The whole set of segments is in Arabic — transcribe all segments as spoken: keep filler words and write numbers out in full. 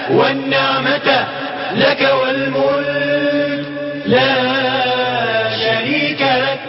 والنعمة لك والملك لا شريك لك.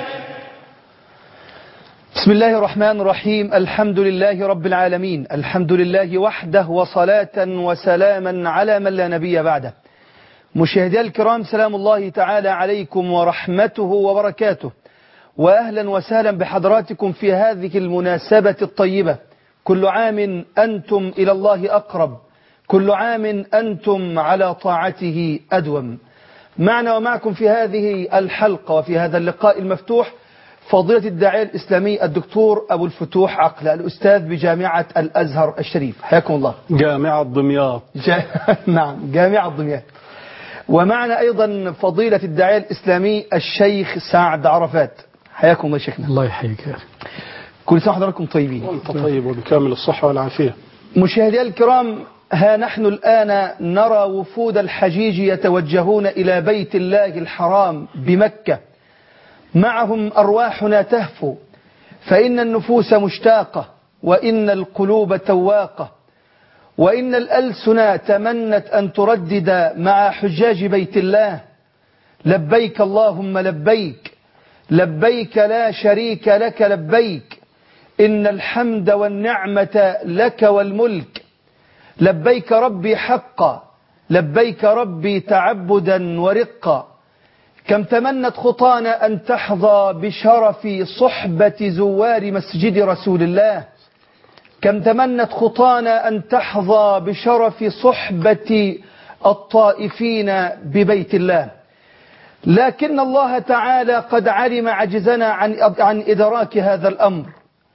بسم الله الرحمن الرحيم. الحمد لله رب العالمين، الحمد لله وحده، وصلاة وسلاما على من لا نبي بعده. مشاهدي الكرام، سلام الله تعالى عليكم ورحمته وبركاته، وأهلا وسهلا بحضراتكم في هذه المناسبة الطيبة. كل عام أنتم إلى الله أقرب، كل عام أنتم على طاعته أدوم. معنا ومعكم في هذه الحلقة وفي هذا اللقاء المفتوح فضيلة الداعية الإسلامي الدكتور أبو الفتوح عقلة، الأستاذ بجامعة الأزهر الشريف، حياكم الله. جامعة دمياط. جا... نعم، جامعة دمياط. ومعنا أيضا فضيلة الداعية الإسلامي الشيخ سعد عرفات، حياكم الله شيخنا. الله يحييك. كل سنة وحضراتكم طيبين. وانت طيب وبكامل الصحة والعافية. مشاهدي الكرام، ها نحن الآن نرى وفود الحجيج يتوجهون إلى بيت الله الحرام بمكة، معهم أرواحنا تهفو، فإن النفوس مشتاقة، وإن القلوب تواقة، وإن الألسن تمنت أن تردد مع حجاج بيت الله: لبيك اللهم لبيك، لبيك لا شريك لك لبيك، إن الحمد والنعمة لك والملك، لبيك ربي حقا، لبيك ربي تعبدا ورقا. كم تمنت خطانا أن تحظى بشرف صحبة زوار مسجد رسول الله، كم تمنت خطانا أن تحظى بشرف صحبة الطائفين ببيت الله، لكن الله تعالى قد علم عجزنا عن عن إدراك هذا الأمر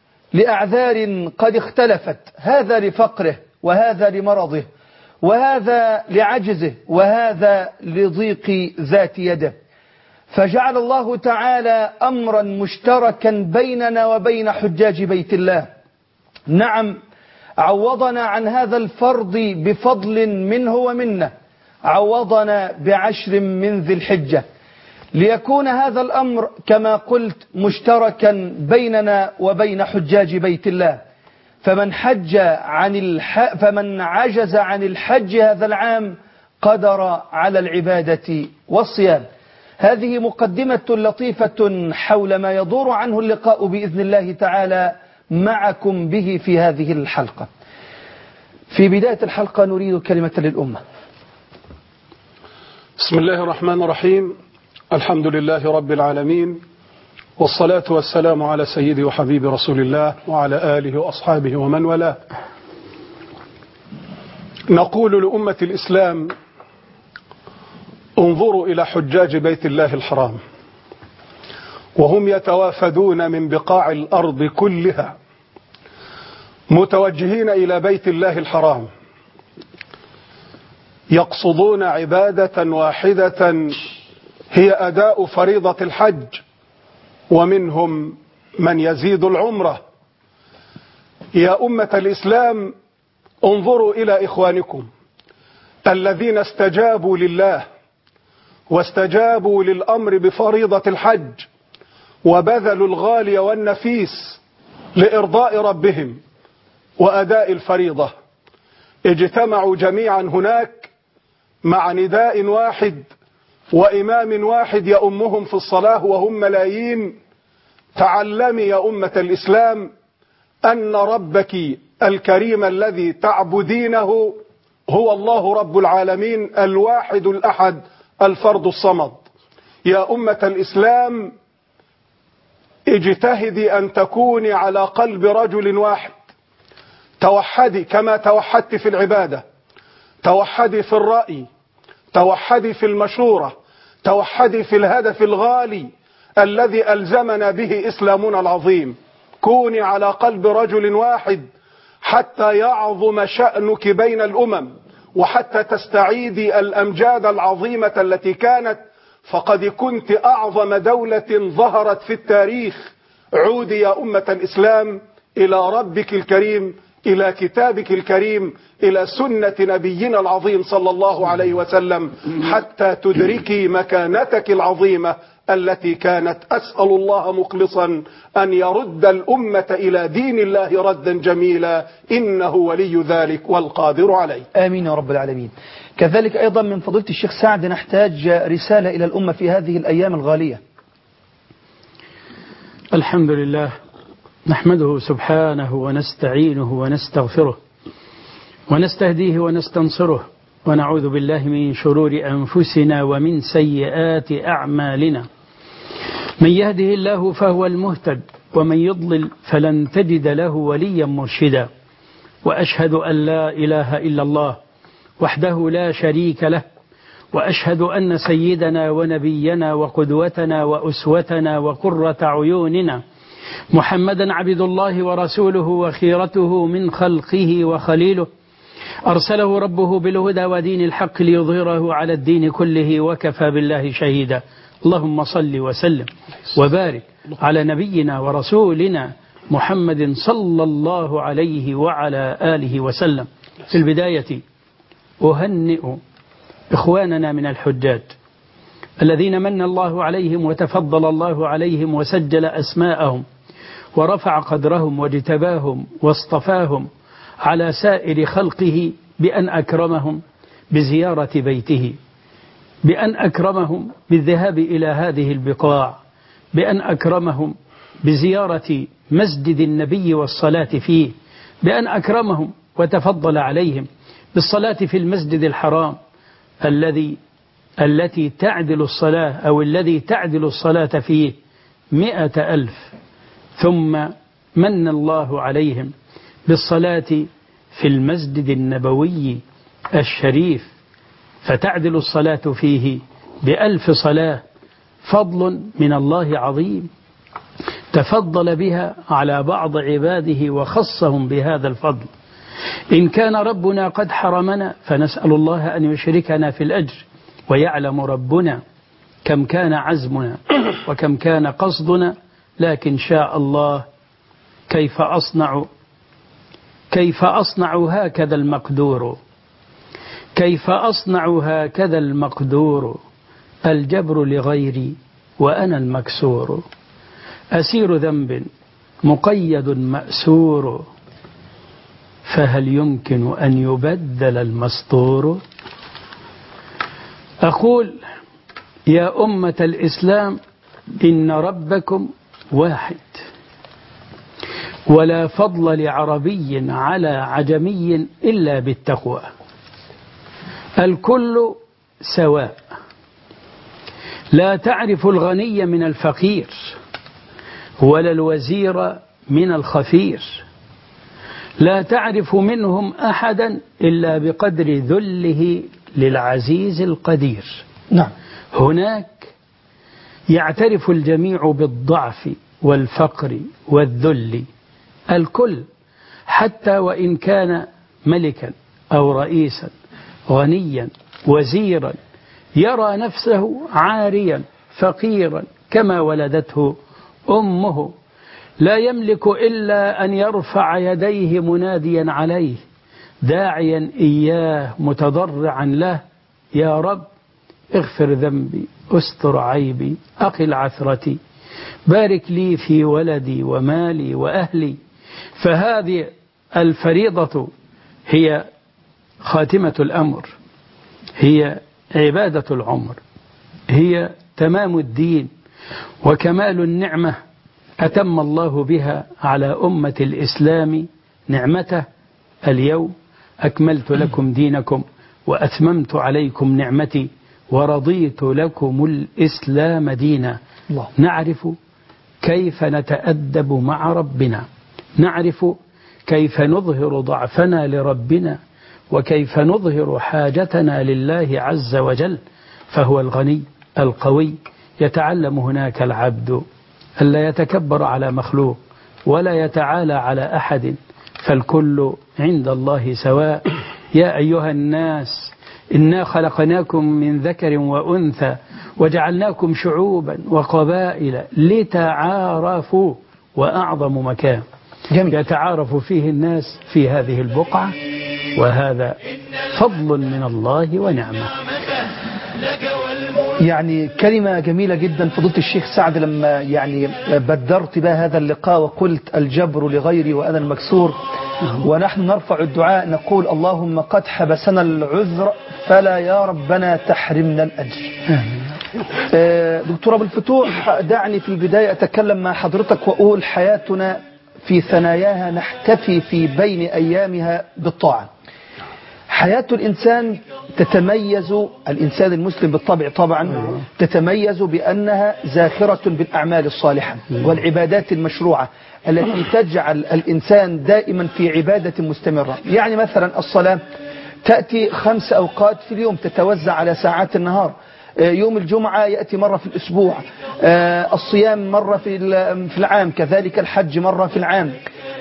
لأعذار قد اختلفت، هذا لفقره، وهذا لمرضه، وهذا لعجزه، وهذا لضيق ذات يده. فجعل الله تعالى أمرا مشتركا بيننا وبين حجاج بيت الله. نعم، عوضنا عن هذا الفرض بفضل منه ومنه، عوضنا بعشر من ذي الحجة، ليكون هذا الأمر كما قلت مشتركا بيننا وبين حجاج بيت الله. فمن حج عن الح... فمن عجز عن الحج هذا العام قدر على العبادة والصيام. هذه مقدمة لطيفة حول ما يدور عنه اللقاء بإذن الله تعالى معكم به في هذه الحلقة. في بداية الحلقة نريد كلمة للأمة. بسم الله الرحمن الرحيم. الحمد لله رب العالمين، والصلاة والسلام على سيدي وحبيب رسول الله وعلى آله وأصحابه ومن والاه. نقول لأمة الإسلام: انظروا إلى حجاج بيت الله الحرام، وهم يتوافدون من بقاع الأرض كلها متوجهين إلى بيت الله الحرام، يقصدون عبادة واحدة هي أداء فريضة الحج، ومنهم من يزيد العمرة. يا أمة الإسلام، انظروا إلى إخوانكم الذين استجابوا لله واستجابوا للأمر بفريضة الحج، وبذلوا الغالي والنفيس لإرضاء ربهم وأداء الفريضة. اجتمعوا جميعا هناك مع نداء واحد وإمام واحد يؤمهم في الصلاة وهم ملايين. تعلمي يا أمة الإسلام أن ربك الكريم الذي تعبدينه هو الله رب العالمين الواحد الأحد الفرد الصمد. يا أمة الإسلام، اجتهدي أن تكوني على قلب رجل واحد، توحدي كما توحدت في العبادة، توحدي في الرأي، توحدي في المشورة، توحدي في الهدف الغالي الذي ألزمنا به إسلامنا العظيم. كوني على قلب رجل واحد حتى يعظم شأنك بين الأمم، وحتى تستعيدي الأمجاد العظيمة التي كانت، فقد كنت أعظم دولة ظهرت في التاريخ. عودي يا أمة الإسلام إلى ربك الكريم، إلى كتابك الكريم، إلى سنة نبينا العظيم صلى الله عليه وسلم، حتى تدركي مكانتك العظيمة التي كانت. أسأل الله مخلصا أن يرد الأمة إلى دين الله ردا جميلا، إنه ولي ذلك والقادر عليه. آمين يا رب العالمين. كذلك أيضا من فضيلة الشيخ سعد نحتاج رسالة إلى الأمة في هذه الأيام الغالية. الحمد لله، نحمده سبحانه ونستعينه ونستغفره ونستهديه ونستنصره، ونعوذ بالله من شرور أنفسنا ومن سيئات أعمالنا. من يهده الله فهو المهتد، ومن يضلل فلن تجد له وليا مرشدا. وأشهد أن لا إله إلا الله وحده لا شريك له، وأشهد أن سيدنا ونبينا وقدوتنا وأسوتنا وقرة عيوننا محمدا عبد الله ورسوله وخيرته من خلقه وخليله، أرسله ربه بالهدى ودين الحق ليظهره على الدين كله، وكفى بالله شهيدا. اللهم صل وسلم وبارك على نبينا ورسولنا محمد صلى الله عليه وعلى آله وسلم. في البداية أهنئ إخواننا من الحجاج الذين من الله عليهم وتفضل الله عليهم وسجل أسماءهم ورفع قدرهم واجتباهم واصطفاهم على سائر خلقه بأن أكرمهم بزيارة بيته، بأن أكرمهم بالذهاب إلى هذه البقاع، بأن أكرمهم بزيارة مسجد النبي والصلاة فيه، بأن أكرمهم وتفضل عليهم بالصلاة في المسجد الحرام الذي التي تعدل الصلاة أو الذي تعدل الصلاة فيه مئة ألف. ثم من الله عليهم بالصلاة في المسجد النبوي الشريف، فتعدل الصلاة فيه بألف صلاة. فضل من الله عظيم تفضل بها على بعض عباده وخصهم بهذا الفضل. إن كان ربنا قد حرمنا فنسأل الله أن يشركنا في الأجر، ويعلم ربنا كم كان عزمنا وكم كان قصدنا، لكن شاء الله كيف أصنع كيف أصنع هكذا المقدور، كيف أصنع هكذا المقدور، الجبر لغيري وأنا المكسور، أسير ذنب مقيد مأسور، فهل يمكن أن يبدل المسطور؟ أقول يا أمة الإسلام إن ربكم واحد، ولا فضل لعربي على عجمي إلا بالتقوى، الكل سواء، لا تعرف الغني من الفقير ولا الوزير من الخفير، لا تعرف منهم أحدا إلا بقدر ذله للعزيز القدير. نعم. هناك يعترف الجميع بالضعف والفقر والذل، الكل، حتى وإن كان ملكا أو رئيسا غنيا وزيرا، يرى نفسه عاريا فقيرا كما ولدته أمه، لا يملك إلا أن يرفع يديه مناديا عليه، داعيا إياه متضرعا له: يا رب اغفر ذنبي، استر عيبي، أقل عثرتي، بارك لي في ولدي ومالي وأهلي. فهذه الفريضة هي خاتمة الأمر، هي عبادة العمر، هي تمام الدين وكمال النعمة أتم الله بها على أمة الإسلام نعمته. اليوم أكملت لكم دينكم وأتممت عليكم نعمتي ورضيت لكم الإسلام دينا. الله. نعرف كيف نتأدب مع ربنا، نعرف كيف نظهر ضعفنا لربنا، وكيف نظهر حاجتنا لله عز وجل، فهو الغني القوي. يتعلم هناك العبد ألا يتكبر على مخلوق ولا يتعالى على أحد، فالكل عند الله سواء. يا أيها الناس إنا خلقناكم من ذكر وأنثى وجعلناكم شعوبا وقبائل لتعارفوا، وأعظم مكان جميل. يتعارف فيه الناس في هذه البقعة، وهذا فضل من الله ونعمة. لك والملك يعني كلمة جميلة جدا فضيلة الشيخ سعد لما يعني بدرت بها هذا اللقاء وقلت الجبر لغيري وأنا المكسور، ونحن نرفع الدعاء نقول اللهم قد حبسنا العذر فلا يا ربنا تحرمنا الأجر. دكتور أبو الفتوح، دعني في البداية أتكلم مع حضرتك وأقول حياتنا في ثناياها نحتفي في بين أيامها بالطاعة. حياة الإنسان تتميز، الإنسان المسلم بالطبع طبعا تتميز بأنها زاخرة بالأعمال الصالحة والعبادات المشروعة التي تجعل الإنسان دائما في عبادة مستمرة. يعني مثلا الصلاة تأتي خمس أوقات في اليوم تتوزع على ساعات النهار، يوم الجمعة يأتي مرة في الأسبوع، الصيام مرة في العام، كذلك الحج مرة في العام.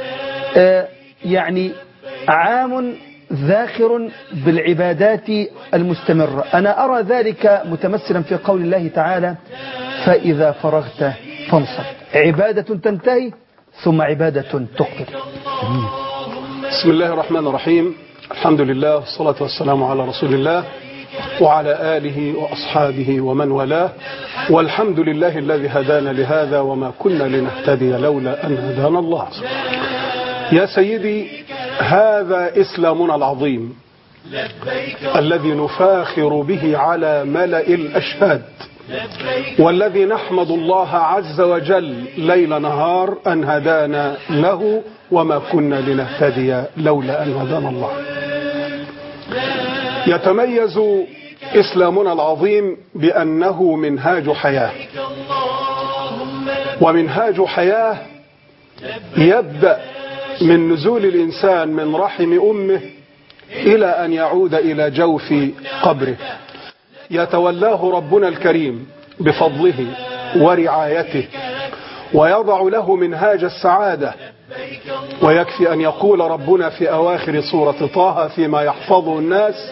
يعني عام ذاخر بالعبادات المستمرة. أنا أرى ذلك متمثلا في قول الله تعالى فإذا فرغت فانصب، عبادة تنتهي ثم عبادة تقبل. بسم الله الرحمن الرحيم، الحمد لله والصلاة والسلام على رسول الله وعلى آله وأصحابه ومن والاه، والحمد لله الذي هدانا لهذا وما كنا لنهتدي لولا أن هدانا الله. يا سيدي، هذا إسلامنا العظيم الذي نفاخر به على ملأ الأشهاد، والذي نحمد الله عز وجل ليل نهار أن هدانا له وما كنا لنهتدي لولا أن هدانا الله. يتميز إسلامنا العظيم بأنه منهاج حياة، ومنهاج حياة يبدأ من نزول الإنسان من رحم أمه إلى أن يعود إلى جوف قبره. يتولاه ربنا الكريم بفضله ورعايته ويضع له منهاج السعادة. ويكفي أن يقول ربنا في أواخر سورة طه فيما يحفظه الناس: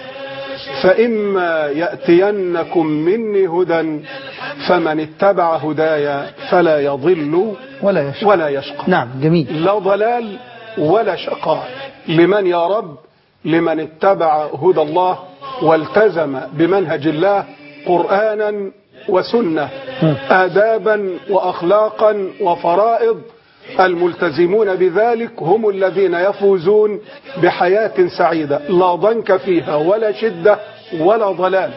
فإما يأتينكم مني هدى فمن اتبع هدايا فلا يضل ولا يشقى. ولا يشقى. نعم، جميل. لا ضلال ولا شقاء. لمن يا رب؟ لمن اتبع هدى الله والتزم بمنهج الله قرآنا وسنة، آدابا وأخلاقا وفرائض. الملتزمون بذلك هم الذين يفوزون بحياة سعيدة لا ضنك فيها ولا شدة ولا ضلال.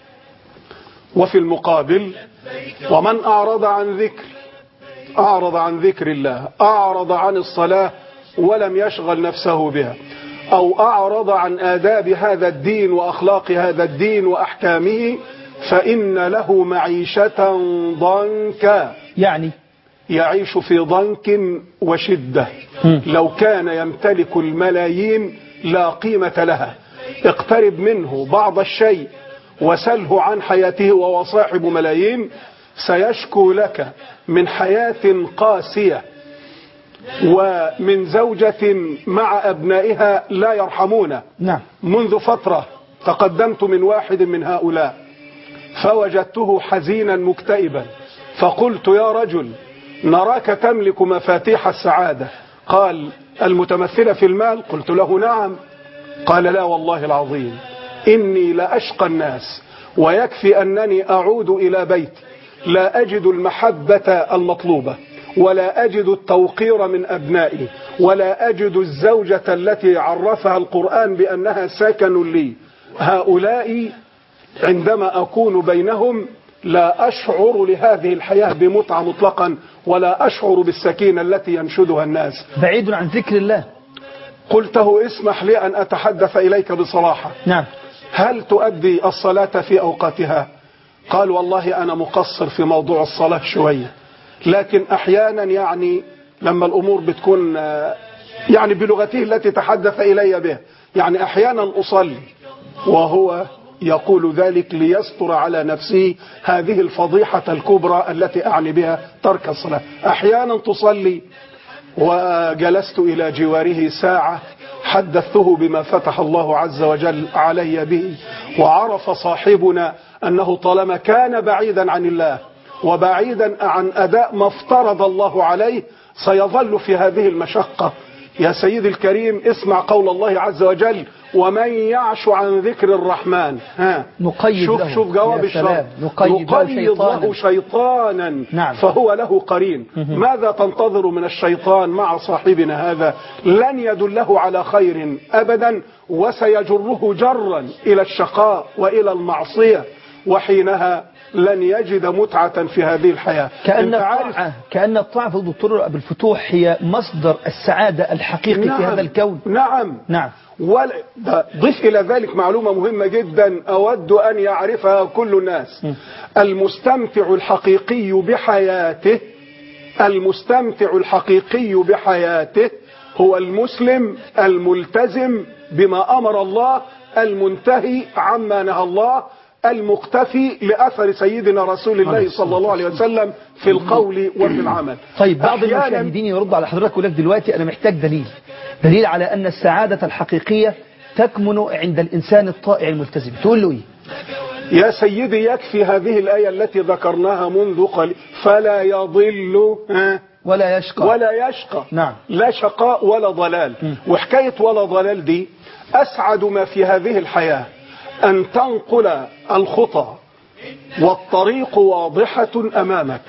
وفي المقابل: ومن أعرض عن ذكر أعرض عن ذكر الله، أعرض عن الصلاة ولم يشغل نفسه بها، أو أعرض عن آداب هذا الدين وأخلاق هذا الدين وأحكامه، فإن له معيشة ضنكا. يعني يعيش في ضنك وشدة. لو كان يمتلك الملايين لا قيمة لها. اقترب منه بعض الشيء وسله عن حياته وهو صاحب ملايين، سيشكو لك من حياة قاسية ومن زوجة مع أبنائها لا يرحمون. نعم. منذ فترة تقدمت من واحد من هؤلاء فوجدته حزينا مكتئبا، فقلت: يا رجل، نراك تملك مفاتيح السعادة. قال: المتمثلة في المال؟ قلت له: نعم. قال: لا والله العظيم، إني لأشقى الناس، ويكفي أنني أعود إلى بيتي لا أجد المحبة المطلوبة، ولا أجد التوقير من أبنائي، ولا أجد الزوجة التي عرفها القرآن بأنها سكن لي. هؤلاء عندما أكون بينهم لا أشعر لهذه الحياة بمتعة مطلقا، ولا أشعر بالسكينة التي ينشدها الناس. بعيد عن ذكر الله. قلته: اسمح لي أن أتحدث إليك بصراحة. نعم. هل تؤدي الصلاة في أوقاتها؟ قال: والله أنا مقصر في موضوع الصلاة شوية، لكن أحيانا يعني لما الأمور بتكون يعني بلغته التي تحدث إلي بها، يعني أحيانا أصلي. وهو يقول ذلك ليستر على نفسه هذه الفضيحة الكبرى التي أعني بها ترك الصلاة. أحيانا تصلي. وجلست إلى جواره ساعة حدثته بما فتح الله عز وجل علي به، وعرف صاحبنا أنه طالما كان بعيدا عن الله وبعيدا عن أداء ما افترض الله عليه سيظل في هذه المشقة. يا سيدي الكريم، اسمع قول الله عز وجل: ومن يعش عن ذكر الرحمن ها نقيد شوف له. شوف جواب يا الشرط سلام. نقيد له نقيد شيطانا. له شيطانا نعم. فهو له قرين. ماذا تنتظر من الشيطان مع صاحبنا هذا؟ لن يدله على خير أبدا، وسيجره جرا إلى الشقاء وإلى المعصية، وحينها لن يجد متعة في هذه الحياة. كأن الطاعة كأن الطاعة في الدكتور أبو الفتوح هي مصدر السعادة الحقيقي نعم. في هذا الكون. نعم نعم. ضف إلى ذلك معلومة مهمة جدا أود أن يعرفها كل الناس. المستمتع الحقيقي بحياته المستمتع الحقيقي بحياته هو المسلم الملتزم بما أمر الله، المنتهي عما نهى الله، المقتفي لأثر سيدنا رسول الله صلى الله عليه وسلم في القول وفي العمل. طيب بعض أحياناً- المشاهدين يرد على حضرتك ويقول لك دلوقتي أنا محتاج دليل دليل على أن السعادة الحقيقية تكمن عند الإنسان الطائع الملتزم، تقول له إيه؟ يا سيدي يكفي هذه الآية التي ذكرناها منذ قليل، فلا يضل ها ولا يشقى. ولا يشقى. نعم. لا شقاء ولا ضلال. وحكاية ولا ضلال دي أسعد ما في هذه الحياة أن تنقل الخطى والطريق واضحة أمامك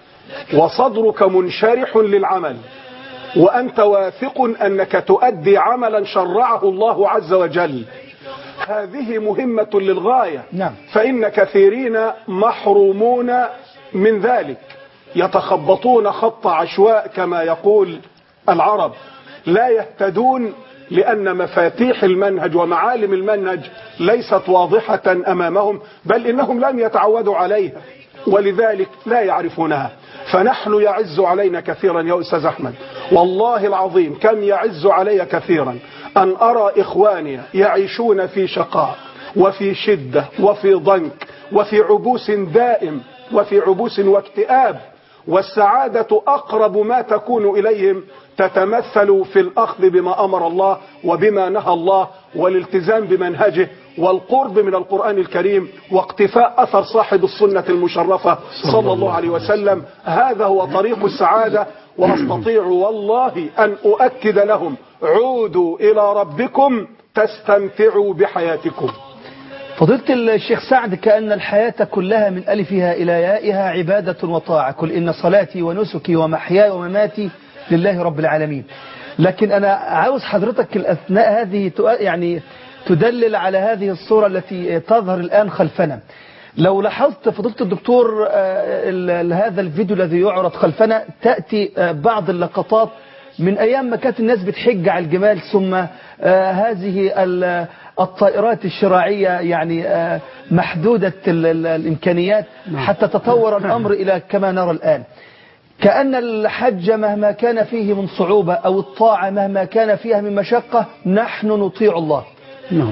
وصدرك منشرح للعمل، وأنت واثق أنك تؤدي عملا شرعه الله عز وجل. هذه مهمة للغاية. نعم. فإن كثيرين محرومون من ذلك، يتخبطون خط عشواء كما يقول العرب، لا يهتدون لأن مفاتيح المنهج ومعالم المنهج ليست واضحة أمامهم، بل إنهم لم يتعودوا عليها ولذلك لا يعرفونها. فنحن يعز علينا كثيرا يا أستاذ أحمد، والله العظيم كم يعز علي كثيرا أن أرى إخواني يعيشون في شقاء وفي شدة وفي ضنك وفي عبوس دائم وفي عبوس واكتئاب، والسعادة أقرب ما تكون إليهم تتمثل في الأخذ بما أمر الله وبما نهى الله والالتزام بمنهجه والقرب من القرآن الكريم واقتفاء أثر صاحب السنة المشرفة صلى الله عليه وسلم. هذا هو طريق السعادة. وأستطيع والله أن أؤكد لهم: عودوا إلى ربكم تستمتعوا بحياتكم. فضيلة الشيخ سعد، كأن الحياة كلها من ألفها إلى يائها عبادة وطاعة. قل إن صلاتي ونسكي ومحياي ومماتي لله رب العالمين. لكن أنا عاوز حضرتك الأثناء هذه يعني تدلل على هذه الصورة التي تظهر الآن خلفنا. لو لاحظت فضيلة الدكتور هذا الفيديو الذي يعرض خلفنا، تأتي بعض اللقطات من أيام ما كانت الناس بتحج على الجمال، ثم هذه الطائرات الشراعية يعني محدودة الإمكانيات حتى تطور الأمر إلى كما نرى الآن. كأن الحج مهما كان فيه من صعوبة أو الطاعة مهما كان فيها من مشقة نحن نطيع الله. نعم.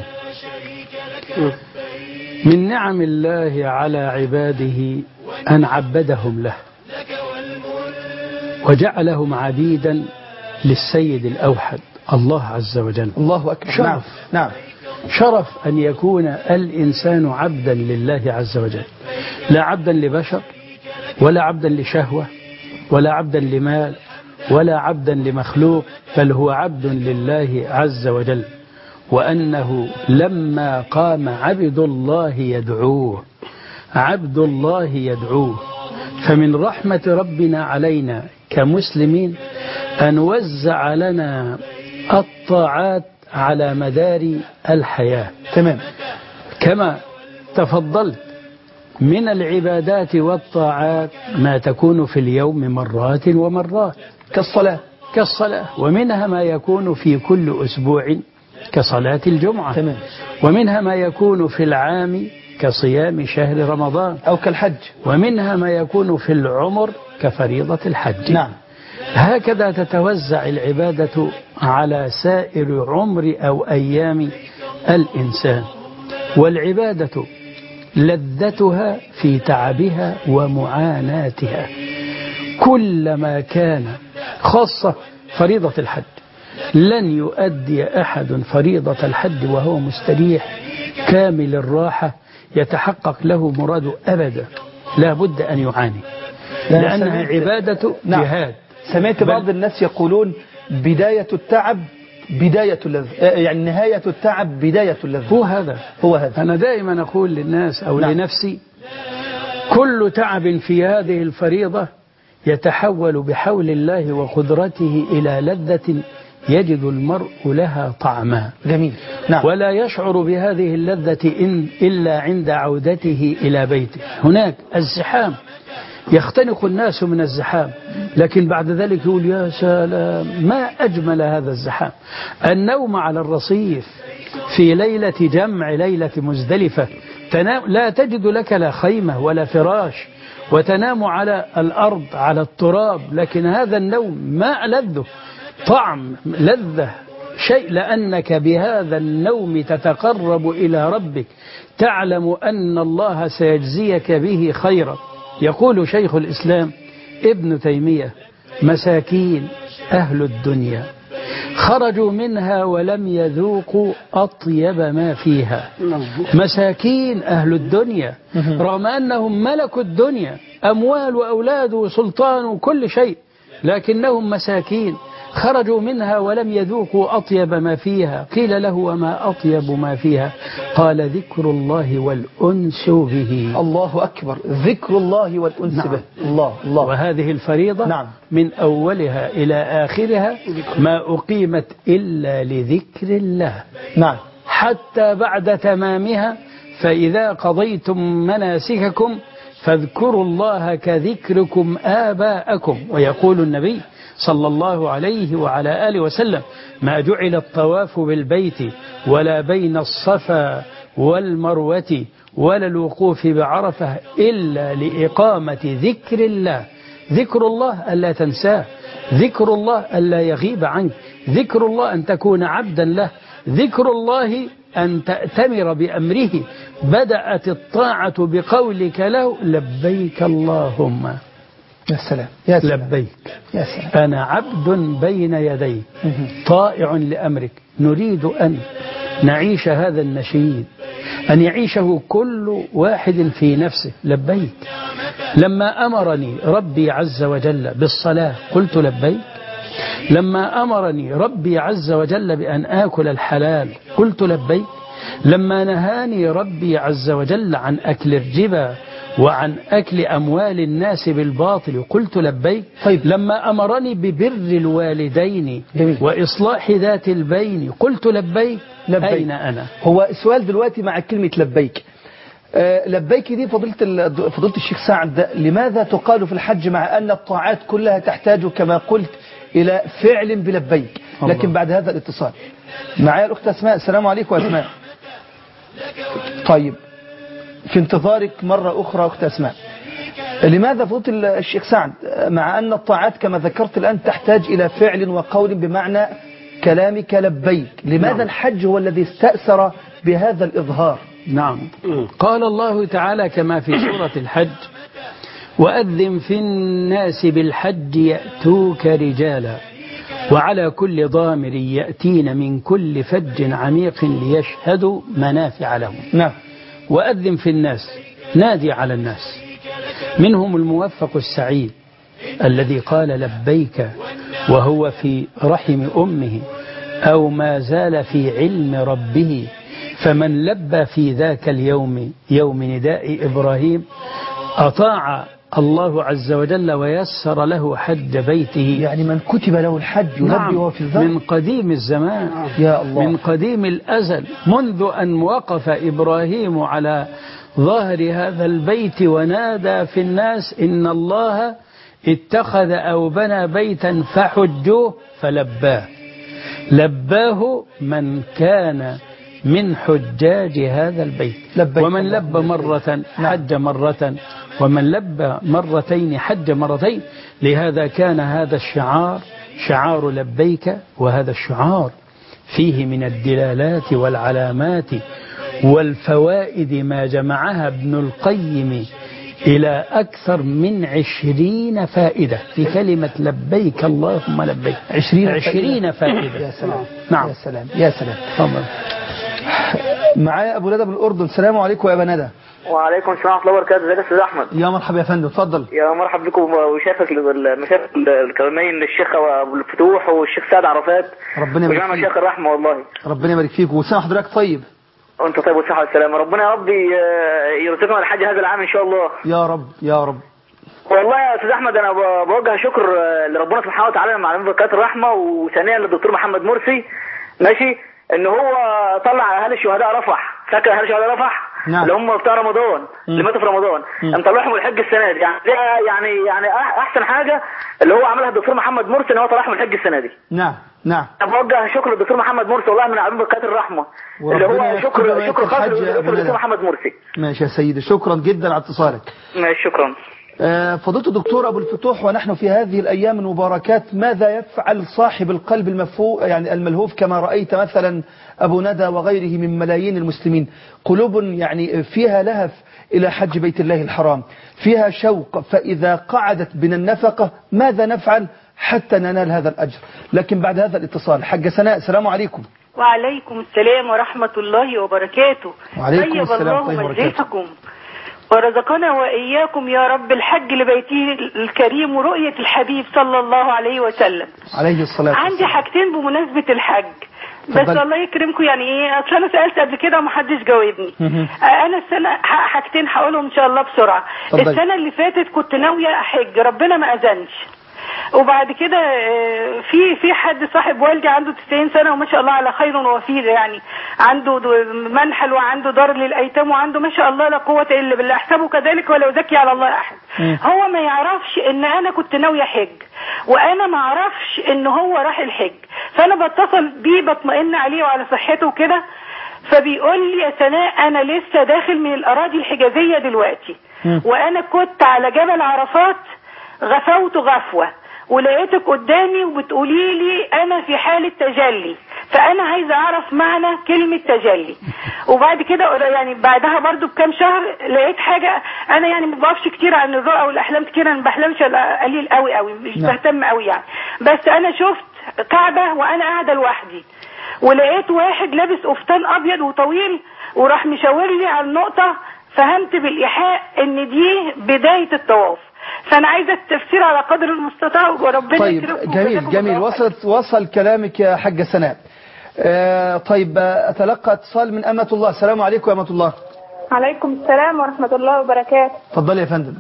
من نعم الله على عباده أن عبدهم له وجعلهم عبيدا للسيد الأوحد الله عز وجل. الله أكبر. شرف. نعم. نعم. شرف أن يكون الإنسان عبدا لله عز وجل، لا عبدا لبشر ولا عبدا لشهوة ولا عبدا لمال ولا عبدا لمخلوق، بل هو عبد لله عز وجل. وأنه لما قام عبد الله يدعوه عبد الله يدعوه فمن رحمة ربنا علينا كمسلمين أن وزع لنا الطاعات على مدار الحياة. تمام. كما تفضلت من العبادات والطاعات ما تكون في اليوم مرات ومرات كالصلاة كالصلاة ومنها ما يكون في كل أسبوع كصلاة الجمعة. تمام. ومنها ما يكون في العام كصيام شهر رمضان أو كالحج. ومنها ما يكون في العمر كفريضة الحج. نعم. هكذا تتوزع العبادة على سائر عمر أو أيام الإنسان. والعبادة لذتها في تعبها ومعاناتها. كلما كان خاصة فريضة الحج، لن يؤدي أحد فريضة الحج وهو مستريح كامل الراحة يتحقق له مراده أبدا، لا بد أن يعاني لأنها عبادة نعم. جهاد. سمعت بعض الناس يقولون بداية التعب بداية اللذة، يعني نهاية التعب بداية اللذة. هو هذا هو هذا. أنا دائما أقول للناس أو نعم. لنفسي كل تعب في هذه الفريضة يتحول بحول الله وقدرته إلى لذة يجد المرء لها طعما. جميل. نعم. ولا يشعر بهذه اللذة إن إلا عند عودته إلى بيته. هناك الزحام يختنق الناس من الزحام، لكن بعد ذلك يقول يا سلام ما أجمل هذا الزحام. النوم على الرصيف في ليلة جمع ليلة مزدلفة، تنام لا تجد لك لا خيمة ولا فراش، وتنام على الأرض على التراب، لكن هذا النوم ما ألذه طعم لذة شيء، لأنك بهذا النوم تتقرب إلى ربك، تعلم أن الله سيجزيك به خيرا. يقول شيخ الإسلام ابن تيمية مساكين أهل الدنيا خرجوا منها ولم يذوقوا أطيب ما فيها. مساكين أهل الدنيا رغم أنهم ملكوا الدنيا، أموال وأولاد وسلطان وكل شيء، لكنهم مساكين خرجوا منها ولم يذوقوا أطيب ما فيها. قيل له وما أطيب ما فيها؟ قال ذكر الله والأنس به. الله أكبر، ذكر الله والأنس نعم. به. الله الله. وهذه الفريضة نعم. من أولها إلى آخرها ما أقيمت إلا لذكر الله. نعم. حتى بعد تمامها فإذا قضيتم مناسككم فاذكروا الله كذكركم آباءكم. ويقول النبي صلى الله عليه وعلى آله وسلم ما جعل الطواف بالبيت ولا بين الصفا والمروة ولا الوقوف بعرفة إلا لإقامة ذكر الله. ذكر الله ألا تنساه، ذكر الله ألا يغيب عنك، ذكر الله أن تكون عبدا له، ذكر الله أن تأتمر بأمره. بدأت الطاعة بقولك له لبيك اللهم. يا سلام يا سلام. لبيك يا سلام. أنا عبد بين يديك طائع لأمرك. نريد أن نعيش هذا النشيد، أن يعيشه كل واحد في نفسه. لبيك. لما أمرني ربي عز وجل بالصلاة قلت لبيك. لما أمرني ربي عز وجل بأن آكل الحلال قلت لبيك. لما نهاني ربي عز وجل عن أكل الربا وعن أكل أموال الناس بالباطل قلت لبيك. طيب. لما أمرني ببر الوالدين جميل. وإصلاح ذات البين قلت لبيك. لبيك. أين أنا؟ هو السؤال دلوقتي مع كلمة لبيك. آه لبيك دي فضيلة فضيلة الشيخ سعد، لماذا تقال في الحج مع أن الطاعات كلها تحتاج كما قلت إلى فعل بلبيك؟ لكن بعد هذا الاتصال معايا الأخت أسماء. السلام عليكم أسماء. طيب في انتظارك مرة أخرى أخت أسماء. لماذا فضيلة الشيخ سعد مع أن الطاعات كما ذكرت الآن تحتاج إلى فعل وقول بمعنى كلامك لبيك، لماذا نعم. الحج هو الذي استأثر بهذا الإظهار؟ نعم. قال الله تعالى كما في سورة الحج وأذن في الناس بالحج يأتوك رجالا وعلى كل ضامر يأتين من كل فج عميق ليشهدوا منافع لهم. نعم. وأذن في الناس نادي على الناس، منهم الموفق السعيد الذي قال لبيك وهو في رحم أمه أو ما زال في علم ربه، فمن لبى في ذاك اليوم يوم نداء إبراهيم أطاع الله عز وجل ويسر له حج بيته. يعني من كتب له الحج يلبي نعم. وهو في الذر من قديم الزمان. يا الله. من قديم الأزل منذ أن وقف إبراهيم على ظهر هذا البيت ونادى في الناس إن الله اتخذ أو بنى بيتا فحجوه فلباه. لباه من كان من حجاج هذا البيت. ومن لبى مرة حج مرة ومن لبى مرتين حج مرتين. لهذا كان هذا الشعار شعار لبيك، وهذا الشعار فيه من الدلالات والعلامات والفوائد ما جمعها ابن القيم إلى أكثر من عشرين فائدة في كلمة لبيك اللهم لبيك. عشرين, عشرين فائدة. فائدة. يا سلام. نعم. يا سلام يا سلام. تفضل. معايا أبو ندى من الأردن. السلام عليكم يا أبو ندى. وعليكم السلام ورحمه الله وبركاته. ازيك يا استاذ احمد؟ يا مرحبا يا فندم، اتفضل. يا مرحبا بكم وشافك المشايخ الكريمين الشيخ ابو الفتوح والشيخ سعد عرفات. ربنا يبارك فيك. وجميع مشايخ الرحمه والله. ربنا يبارك فيك وسامح حضرتك طيب. وانت طيب والصحه والسلامه. ربنا يا رب يرزقنا الحج هذا العام ان شاء الله. يا رب يا رب. والله يا استاذ احمد انا بوجه شكر لربنا سبحانه وتعالى مع بركات الرحمه، وثانيا للدكتور محمد مرسي ماشي ان هو طلع اهالي الشهداء رفح. فاكر اهالي الشهداء رفح؟ نعم. اللي هم بتاع رمضان اللي ماتوا في رمضان، مطلعهم الحج السنه دي. يعني يعني يعني احسن حاجه اللي هو عملها الدكتور محمد مرسي ان هو طلعهم الحج السنه دي. نعم نعم. انا بوجه شكر للدكتور محمد مرسي والله من عظيم بركات الرحمه اللي هو شكر شكر خاص للدكتور محمد مرسي. ماشي يا سيدي، شكرا جدا على اتصالك. ماشي شكرا. فضيلة الدكتور أبو الفتوح، ونحن في هذه الأيام المباركات ماذا يفعل صاحب القلب المفهوم يعني الملهوف كما رأيت مثلا أبو ندى وغيره من ملايين المسلمين، قلوب يعني فيها لهف إلى حج بيت الله الحرام، فيها شوق، فإذا قعدت بنا النفقة ماذا نفعل حتى ننال هذا الأجر؟ لكن بعد هذا الاتصال حج سناء، السلام عليكم. وعليكم السلام ورحمة الله وبركاته. وعليكم السلام ورحمة الله وبركاته. ورزقنا وإياكم يا رب الحج لبيته الكريم ورؤية الحبيب صلى الله عليه وسلم عليه الصلاة والسلام. عندي حاجتين بمناسبة الحج بس فضل. الله يكرمكم. يعني ايه، اصل انا سألت قبل كده ومحدش جاوبني. انا السنة حاجتين هقولهم ان شاء الله بسرعة. فضل. السنة اللي فاتت كنت ناوية احج، ربنا ما اذنش. وبعد كده في في حد صاحب والدي عنده تسعين سنة وما شاء الله على خير وفير، يعني عنده منحل وعنده دار للأيتام وعنده ما شاء الله لا قوة إلا بالله، أحسبه كذلك ولا يزكي على الله أحد. هو ما يعرفش إن أنا كنت ناوية حج وأنا ما أعرفش إن هو راح الحج، فأنا بتصل بيه بطمئن عليه وعلى صحته وكده، فبيقول لي يا سناء أنا لسه داخل من الأراضي الحجازية دلوقتي وأنا كنت على جبل عرفات غفوت غفوة ولقيتك قدامي وبتقولي لي انا في حالة تجلي، فانا عايزة اعرف معنى كلمة تجلي. وبعد كده يعني بعدها برضو بكام شهر لقيت حاجة، انا يعني ما بقفش كتير عن الرؤى والاحلام كتير، انا ما بحلمش قليل قوي قوي مش بهتم قوي يعني، بس انا شفت كعبة وانا قاعدة لوحدي ولقيت واحد لابس قفطان ابيض وطويل وراح مشاور لي على النقطة، فهمت بالايحاء ان دي بداية الطواف. فأنا عايزة التفسير على قدر المستطاع وربنا طيب يكرمكم. جميل جميل وصلت وصل كلامك يا حاجة سناء. آه طيب أتلقى اتصال من أمة الله. السلام عليكم يا أمة الله. عليكم السلام ورحمة الله وبركاته. تفضلي يا فندم.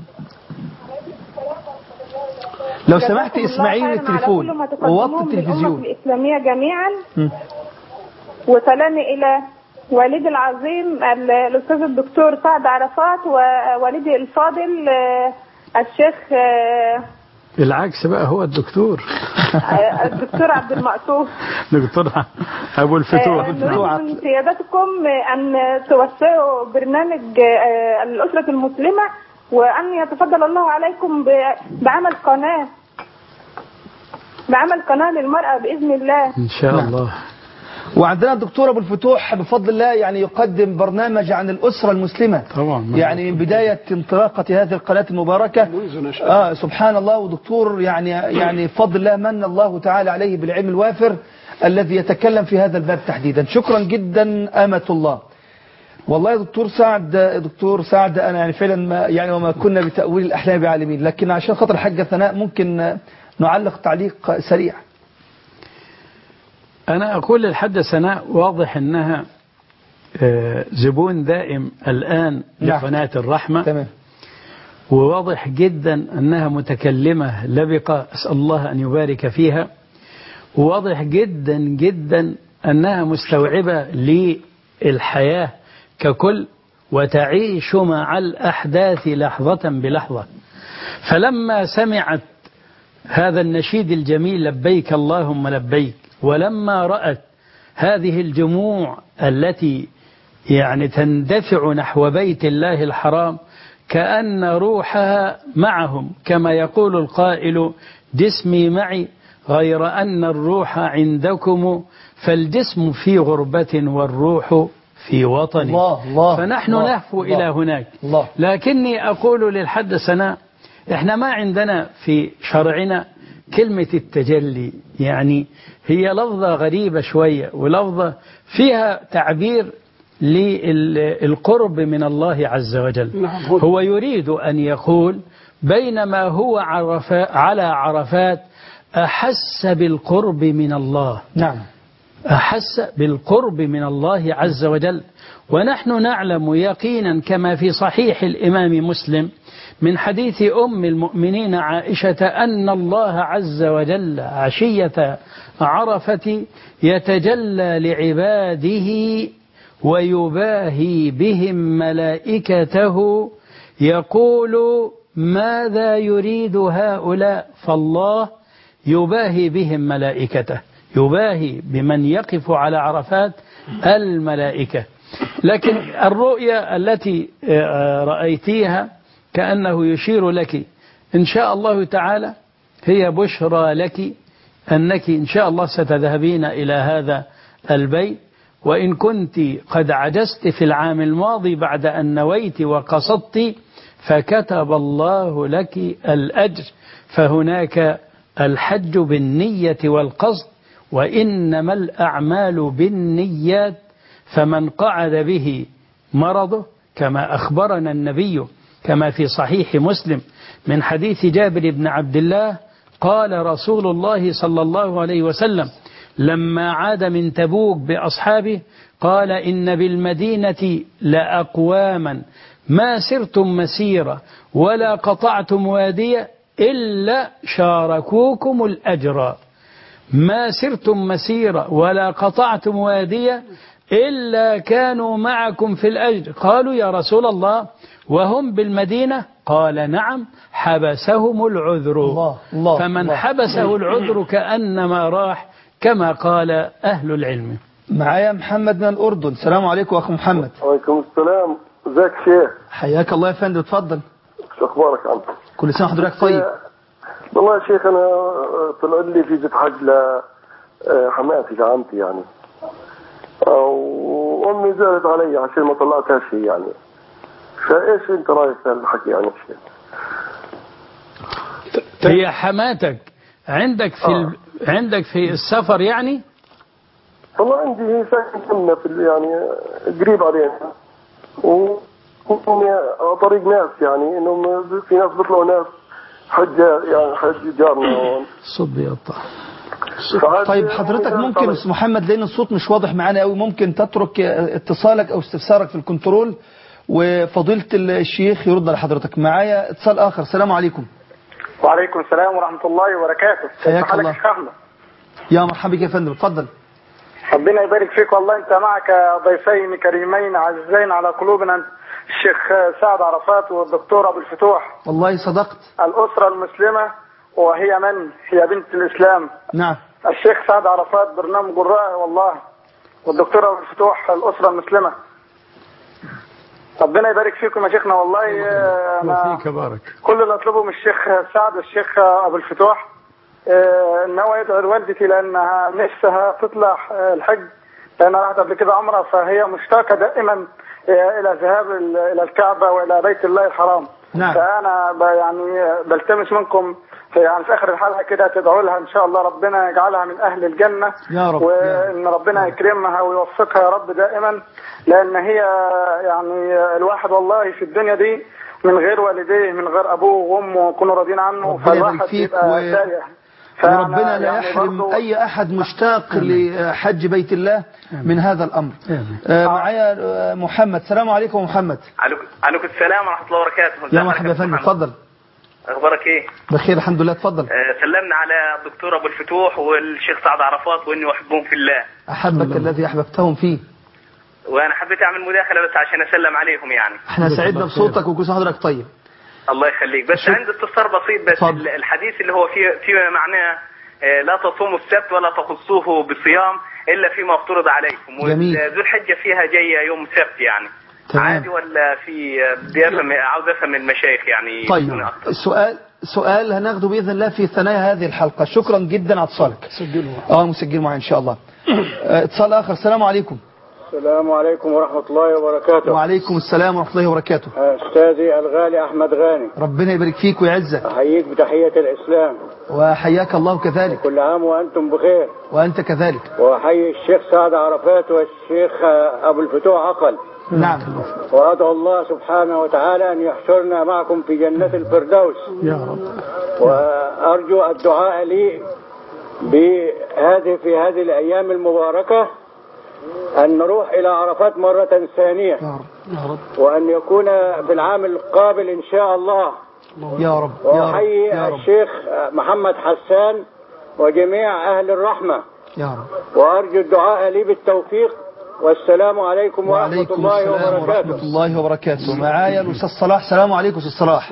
لو سمحت اسمعيني التليفون ووطي التلفزيون. الإسلامية جميعا م. وسلامي إلى والدي العظيم الأستاذ الدكتور سعد عرفات ووالدي الفاضل الشيخ بالعكس بقى هو الدكتور الدكتور عبد المقصود دكتور ابو الفتوح. نريد من سيادتكم ان توسعوا برنامج الاسره المسلمه وان يتفضل الله عليكم بعمل قناه بعمل قناه للمراه باذن الله ان شاء الله. وعندنا الدكتور أبو الفتوح بفضل الله يعني يقدم برنامج عن الأسرة المسلمة طبعا يعني من بداية انطلاقة هذه القناة المباركة. آه سبحان الله. ودكتور يعني يعني بفضل الله من الله تعالى عليه بالعلم الوافر الذي يتكلم في هذا الباب تحديدا. شكرا جدا أمة الله. والله يا دكتور سعد دكتور سعد أنا يعني فعلا ما يعني وما كنا بتأويل الأحلام بعالمين، لكن عشان خاطر حاجة ثناء ممكن نعلق تعليق سريع. أنا أقول للحاجة سناء واضح أنها زبون دائم الآن لقناة الرحمة. تمام. وواضح جدا أنها متكلمة لبقة، أسأل الله أن يبارك فيها. وواضح جدا جدا أنها مستوعبة للحياة ككل وتعيش مع الأحداث لحظة بلحظة. فلما سمعت هذا النشيد الجميل لبيك اللهم لبيك، ولما رأت هذه الجموع التي يعني تندفع نحو بيت الله الحرام كأن روحها معهم، كما يقول القائل جسمي معي غير أن الروح عندكم، فالجسم في غربة والروح في وطن. الله الله فنحن الله نهفو الله إلى هناك. الله. لكني أقول للحد سناء إحنا ما عندنا في شرعنا كلمة التجلي، يعني هي لفظة غريبة شوية ولفظة فيها تعبير للقرب من الله عز وجل. هو يريد أن يقول بينما هو عرفا على عرفات أحس بالقرب من الله. نعم، أحس بالقرب من الله عز وجل. ونحن نعلم يقينا كما في صحيح الإمام مسلم من حديث أم المؤمنين عائشة أن الله عز وجل عشية عرفة يتجلى لعباده ويباهي بهم ملائكته يقول ماذا يريد هؤلاء؟ فالله يباهي بهم ملائكته، يباهي بمن يقف على عرفات الملائكة. لكن الرؤيا التي رأيتيها كأنه يشير لك إن شاء الله تعالى هي بشرى لك أنك إن شاء الله ستذهبين إلى هذا البيت، وإن كنت قد عجزت في العام الماضي بعد أن نويت وقصدت فكتب الله لك الأجر. فهناك الحج بالنية والقصد، وإنما الأعمال بالنيات. فمن قعد به مرضه كما أخبرنا النبي كما في صحيح مسلم من حديث جابر بن عبد الله قال رسول الله صلى الله عليه وسلم لما عاد من تبوك بأصحابه قال إن بالمدينة لأقواما ما سرتم مسيرة ولا قطعتم وادية إلا شاركوكم الأجر. ما سرتم مسيرة ولا قطعتم وادية إلا كانوا معكم في الأجر. قالوا يا رسول الله وهم بالمدينة؟ قال نعم حبسهم العذر. الله الله فمن الله حبسه العذر كأنما راح كما قال أهل العلم. معايا محمد من الأردن. السلام عليكم أخو محمد. وعليكم السلام. ازيك شيخ؟ حياك الله يا فندم، اتفضل. شو اخبارك انت؟ كل سنة وحضرتك طيب. والله يا شيخ انا طلع لي فيزا حج لحماتي لعمتي يعني، وامي زعلت علي عشان ما طلعتها شيء يعني، فايش انت رايك في الحكي يعني شيخ؟ هي حماتك عندك في آه. ال... عندك في السفر يعني؟ والله عندي هي ساكنة في يعني قريب علينا، وهم طريق ناس يعني انهم في ناس بيطلعوا ناس حجة يعني حج جارنا صب يقطع. طيب حضرتك ممكن استاذ محمد لان الصوت مش واضح معانا قوي ممكن تترك اتصالك او استفسارك في الكنترول وفضيلة الشيخ يرد على حضرتك. معايا اتصال اخر. السلام عليكم. وعليكم السلام ورحمة الله وبركاته. حياك الله. يا مرحبا بك يا فندم، اتفضل. ربنا يبارك فيك. والله انت معك ضيفين كريمين عزيزين على قلوبنا، الشيخ سعد عرفات والدكتور ابو الفتوح. والله صدقت. الأسرة المسلمة وهي من هي بنت الإسلام. نعم. الشيخ سعد عرفات برنامج الرائع والله، والدكتور ابو الفتوح الأسرة المسلمة. ربنا يبارك فيكم يا شيخنا. والله انا فيك بارك. كل اللي اطلبه من الشيخ سعد والشيخ ابو الفتوح ان هو يدعو لوالدتي لانها نفسها تطلع الحج، لانها راحت قبل كده عمره، فهي مشتاقه دائما الى ذهاب الى الكعبه والى بيت الله الحرام. نعم. فانا يعني بلتمس منكم في يعني في اخر الحلقه كده تدعوا لها ان شاء الله ربنا يجعلها من اهل الجنه يا رب، وان ربنا يكرمها ويوفقها يا رب دائما، لان هي يعني الواحد والله في الدنيا دي من غير والديه من غير ابوه وامه يكونوا راضيين عنه، فالواحد يبقى و... تايه. وربنا لا يعني يحرم أي أحد مشتاق لحج بيت الله من هذا الأمر. آه معايا محمد. السلام عليكم محمد. عليكم السلام ورحمة الله وبركاته. يا مرحبا يا فندم، اتفضل. أخبارك إيه؟ بخير الحمد لله، اتفضل. آه سلمنا على الدكتور أبو الفتوح والشيخ سعد عرفات وإني أحبهم في الله. أحبك الذي أحببتهم فيه. وأنا حبيت أعمل مداخلة بس عشان أسلم عليهم يعني. احنا سعدنا بصوتك وكل سنة وحضرتك طيب. الله يخليك. بس عندي استفسار بسيط بس. فضل. الحديث اللي هو فيه فيه معناه لا تصوموا السبت ولا تخصوه بصيام إلا فيما افترض عليكم. جميل. ذو الحجة فيها جاية يوم السبت يعني. تمام. عادي ولا في بدي أفهم عاوز أفهم المشايخ يعني. طيب السؤال سؤال هناخده بإذن الله في ثنايا هذه الحلقة. شكرا جدا على اتصالك. سجلوا. اه مسجل معي إن شاء الله. اتصال آخر. السلام عليكم. السلام عليكم ورحمة الله وبركاته. وعليكم السلام ورحمة الله وبركاته. أستاذي الغالي أحمد غاني، ربنا يبارك فيك ويعزك. أحييك بتحية الإسلام. وحياك الله كذلك. كل عام وأنتم بخير. وأنت كذلك. وأحيي الشيخ سعد عرفات والشيخ أبو الفتوح عقل. نعم. وأدعو الله سبحانه وتعالى أن يحشرنا معكم في جنة الفردوس يا رب. وأرجو الدعاء لي بهذه في هذه الأيام المباركة أن نروح إلى عرفات مرة ثانية يا رب. يا رب. وأن يكون في العام القابل إن شاء الله. يا رب. وأحيي الشيخ محمد حسان وجميع أهل الرحمة. يا رب. وأرجو الدعاء لي بالتوفيق. والسلام عليكم ورحمة الله وبركاته. ورحمة الله وبركاته. معايا الأستاذ صلاح. السلام عليكم أستاذ صلاح.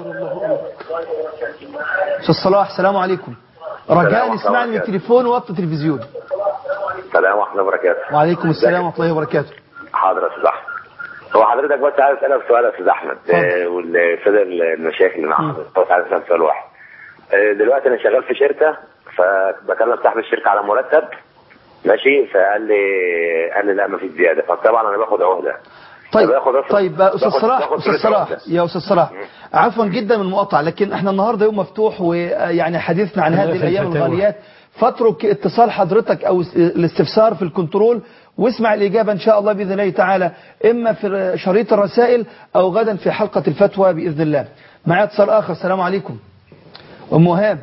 أستاذ صلاح السلام عليكم. رجاء اسمعني من التليفون ووطي التلفزيون. السلام ورحمة الله وبركاته. وعليكم السلام ورحمة الله وبركاته. حاضر يا أستاذ أحمد. هو حضرتك بس عايز أسألك سؤال يا أستاذ أحمد والسادة المشايخ اللي مع حضرتك بس عايز أسألك سؤال واحد. دلوقتي أنا شغال في شركة فبكلم صاحب الشركة على مرتب ماشي، فقال لي قال لي لا ما فيش زيادة، فطبعا أنا باخد عهدة. طيب طيب أستاذ صلاح أستاذ صلاح يا أستاذ صلاح عفوا جدا من المقاطعة، لكن احنا النهارده يوم مفتوح ويعني حديثنا عن هذه الأيام الغاليات، فاترك اتصال حضرتك أو الاستفسار في الكنترول واسمع الإجابة إن شاء الله بإذن الله تعالى، إما في شريط الرسائل أو غدا في حلقة الفتوى بإذن الله. معي اتصال آخر. السلام عليكم. أم وهاب.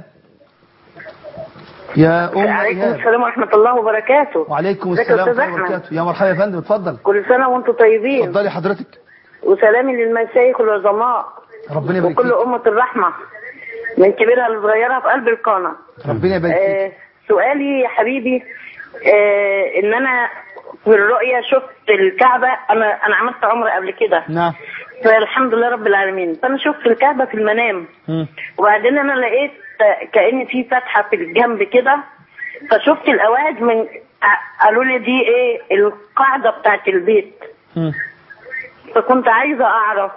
يا أم عليكم السلام ورحمة الله وبركاته. وعليكم السلام ورحمة الله وبركاته. يا مرحبا يا فندم اتفضل. كل سنة وانتم طيبين. اتفضلي حضرتك. وسلامي للمشايخ العظماء. ربنا يبارك فيك. وكل أمة الرحمة من كبيرها لصغيرها في قلب القناة. ربنا يبارك فيك. آه سؤالي يا حبيبي آه إن أنا في الرؤية شفت الكعبة، أنا أنا عملت عمرة قبل كده. نعم. فالحمد لله رب العالمين، فأنا شفت الكعبة في المنام. م. وبعدين أنا لقيت كأن في فتحة في الجنب كده، فشفت الأواد من قالوا لي دي إيه القاعدة بتاعت البيت. م. فكنت عايزة أعرف.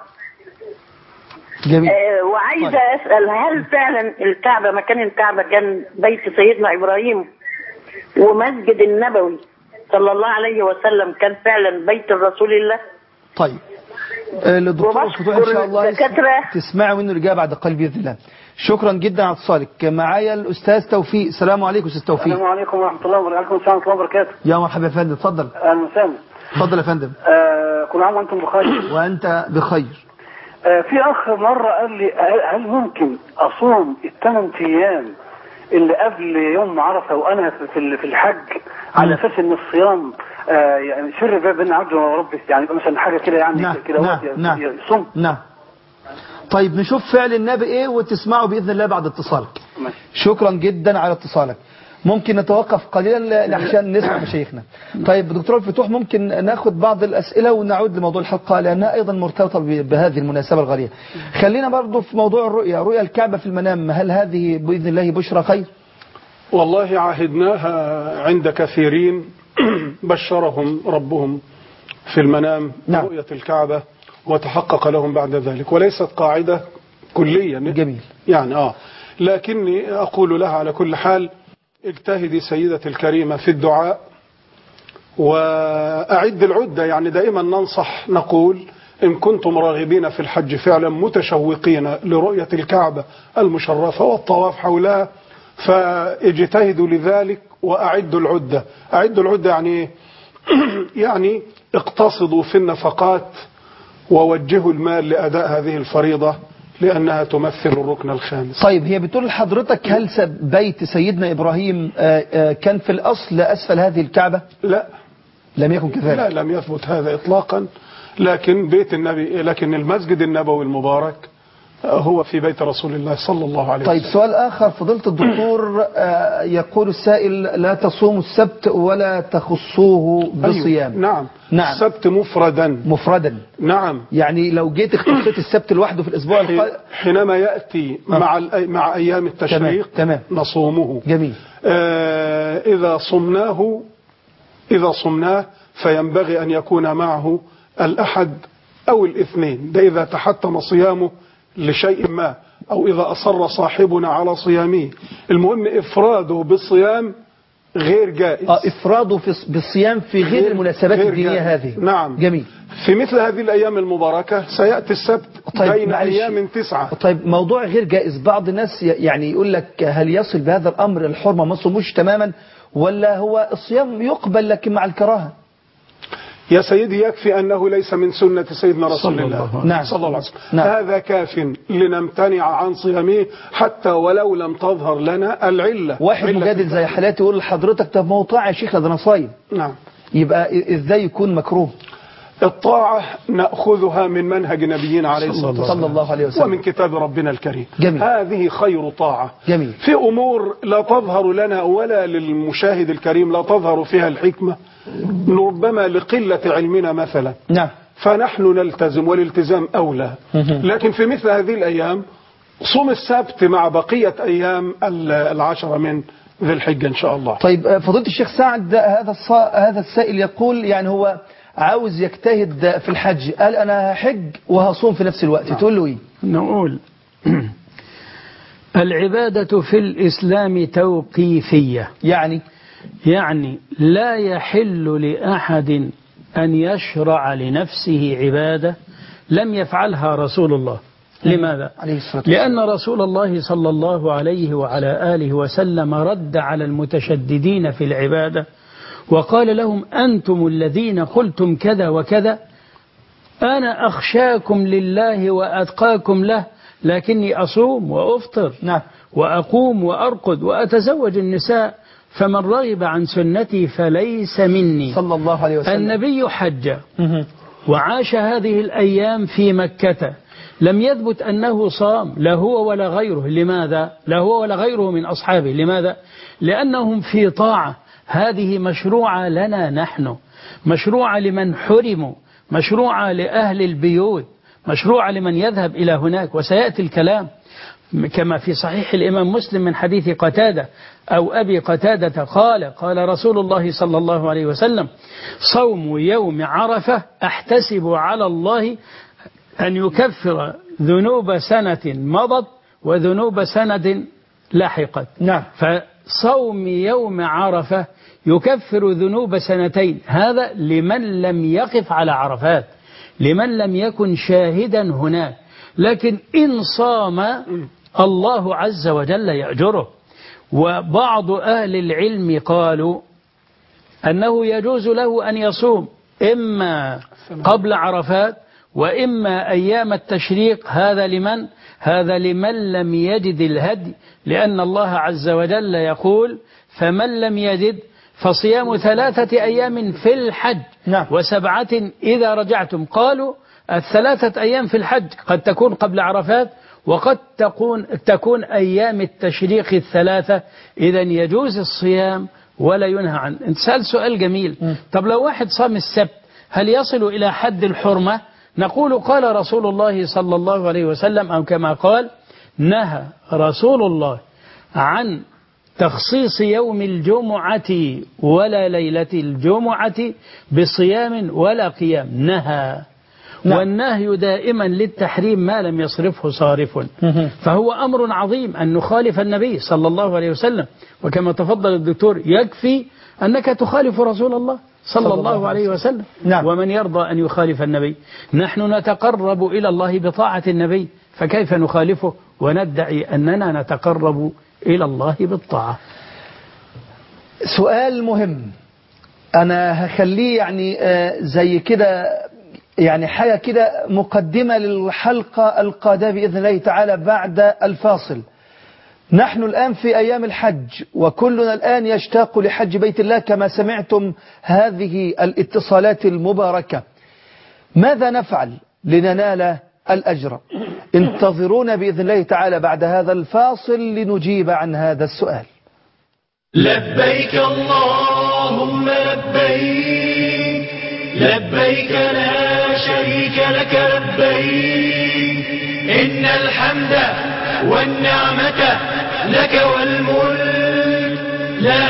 جميل. آه وعايزة طيب. أسأل هل فعلا الكعبة مكان الكعبة كان بيت سيدنا إبراهيم ومسجد النبوي صلى الله عليه وسلم كان فعلا بيت الرسول الله؟ طيب الدكتور فتوح ان شاء الله تسمعوا منه الاجابه بعد قلب باذن الله. شكرا جدا على اتصالك. معايا الاستاذ توفيق. السلام عليكم استاذ توفيق. السلام عليكم ورحمه الله وبركاته. السلام ورحمه الله وبركاته. يا مرحبا يا فندم اتفضل. اهلا وسهلا. اتفضل يا فندم. آه كل عام وانتم بخير. وانت بخير. آه في اخ مره قال لي هل ممكن اصوم الثمان ايام اللي قبل يوم عرفه وانا في في الحج على اساس ان الصيام آه يعني سر بين عبد وربه، يعني مثلا حاجه كده يعني نعم كده نعم نعم يصوم. نعم. طيب نشوف فعل النبي ايه وتسمعوا باذن الله بعد اتصالك. ماشي. شكرا جدا على اتصالك. ممكن نتوقف قليلا عشان نسمع مشايخنا. طيب دكتور الفتوح ممكن ناخذ بعض الاسئله ونعود لموضوع الحلقه لانها ايضا مرتبطه بهذه المناسبه الغاليه. خلينا برضو في موضوع الرؤيا، رؤيا الكعبه في المنام، هل هذه باذن الله بشرى خير؟ والله عهدناها عند كثيرين بشرهم ربهم في المنام نعم. رؤية الكعبة وتحقق لهم بعد ذلك، وليست قاعدة كلية. جميل. يعني آه لكني أقول لها على كل حال اجتهدي سيدتي الكريمة في الدعاء وأعد العدة. يعني دائما ننصح نقول إن كنتم راغبين في الحج فعلا متشوقين لرؤية الكعبة المشرفة والطواف حولها فاجتهدوا لذلك وأعدوا العدة. أعدوا العدة يعني يعني اقتصدوا في النفقات ووجهوا المال لأداء هذه الفريضة لأنها تمثل الركن الخامس. طيب هي بتقول لحضرتك هل بيت سيدنا إبراهيم كان في الأصل أسفل هذه الكعبة؟ لا لم يكن كذلك. لا لم يثبت هذا إطلاقا، لكن بيت النبي لكن المسجد النبوي المبارك هو في بيت رسول الله صلى الله عليه وسلم. طيب سؤال آخر فضيلة الدكتور، يقول السائل لا تصوموا السبت ولا تخصوه بصيام. أيوه. نعم. نعم السبت مفردا. مفردا. نعم. يعني لو جيت اختصيت السبت لوحده في الأسبوع القادم حينما يأتي مع مع أيام التشريق تمام. نصومه. جميل. آه إذا صمناه إذا صمناه فينبغي أن يكون معه الأحد أو الاثنين، ده إذا تحتم صيامه لشيء ما أو إذا أصر صاحبنا على صيامه. المهم إفراده بالصيام غير جائز. آه إفراده في بالصيام في غير, غير المناسبات غير الدينية جائز. هذه. نعم. جميل. في مثل هذه الأيام المباركة سيأتي السبت طيب بين أيام تسعة. طيب موضوع غير جائز، بعض الناس يعني يقول لك هل يصل بهذا الأمر الحرمة ما صوموش تماما، ولا هو الصيام يقبل لكن مع الكراهة؟ يا سيدي يكفي أنه ليس من سنة سيدنا رسول الله, الله. نعم. صلى الله عليه وسلم. نعم. هذا كاف لنمتنع عن صيامه حتى ولو لم تظهر لنا العلة. واحد مجادل زي حالاتي يقول لحضرتك طب ما هو طاعة يا شيخ ده انا صايم. نعم. يبقى ازاي يكون مكروه؟ الطاعة نأخذها من منهج نبينا عليه الصلاة والسلام صلى الله عليه وسلم ومن كتاب ربنا الكريم. جميل. هذه خير طاعة. جميل. في أمور لا تظهر لنا ولا للمشاهد الكريم لا تظهر فيها الحكمة، ربما لقلة علمنا مثلا. نعم. فنحن نلتزم والالتزام أولى. لكن في مثل هذه الأيام صوم السبت مع بقية أيام العشرة من ذي الحجة إن شاء الله. طيب فضيلة الشيخ سعد، هذا هذا السائل يقول يعني هو عاوز يجتهد في الحج، قال أنا هحج وهصوم في نفس الوقت. نعم. تقول له إيه؟ نقول العبادة في الإسلام توقيفية. يعني يعني لا يحل لأحد أن يشرع لنفسه عبادة لم يفعلها رسول الله. لماذا؟ لأن رسول الله صلى الله عليه وعلى آله وسلم رد على المتشددين في العبادة وقال لهم أنتم الذين قلتم كذا وكذا، أنا أخشاكم لله وأتقاكم له، لكني أصوم وأفطر. نعم. وأقوم وأرقد وأتزوج النساء، فمن رغب عن سنتي فليس مني. صلى الله عليه وسلم. النبي حج وعاش هذه الأيام في مكة، لم يثبت أنه صام لا هو ولا غيره. لماذا؟ لا هو ولا غيره من أصحابه. لماذا؟ لأنهم في طاعة، هذه مشروعة لنا نحن، مشروعة لمن حرموا، مشروعة لأهل البيوت، مشروعة لمن يذهب إلى هناك. وسيأتي الكلام كما في صحيح الإمام مسلم من حديث قتادة أو أبي قتادة قال قال رسول الله صلى الله عليه وسلم صوم يوم عرفة أحتسب على الله أن يكفر ذنوب سنة مضت وذنوب سنة لحقت. نعم. فصوم يوم عرفة يكفر ذنوب سنتين، هذا لمن لم يقف على عرفات، لمن لم يكن شاهدا هناك. لكن إن صام الله عز وجل يأجره. وبعض أهل العلم قالوا أنه يجوز له أن يصوم إما قبل عرفات وإما أيام التشريق. هذا لمن؟ هذا لمن لم يجد الهدي، لأن الله عز وجل يقول فمن لم يجد فصيام ثلاثة أيام في الحج. نعم. وسبعة إذا رجعتم. قالوا الثلاثة أيام في الحج قد تكون قبل عرفات وقد تكون, تكون أيام التشريق الثلاثة، إذا يجوز الصيام ولا ينهى عنه. انت سأل سؤال جميل. م. طب لو واحد صام السبت هل يصل إلى حد الحرمة؟ نقول قال رسول الله صلى الله عليه وسلم أو كما قال نهى رسول الله عن تخصيص يوم الجمعة ولا ليلة الجمعة بصيام ولا قيام. نهى. نعم. والنهي دائما للتحريم ما لم يصرفه صارف. فهو أمر عظيم أن نخالف النبي صلى الله عليه وسلم. وكما تفضل الدكتور يكفي أنك تخالف رسول الله صلى, صلى الله عليه وسلم. نعم. ومن يرضى أن يخالف النبي؟ نحن نتقرب إلى الله بطاعة النبي، فكيف نخالفه وندعي أننا نتقرب إلى الله بالطاعة؟ سؤال مهم أنا هخليه يعني زي كده يعني حاجة كده مقدمة للحلقة القادمة بإذن الله تعالى بعد الفاصل. نحن الآن في أيام الحج وكلنا الآن يشتاق لحج بيت الله كما سمعتم هذه الاتصالات المباركة. ماذا نفعل لننال الأجر؟ انتظرونا بإذن الله تعالى بعد هذا الفاصل لنجيب عن هذا السؤال. لبيك اللهم لبيك لبيك لا شريك لك لبيك إن الحمد والنعمة لك والملك لا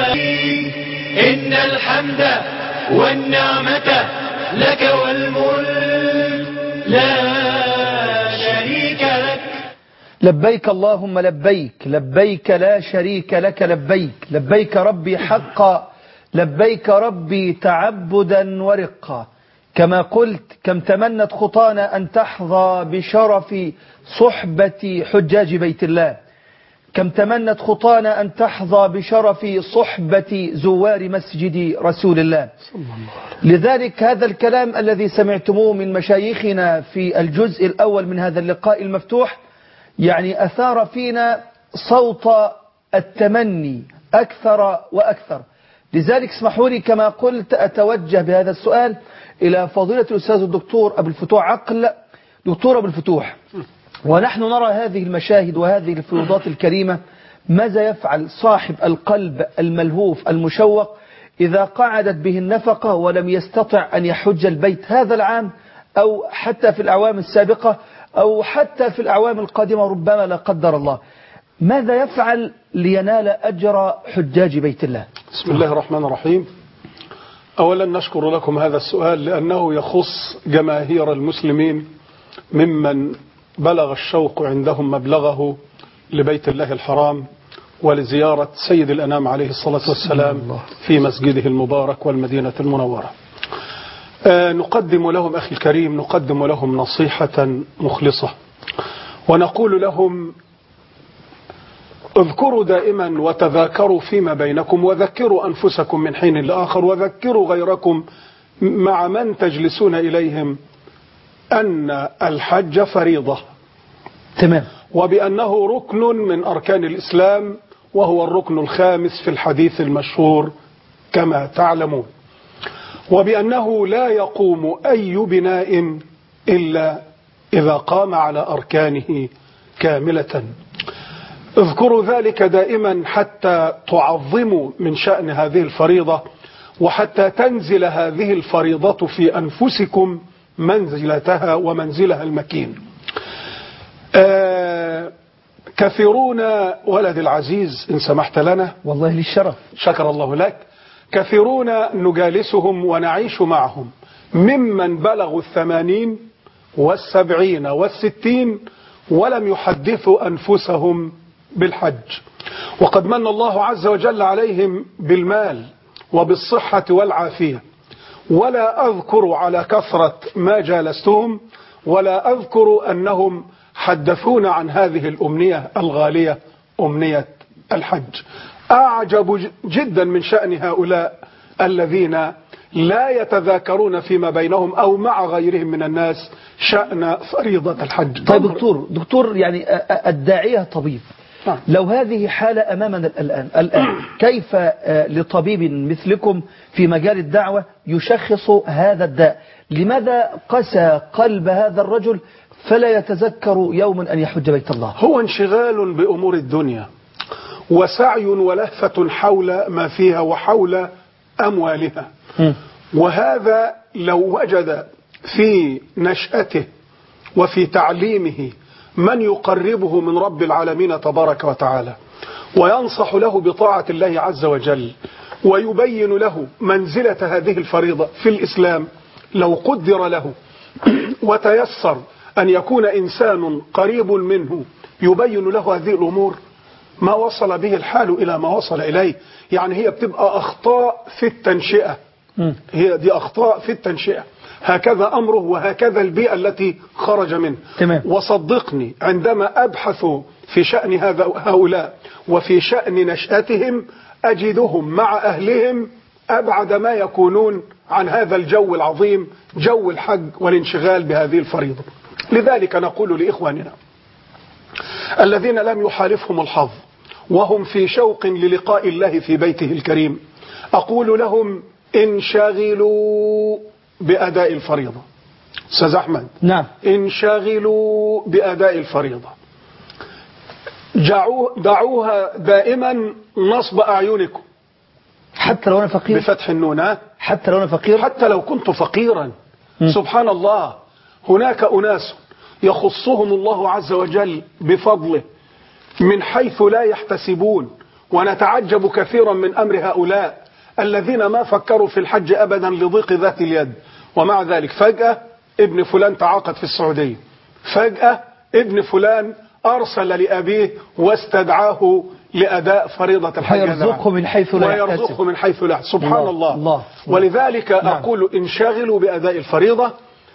إن الحمد والنعمة لك والملك لا شريك لك. لبيك اللهم لبيك، لبيك لا شريك لك لبيك، لبيك ربي حقا، لبيك ربي تعبدا ورقا. كما قلت كم تمنت خطانا أن تحظى بشرف صحبة حجاج بيت الله، كم تمنت خطانا أن تحظى بشرف صحبة زوار مسجد رسول الله. لذلك هذا الكلام الذي سمعتموه من مشايخنا في الجزء الأول من هذا اللقاء المفتوح يعني أثار فينا صوت التمني أكثر وأكثر. لذلك اسمحوا لي كما قلت أتوجه بهذا السؤال إلى فضيلة الأستاذ الدكتور أبو الفتوح عقل. دكتور أبو الفتوح، ونحن نرى هذه المشاهد وهذه الفيوضات الكريمة، ماذا يفعل صاحب القلب الملهوف المشوق إذا قعدت به النفقة ولم يستطع أن يحج البيت هذا العام أو حتى في الأعوام السابقة أو حتى في الأعوام القادمة ربما لا قدر الله؟ ماذا يفعل لينال أجر حجاج بيت الله؟ بسم الله الرحمن الرحيم. أولا نشكر لكم هذا السؤال لأنه يخص جماهير المسلمين ممن بلغ الشوق عندهم مبلغه لبيت الله الحرام ولزيارة سيد الأنام عليه الصلاة والسلام في مسجده المبارك والمدينة المنورة. آه نقدم لهم أخي الكريم، نقدم لهم نصيحة مخلصة ونقول لهم اذكروا دائما وتذاكروا فيما بينكم وذكروا أنفسكم من حين لآخر وذكروا غيركم مع من تجلسون إليهم أن الحج فريضة، تمام، وبأنه ركن من أركان الإسلام وهو الركن الخامس في الحديث المشهور كما تعلمون، وبأنه لا يقوم أي بناء إلا إذا قام على أركانه كاملة. اذكروا ذلك دائما حتى تعظموا من شأن هذه الفريضة وحتى تنزل هذه الفريضة في أنفسكم منزلتها ومنزلها المكين. آه كثيرون ولد العزيز إن سمحت لنا، والله للشرف، شكر الله لك، كثيرون نجالسهم ونعيش معهم ممن بلغوا الثمانين والسبعين والستين ولم يحدثوا أنفسهم بالحج، وقد من الله عز وجل عليهم بالمال وبالصحة والعافية. ولا أذكر على كثرة ما جالستهم ولا أذكر أنهم حدثون عن هذه الأمنية الغالية، أمنية الحج. أعجب جدا من شأن هؤلاء الذين لا يتذاكرون فيما بينهم أو مع غيرهم من الناس شأن فريضة الحج. طيب دكتور دكتور يعني الداعية طبيب، لو هذه حالة أمامنا الآن الآن كيف لطبيب مثلكم في مجال الدعوة يشخص هذا الداء؟ لماذا قسى قلب هذا الرجل فلا يتذكر يوما أن يحج بيت الله؟ هو انشغال بأمور الدنيا وسعي ولهفة حول ما فيها وحول أموالها. م. وهذا لو وجد في نشأته وفي تعليمه من يقربه من رب العالمين تبارك وتعالى وينصح له بطاعة الله عز وجل ويبين له منزلة هذه الفريضة في الإسلام، لو قدر له وتيسر أن يكون إنسان قريب منه يبين له هذه الأمور ما وصل به الحال إلى ما وصل إليه. يعني هي بتبقى أخطاء في التنشئة، هي دي أخطاء في التنشئة، هكذا أمره وهكذا البيئة التي خرج منه. تمام. وصدقني عندما أبحث في شأن هذا هؤلاء وفي شأن نشأتهم أجدهم مع أهلهم أبعد ما يكونون عن هذا الجو العظيم، جو الحج والانشغال بهذه الفريضة. لذلك نقول لإخواننا الذين لم يحالفهم الحظ وهم في شوق للقاء الله في بيته الكريم، أقول لهم انشغلوا بأداء الفريضة. أستاذ أحمد، نعم، انشغلوا بأداء الفريضة، دعوها دائما نصب أعينكم حتى لو أنا فقير، بفتح النون، حتى لو أنا فقير، حتى لو كنت فقيرا. م. سبحان الله، هناك أناس يخصهم الله عز وجل بفضله من حيث لا يحتسبون، ونتعجب كثيرا من أمر هؤلاء الذين ما فكروا في الحج أبدا لضيق ذات اليد، ومع ذلك فجأة ابن فلان تعاقد في السعودية، فجأة ابن فلان أرسل لأبيه واستدعاه لأداء فريضة الحج. ويرزقه من حيث لا يحتسب. ويرزقه من حيث لا يحتسب. سبحان الله, الله. الله. ولذلك نعم. أقول انشغلوا بأداء الفريضة،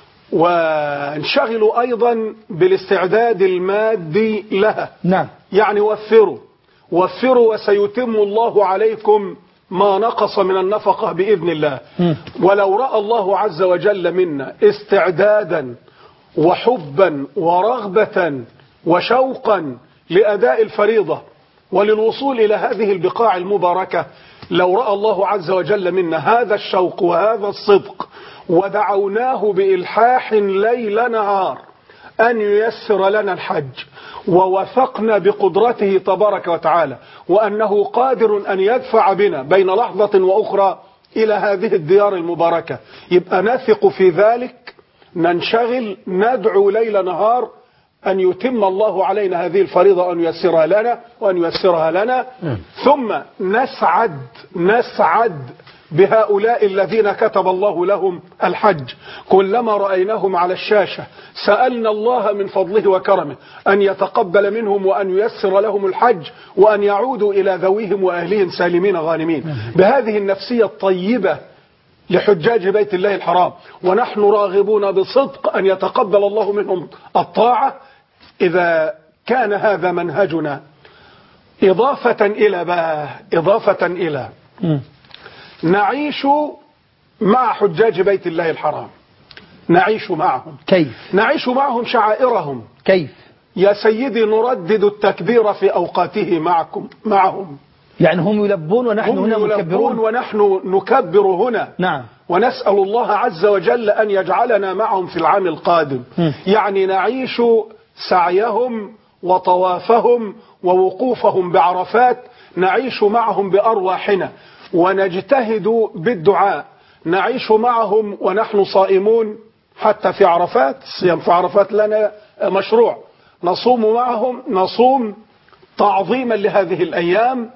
وانشغلوا أيضا بالاستعداد المادي لها. نعم. يعني وفروا وفروا وسيتم الله عليكم ما نقص من النفقة بإذن الله. م. ولو رأى الله عز وجل منا استعدادا وحبا ورغبة وشوقا لأداء الفريضة وللوصول إلى هذه البقاع المباركة، لو رأى الله عز وجل منا هذا الشوق وهذا الصدق ودعوناه بإلحاح ليل نهار أن ييسر لنا الحج، ووثقنا بقدرته تبارك وتعالى وأنه قادر أن يدفع بنا بين لحظة وأخرى إلى هذه الديار المباركة، يبقى نثق في ذلك، ننشغل، ندعو ليل نهار أن يتم الله علينا هذه الفريضة وأن ييسرها لنا وأن ييسرها لنا. ثم نسعد نسعد بهؤلاء الذين كتب الله لهم الحج، كلما رأيناهم على الشاشة سألنا الله من فضله وكرمه أن يتقبل منهم وأن ييسر لهم الحج وأن يعودوا إلى ذويهم وأهلهم سالمين غانمين بهذه النفسية الطيبة لحجاج بيت الله الحرام. ونحن راغبون بصدق أن يتقبل الله منهم الطاعة إذا كان هذا منهجنا. إضافة إلى بقى إضافة إلى نعيش مع حجاج بيت الله الحرام، نعيش معهم. كيف؟ نعيش معهم شعائرهم. كيف؟ يا سيدي نردد التكبير في أوقاته معكم معهم. يعني هم يلبون ونحن هم هنا مكبرون ونحن نكبر هنا. نعم. ونسأل الله عز وجل أن يجعلنا معهم في العام القادم. م. يعني نعيش سعيهم وطوافهم ووقوفهم بعرفات، نعيش معهم بأرواحنا ونجتهد بالدعاء، نعيش معهم ونحن صائمون حتى في عرفات. الصيام في عرفات لنا مشروع، نصوم معهم، نصوم تعظيما لهذه الأيام.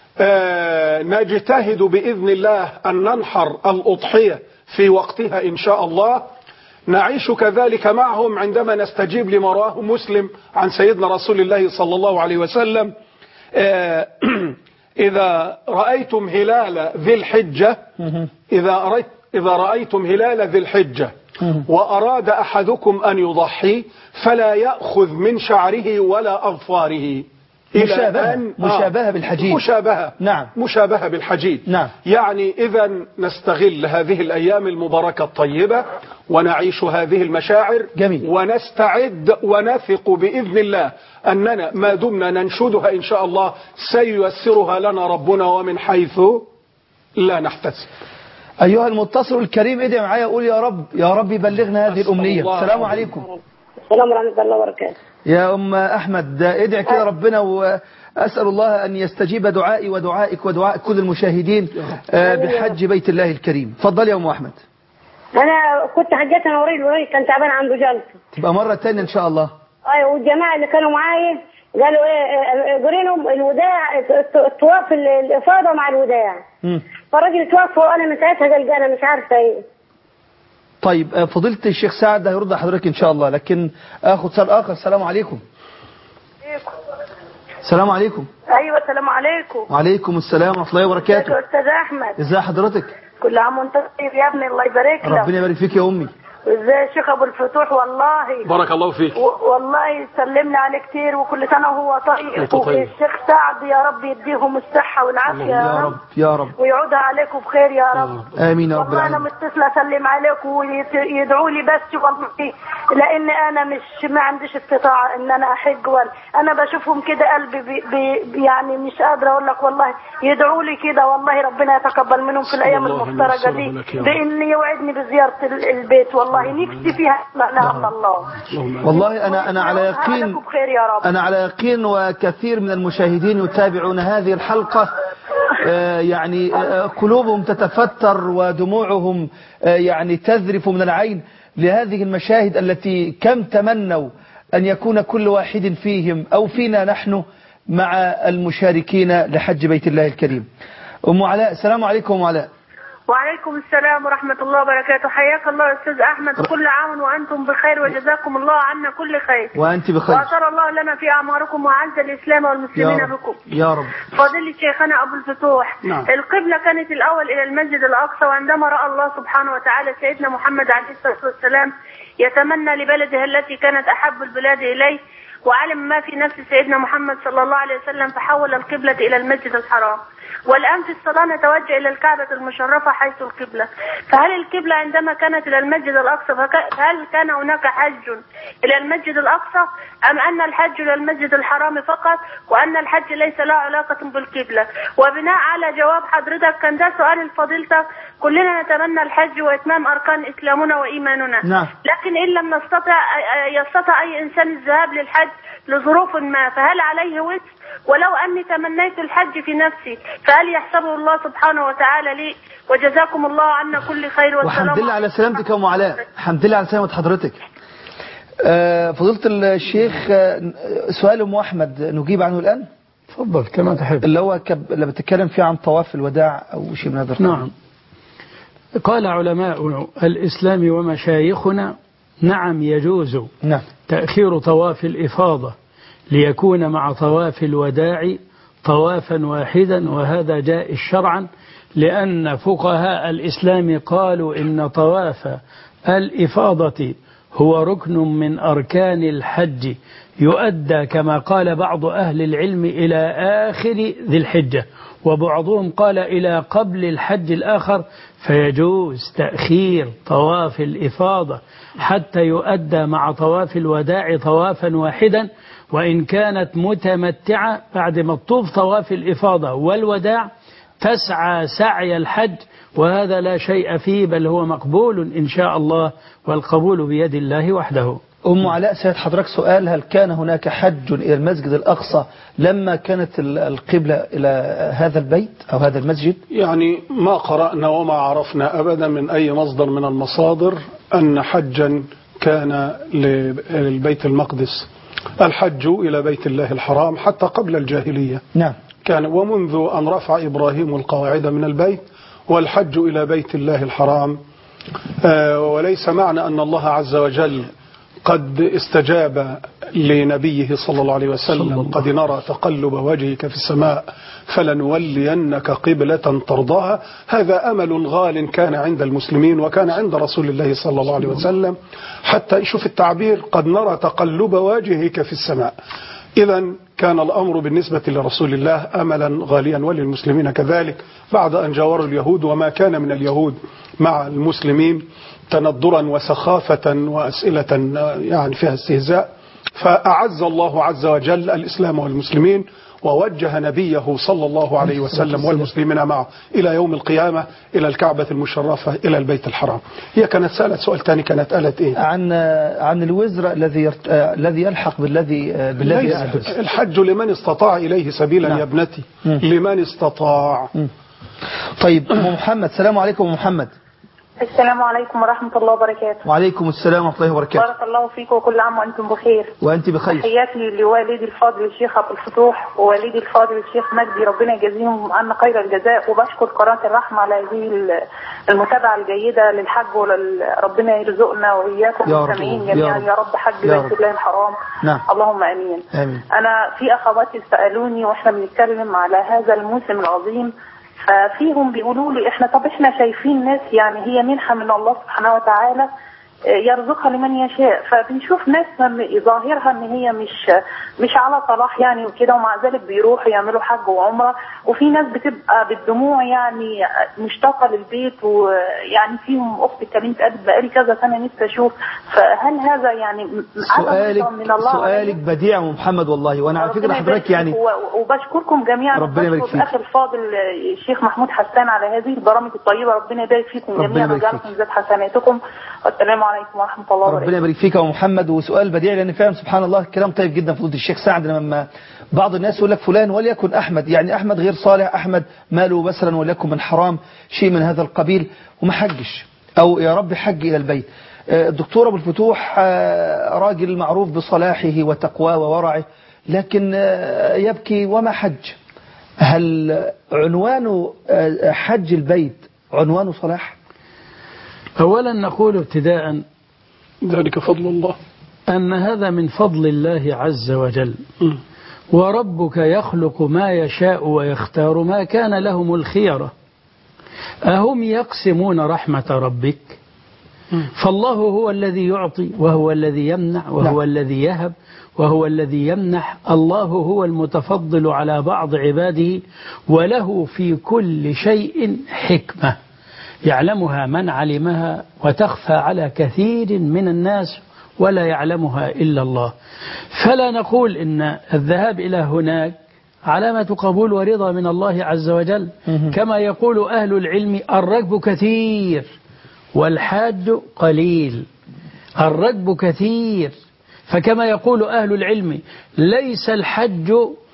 آه نجتهد بإذن الله أن ننحر الأضحية في وقتها إن شاء الله. نعيش كذلك معهم عندما نستجيب لما رواه مسلم عن سيدنا رسول الله صلى الله عليه وسلم: آه إذا رأيتم هلال ذي الحجة إذا رأيت إذا رأيتم هلال ذي الحجة وأراد أحدكم أن يضحي فلا يأخذ من شعره ولا أظفاره. مشابهة مشابهة بالحجيج. مشابهة نعم. مشابهة بالحجيج. نعم. يعني إذا نستغل هذه الأيام المباركة الطيبة ونعيش هذه المشاعر. جميل. ونستعد ونثق بإذن الله أننا ما دمنا ننشدها إن شاء الله سييسرها لنا ربنا ومن حيث لا نحتسب. أيها المتصل الكريم ادعي معايا قول يا رب يا رب بلغنا هذه الأمنية. السلام عليكم. السلام ورحمة الله وبركاته. يا أم أحمد ادعي كده ربنا، وأسأل الله أن يستجيب دعائي ودعائك ودعاء كل المشاهدين بحج بيت الله الكريم. اتفضلي يا أم أحمد. أنا كنت حجيت أنا وريد وريد كان تعبان عنده جلطة. تبقى مرة تانية إن شاء الله. أيوة، والجماعة اللي كانوا معايا قالوا إيه قرينهم الوداع الطواف الإفاضة مع الوداع. فالراجل توفى وأنا من ساعتها قلقانة مش عارفة إيه. طيب فضيلة الشيخ سعد هيرد حضرتك إن شاء الله، لكن آخذ سؤال آخر. السلام عليكم. السلام عليكم. أيوة السلام عليكم. وعليكم السلام ورحمة الله وبركاته. يا أستاذ أحمد. إزاي حضرتك؟ كل عام وأنت طيب يا ابني، الله يبارك لك. ربنا يبارك فيك يا أمي. ازاي يا شيخ ابو الفتوح؟ والله بارك الله فيك. والله سلمنا عليه كتير وكل سنه وهو طيب. والشيخ سعد يا رب يديهم الصحه والعافيه يا رب يا رب ويعودها عليكم بخير يا رب. امين يا رب والله انا متصله اسلم عليكم ويدعوا لي بس والله، لان انا مش ما عنديش استطاعه ان انا احج، ولا انا بشوفهم كده قلبي بي بي يعني مش قادره اقول لك والله. يدعوا لي كده والله ربنا يتقبل منهم في الايام المفترجه دي بان يوعدني بزياره البيت. والله نفسي فيها نعم الله. والله أنا أنا على يقين أنا على يقين وكثير من المشاهدين يتابعون هذه الحلقة يعني قلوبهم تتفتر ودموعهم يعني تذرف من العين لهذه المشاهد التي كم تمنوا أن يكون كل واحد فيهم أو فينا نحن مع المشاركين لحج بيت الله الكريم. أم علاء. السلام عليكم أم علاء. وعليكم السلام ورحمة الله وبركاته. حياك الله أستاذ أحمد، وكل عام وأنتم بخير وجزاكم الله عنا كل خير. وأنت بخير. وأسر الله لنا في أعماركم وأعز الإسلام والمسلمين يا رب. بكم. يا رب. فضيلة شيخنا أبو الفتوح، نعم. القبلة كانت الأول إلى المسجد الأقصى، وعندما رأى الله سبحانه وتعالى سيدنا محمد عليه الصلاة والسلام يتمنى لبلده التي كانت أحب البلاد إليه، وعلم ما في نفس سيدنا محمد صلى الله عليه وسلم، فحول القبلة إلى المسجد الحرام. والآن في الصلاة نتوجه إلى الكعبة المشرفة حيث القبلة. فهل القبلة عندما كانت إلى المسجد الأقصى فهل كان هناك حج إلى المسجد الأقصى، أم أن الحج إلى المسجد الحرام فقط، وأن الحج ليس له علاقة بالقبلة؟ وبناء على جواب حضرتك كان ده سؤال لفضيلتك. كلنا نتمنى الحج وإتمام أركان إسلامنا وإيماننا، نعم. لكن إن لم نستطع يستطيع أي إنسان الذهاب للحج لظروف ما، فهل عليه وزر؟ ولو أني تمنيت الحج في نفسي فهل يحسبه الله سبحانه وتعالى لي؟ وجزاكم الله عنا كل خير والسلام. والحمد لله على سلامتك يا أم علاء. الحمد لله على سلامة حضرتك. آه فضيلة الشيخ، آه سؤال أم أحمد نجيب عنه الآن. تفضل كما تحب. اللي هو كب... اللي بتتكلم فيه عن طواف الوداع أو شيء من هذا القبيل. نعم. قال علماء الإسلام ومشايخنا: نعم يجوز نعم. تأخير طواف الإفاضة ليكون مع طواف الوداع طوافا واحدا، وهذا جائز شرعا، لأن فقهاء الإسلام قالوا إن طواف الإفاضة هو ركن من أركان الحج، يؤدى كما قال بعض أهل العلم إلى آخر ذي الحجة، وبعضهم قال إلى قبل الحج الآخر، فيجوز تأخير طواف الإفاضة حتى يؤدى مع طواف الوداع طوافا واحدا، وإن كانت متمتعة بعد ما تطوف طواف الإفاضة والوداع تسعى سعي الحج، وهذا لا شيء فيه، بل هو مقبول إن شاء الله، والقبول بيد الله وحده. أم علاء، سيد حضرتك سؤال: هل كان هناك حج إلى المسجد الأقصى لما كانت القبلة إلى هذا البيت أو هذا المسجد؟ يعني ما قرأنا وما عرفنا أبدا من أي مصدر من المصادر أن حجا كان للبيت المقدس. الحج إلى بيت الله الحرام حتى قبل الجاهلية نعم كان، ومنذ أن رفع إبراهيم القواعد من البيت والحج إلى بيت الله الحرام. آه وليس معنى أن الله عز وجل قد استجاب لنبيه صلى الله عليه وسلم: قد نرى تقلب وجهك في السماء فلنولينك قبلة ترضاها. هذا أمل غال كان عند المسلمين وكان عند رسول الله صلى الله عليه وسلم، حتى يشوف التعبير: قد نرى تقلب وجهك في السماء. إذا كان الأمر بالنسبة لرسول الله أملا غاليا، وللمسلمين كذلك، بعد أن جاوروا اليهود، وما كان من اليهود مع المسلمين تندرا وسخافة وأسئلة يعني فيها استهزاء. فأعز الله عز وجل الإسلام والمسلمين، ووجه نبيه صلى الله عليه وسلم والمسلمين معه إلى يوم القيامة إلى الكعبة المشرفة إلى البيت الحرام. هي كانت سألت سؤال ثاني، كانت قالت إيه؟ عن عن الوزر الذي يرت... الذي يلحق بالذي بالذي الحج لمن استطاع إليه سبيلا. نعم. يا ابنتي م. لمن استطاع. م. طيب أم محمد، السلام عليكم أم محمد. السلام عليكم ورحمة الله وبركاته. وعليكم السلام ورحمة الله وبركاته. بارك الله فيك وكل عام وأنتم بخير. وأنت بخير. تحياتي لوالدي الفاضل الشيخ أبو الفتوح ووالدي الفاضل الشيخ مجدي، ربنا يجازيهم عنا خير الجزاء، وبشكر قناة الرحمة على هذه المتابعة الجيدة للحج، وربنا يرزقنا وإياكم المستمعين جميعا يا رب حج بيت الله الحرام. نعم. اللهم آمين. آمين. أنا في أخواتي سألوني وإحنا بنتكلم على هذا الموسم العظيم، ففيهم بيقولوا لي احنا طب احنا شايفين ناس يعني هي منحة من الله سبحانه وتعالى يرزقها لمن يشاء، فبنشوف ناس ظاهرها ان هي مش مش على صلاح يعني وكده، ومع ذلك بيروحوا يعملوا حج وعمره، وفي ناس بتبقى بالدموع يعني مشتاقه للبيت، ويعني فيهم اخت كلمت قالت بقالي كذا سنه نفسي اشوف. فهل هذا يعني سؤالك من الله؟ سؤالك بديع يا محمد والله، وانا على فكره حضرتك يعني وبشكركم جميعا. ربنا يبارك فيك. اخي الفاضل الشيخ محمود حسان على هذه البرامج الطيبه، ربنا يبارك فيكم جميعا ويجعلكم ذات حسناتكم، والسلام عليكم ورحمه الله وبركاته. ربنا يبارك فيك يا محمد. وسؤال بديع، لان فعلا سبحان الله كلام طيب جدا فضيلة الشيخ سعد. لما بعض الناس يقول لك فلان وليكن احمد، يعني احمد غير صالح، احمد ماله مثلا وليكن من حرام، شيء من هذا القبيل، وما حجش، او يا رب حج الى البيت. الدكتور ابو الفتوح راجل معروف بصلاحه وتقواه وورعه، لكن يبكي وما حج. هل عنوان حج البيت عنوانه صلاح؟ أولا نقول ابتداء ذلك فضل الله، أن هذا من فضل الله عز وجل. وربك يخلق ما يشاء ويختار، ما كان لهم الخيرة. أهم يقسمون رحمة ربك؟ فالله هو الذي يعطي وهو الذي يمنع وهو نعم. الذي يهب وهو الذي يمنح. الله هو المتفضل على بعض عباده، وله في كل شيء حكمة يعلمها من علمها، وتخفى على كثير من الناس ولا يعلمها إلا الله. فلا نقول إن الذهاب إلى هناك علامة قبول ورضا من الله عز وجل، كما يقول أهل العلم الركب كثير والحاج قليل. الركب كثير، فكما يقول أهل العلم ليس الحج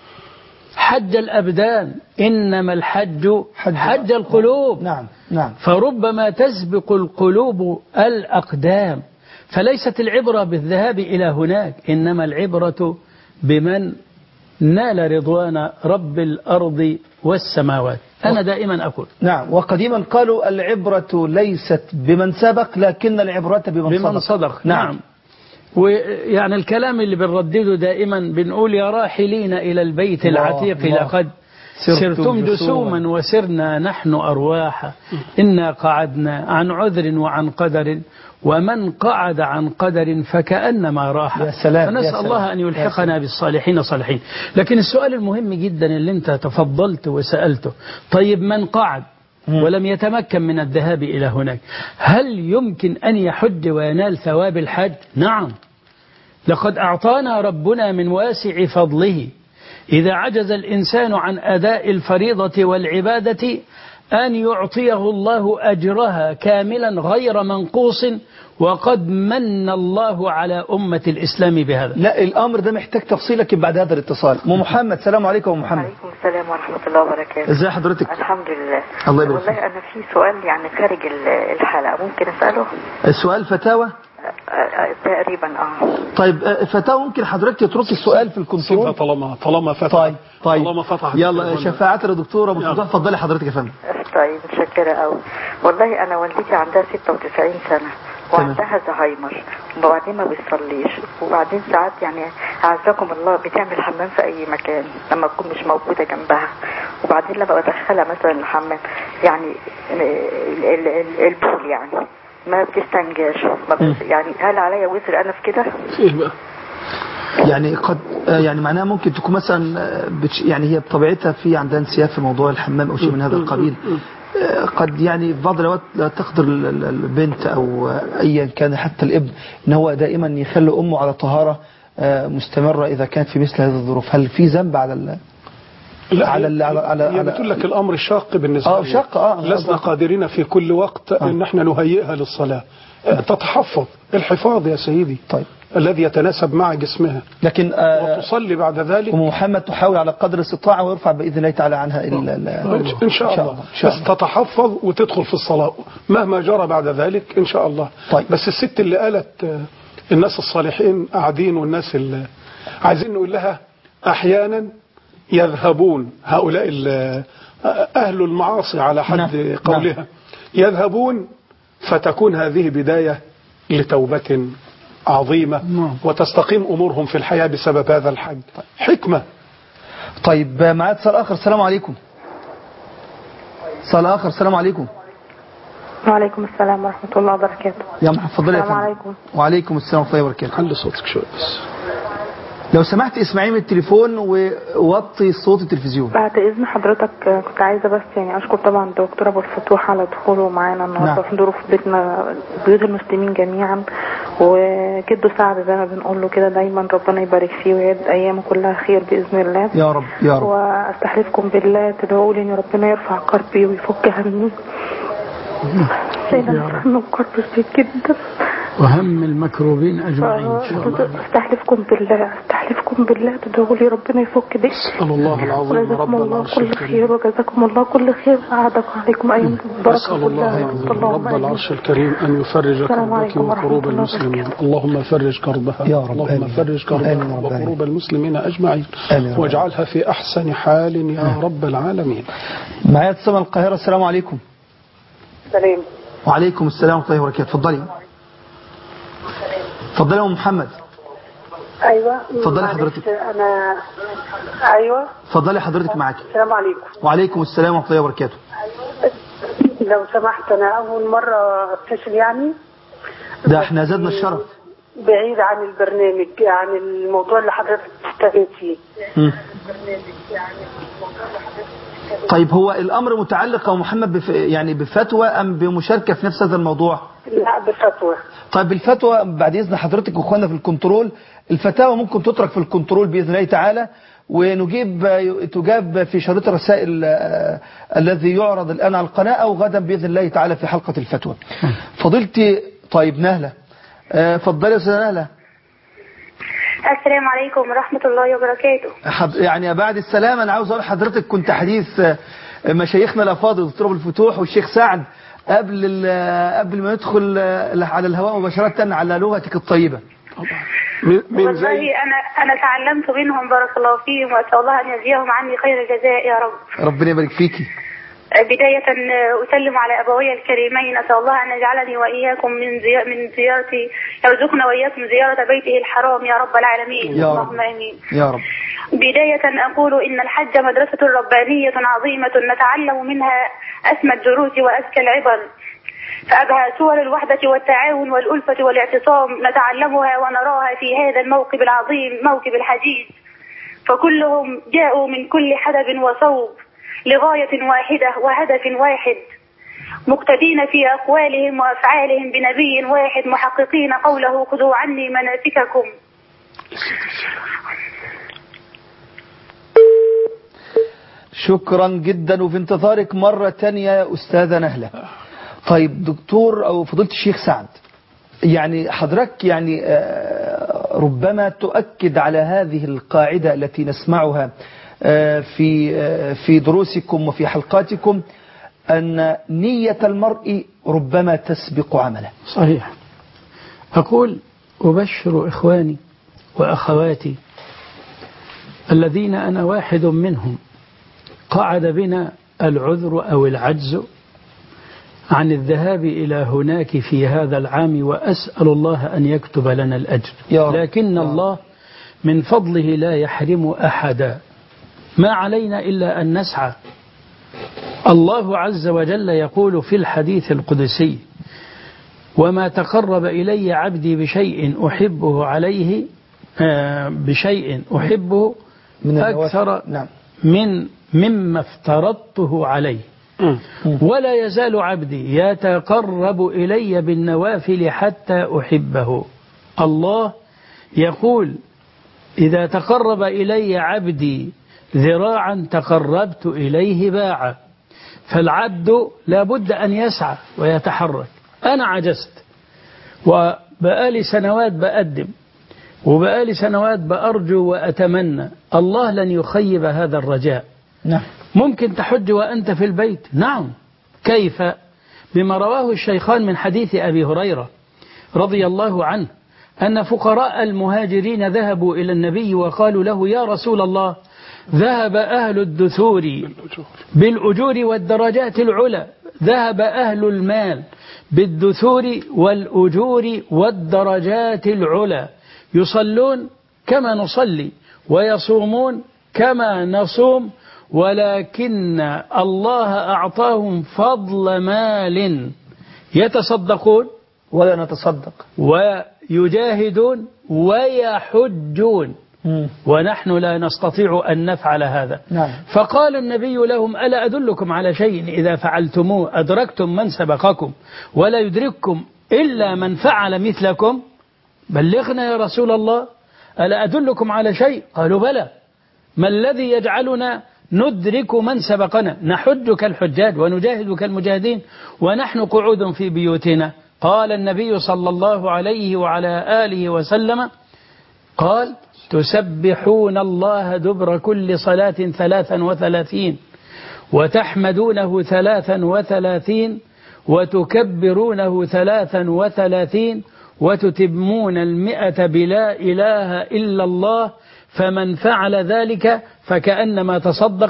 حج الأبدان، إنما الحج حج, حج القلوب. نعم نعم. فربما تسبق القلوب الأقدام. فليست العبرة بالذهاب إلى هناك، إنما العبرة بمن نال رضوان رب الأرض والسماوات. أنا دائما أقول نعم. وقديما قالوا العبرة ليست بمن سبق، لكن العبرة بمن, بمن صدق, صدق. نعم, نعم. ويعني الكلام اللي بنردده دائما بنقول يا راحلين إلى البيت العتيق لقد سرتم جسوما وسرنا نحن أرواحا، إنا قعدنا عن عذر وعن قدر، ومن قعد عن قدر فكأنما راح. يا سلام. فنسأل يا سلام. الله أن يلحقنا بالصالحين صالحين. لكن السؤال المهم جدا اللي انت تفضلت وسألته، طيب من قعد ولم يتمكن من الذهاب إلى هناك، هل يمكن أن يحج وينال ثواب الحج؟ نعم. لقد أعطانا ربنا من واسع فضله إذا عجز الإنسان عن أداء الفريضة والعبادة أن يعطيه الله أجرها كاملا غير منقوص، وقد من الله على أمة الإسلام بهذا. لا، الأمر ده محتاج تفصيل، لكن بعد هذا الاتصال. أم محمد، السلام عليكم. أم محمد. وعليكم السلام ورحمة الله وبركاته. ازي حضرتك؟ الحمد لله. الله يبارك فيك. والله أنا في سؤال يعني خارج الحلقة، ممكن أسأله؟ السؤال فتاوى؟ تقريبا اه. طيب فتاوى ممكن حضرتك تتركي السؤال في الكنترول طالما طالما فتح. طيب طيب طالما فتح. يلا شفاعة الدكتورة ابو فتوح، اتفضلي حضرتك يا فندم. طيب متشكرة قوي. والله أنا والدتي عندها ستة وتسعين سنة وعندها زهايمر، وبعدين ما بتصليش، وبعدين ساعات يعني أعزكم الله بتعمل حمام في أي مكان لما تكون مش موجودة جنبها، وبعدين لما بدخلها مثلا الحمام يعني البول يعني ما بتستنجاش، ما يعني هل عليا وزر أنا في كده؟ إيه بقى؟ يعني قد يعني معناها ممكن تكون مثلا بتش يعني هي بطبيعتها في عندها انسياب في موضوع الحمام أو شيء من هذا القبيل، قد يعني في بعض الأوقات لا تقدر البنت أو أيا كان حتى الابن إن هو دائما يخلي أمه على طهارة مستمرة إذا كانت في مثل هذه الظروف. هل في ذنب على ال لا على ال على على هي بتقول لك الأمر شاق بالنسبة اه شاق اه لسنا قادرين في كل وقت آه. ان احنا نهيئها للصلاة. آه. تتحفظ الحفاظ يا سيدي طيب الذي يتناسب مع جسمها، لكن آه وتصلي بعد ذلك. ومحمد تحاول على قدر الاستطاعة ويرفع بإذن الله تعالى عنها إلا إن شاء الله. بس تتحفظ وتدخل في الصلاة مهما جرى بعد ذلك إن شاء الله. طيب. بس الست اللي قالت الناس الصالحين قاعدين والناس اللي عايزين نقول لها أحيانا يذهبون هؤلاء أهل المعاصي على حد نعم. قولها نعم. يذهبون فتكون هذه بداية لتوبة عظيمة نعم. وتستقيم أمورهم في الحياة بسبب هذا الحج. حكمة. طيب معايا اتصال آخر. السلام عليكم. اتصال آخر. السلام عليكم. وعليكم السلام ورحمة الله وبركاته. يا محمد اتفضلي يا فندم. السلام عليكم. وعليكم السلام ورحمة الله وبركاته. علي صوتك شوية بس لو سمحت اسمعي من التليفون ووطي صوت التلفزيون. بعد إذن حضرتك كنت عايزة بس يعني أشكر طبعا الدكتور أبو الفتوح على دخوله معانا النهارده في ظروف بيتنا بيوت المسلمين جميعا، وجده سعد زي ما بنقول له كده دايما ربنا يبارك فيه ويعد أيامه كلها خير بإذن الله يا رب يا رب. وأستحلفكم بالله تدعوا لي إن ربنا يرفع قلبي ويفك همي. سيدنا هم كرب شديد جدا وهم المكروبين أجمعين إن شاء الله. استحلفكم بالله استحلفكم بالله تدعوا لي ربنا يفك دي. أسأل الله العظيم رب العرش كل خير وجزاكم الله كل خير وأعدكم عليكم أيام بركة. أسأل الله رب العرش الكريم أن يفرج كربك وكروب المسلمين. اللهم فرج كربها يا رب. اللهم فرج كربها وكروب المسلمين أجمعين واجعلها في أحسن حال يا رب العالمين. معايا اتصال من القاهرة. السلام عليكم. سلام. وعليكم السلام ورحمة الله وبركاته. اتفضلي. اتفضلي يا ام محمد. ايوه اتفضلي حضرتك. انا ايوه اتفضلي حضرتك معاكي. السلام عليكم. وعليكم السلام ورحمة الله وبركاته. لو سمحت انا اول مرة اتصل يعني. ده احنا زادنا الشرف. بعيد عن البرنامج، عن الموضوع اللي حضرتك بتتكلم فيه. م. طيب هو الامر متعلق يا محمد بف... يعني بفتوى ام بمشاركة في نفس هذا الموضوع؟ لا بفتوى. طيب الفتوى بعد اذن حضرتك واخواننا في الكنترول، الفتاوى ممكن تترك في الكنترول باذن الله تعالى، ونجيب تجاب في شريط الرسائل الذي يعرض الان على القناة او غدا باذن الله تعالى في حلقة الفتوى. فضيلتي طيب نهلة، اتفضلي يا استاذه نهلة. السلام عليكم ورحمة الله وبركاته. يعني بعد السلام انا عاوز اقول لحضرتك كنت حديث مشايخنا الافاضل دكتور ابو الفتوح والشيخ سعد قبل قبل ما ندخل على الهواء مباشرة على لغتك الطيبة. والله انا انا تعلمت منهم بارك الله فيهم، واسال الله ان يجزيهم عني خير الجزاء يا رب. ربنا يبارك فيكي. بداية أسلم على أبوي الكريمين، أسأل الله أن يجعلني وإياكم من من زيارتي، يرزقنا وإياكم زيارة بيته الحرام يا رب العالمين. اللهم آمين يا رب. بداية أقول إن الحج مدرسة ربانية عظيمة نتعلم منها أسمى الدروس وأزكى العبر، فأبهى صور الوحدة والتعاون والألفة والاعتصام نتعلمها ونراها في هذا الموكب العظيم موكب الحجيج، فكلهم جاءوا من كل حدب وصوب لغاية واحدة وهدف واحد، مقتدين في أقوالهم وأفعالهم بنبي واحد، محققين قوله خذوا عني مناسككم. شكرا جدا، وفي انتظارك مرة تانية يا أستاذة نهلة. طيب دكتور أو فضيلة الشيخ سعد، يعني حضرتك يعني ربما تؤكد على هذه القاعدة التي نسمعها في في دروسكم وفي حلقاتكم، أن نية المرء ربما تسبق عمله. صحيح. أقول أبشر إخواني وأخواتي الذين أنا واحد منهم قعد بنا العذر أو العجز عن الذهاب إلى هناك في هذا العام، وأسأل الله أن يكتب لنا الأجر، لكن الله من فضله لا يحرم أحدا، ما علينا إلا أن نسعى. الله عز وجل يقول في الحديث القدسي: وما تقرب إلي عبدي بشيء أحبه عليه آه بشيء أحبه من أكثر نعم. من مما افترضته عليه، ولا يزال عبدي يتقرب إلي بالنوافل حتى أحبه. الله يقول: إذا تقرب إلي عبدي ذراعا تقربت إليه باعا. فالعبد لابد أن يسعى ويتحرك. أنا عجزت وبقالي سنوات بقدم وبقالي سنوات بأرجو وأتمنى، الله لن يخيب هذا الرجاء. نعم. ممكن تحج وأنت في البيت؟ نعم. كيف؟ بما رواه الشيخان من حديث أبي هريرة رضي الله عنه أن فقراء المهاجرين ذهبوا إلى النبي وقالوا له: يا رسول الله، ذهب أهل الدثور بالأجور والدرجات العلى، ذهب أهل المال بالدثور والأجور والدرجات العلى، يصلون كما نصلي ويصومون كما نصوم، ولكن الله أعطاهم فضل مال يتصدقون ولا نتصدق، ويجاهدون ويحجون، ونحن لا نستطيع أن نفعل هذا. نعم. فقال النبي لهم: ألا أدلكم على شيء إذا فعلتموه أدركتم من سبقكم ولا يدرككم إلا من فعل مثلكم؟ بلغنا يا رسول الله، ألا أدلكم على شيء؟ قالوا: بلى. ما الذي يجعلنا ندرك من سبقنا؟ نحج كالحجاج ونجاهد كالمجاهدين ونحن قعود في بيوتنا. قال النبي صلى الله عليه وعلى آله وسلم، قال: تسبحون الله دبر كل صلاة ثلاثا وثلاثين، وتحمدونه ثلاثا وثلاثين، وتكبرونه ثلاثا وثلاثين، وتتمون المئة بلا إله إلا الله، فمن فعل ذلك فكأنما تصدق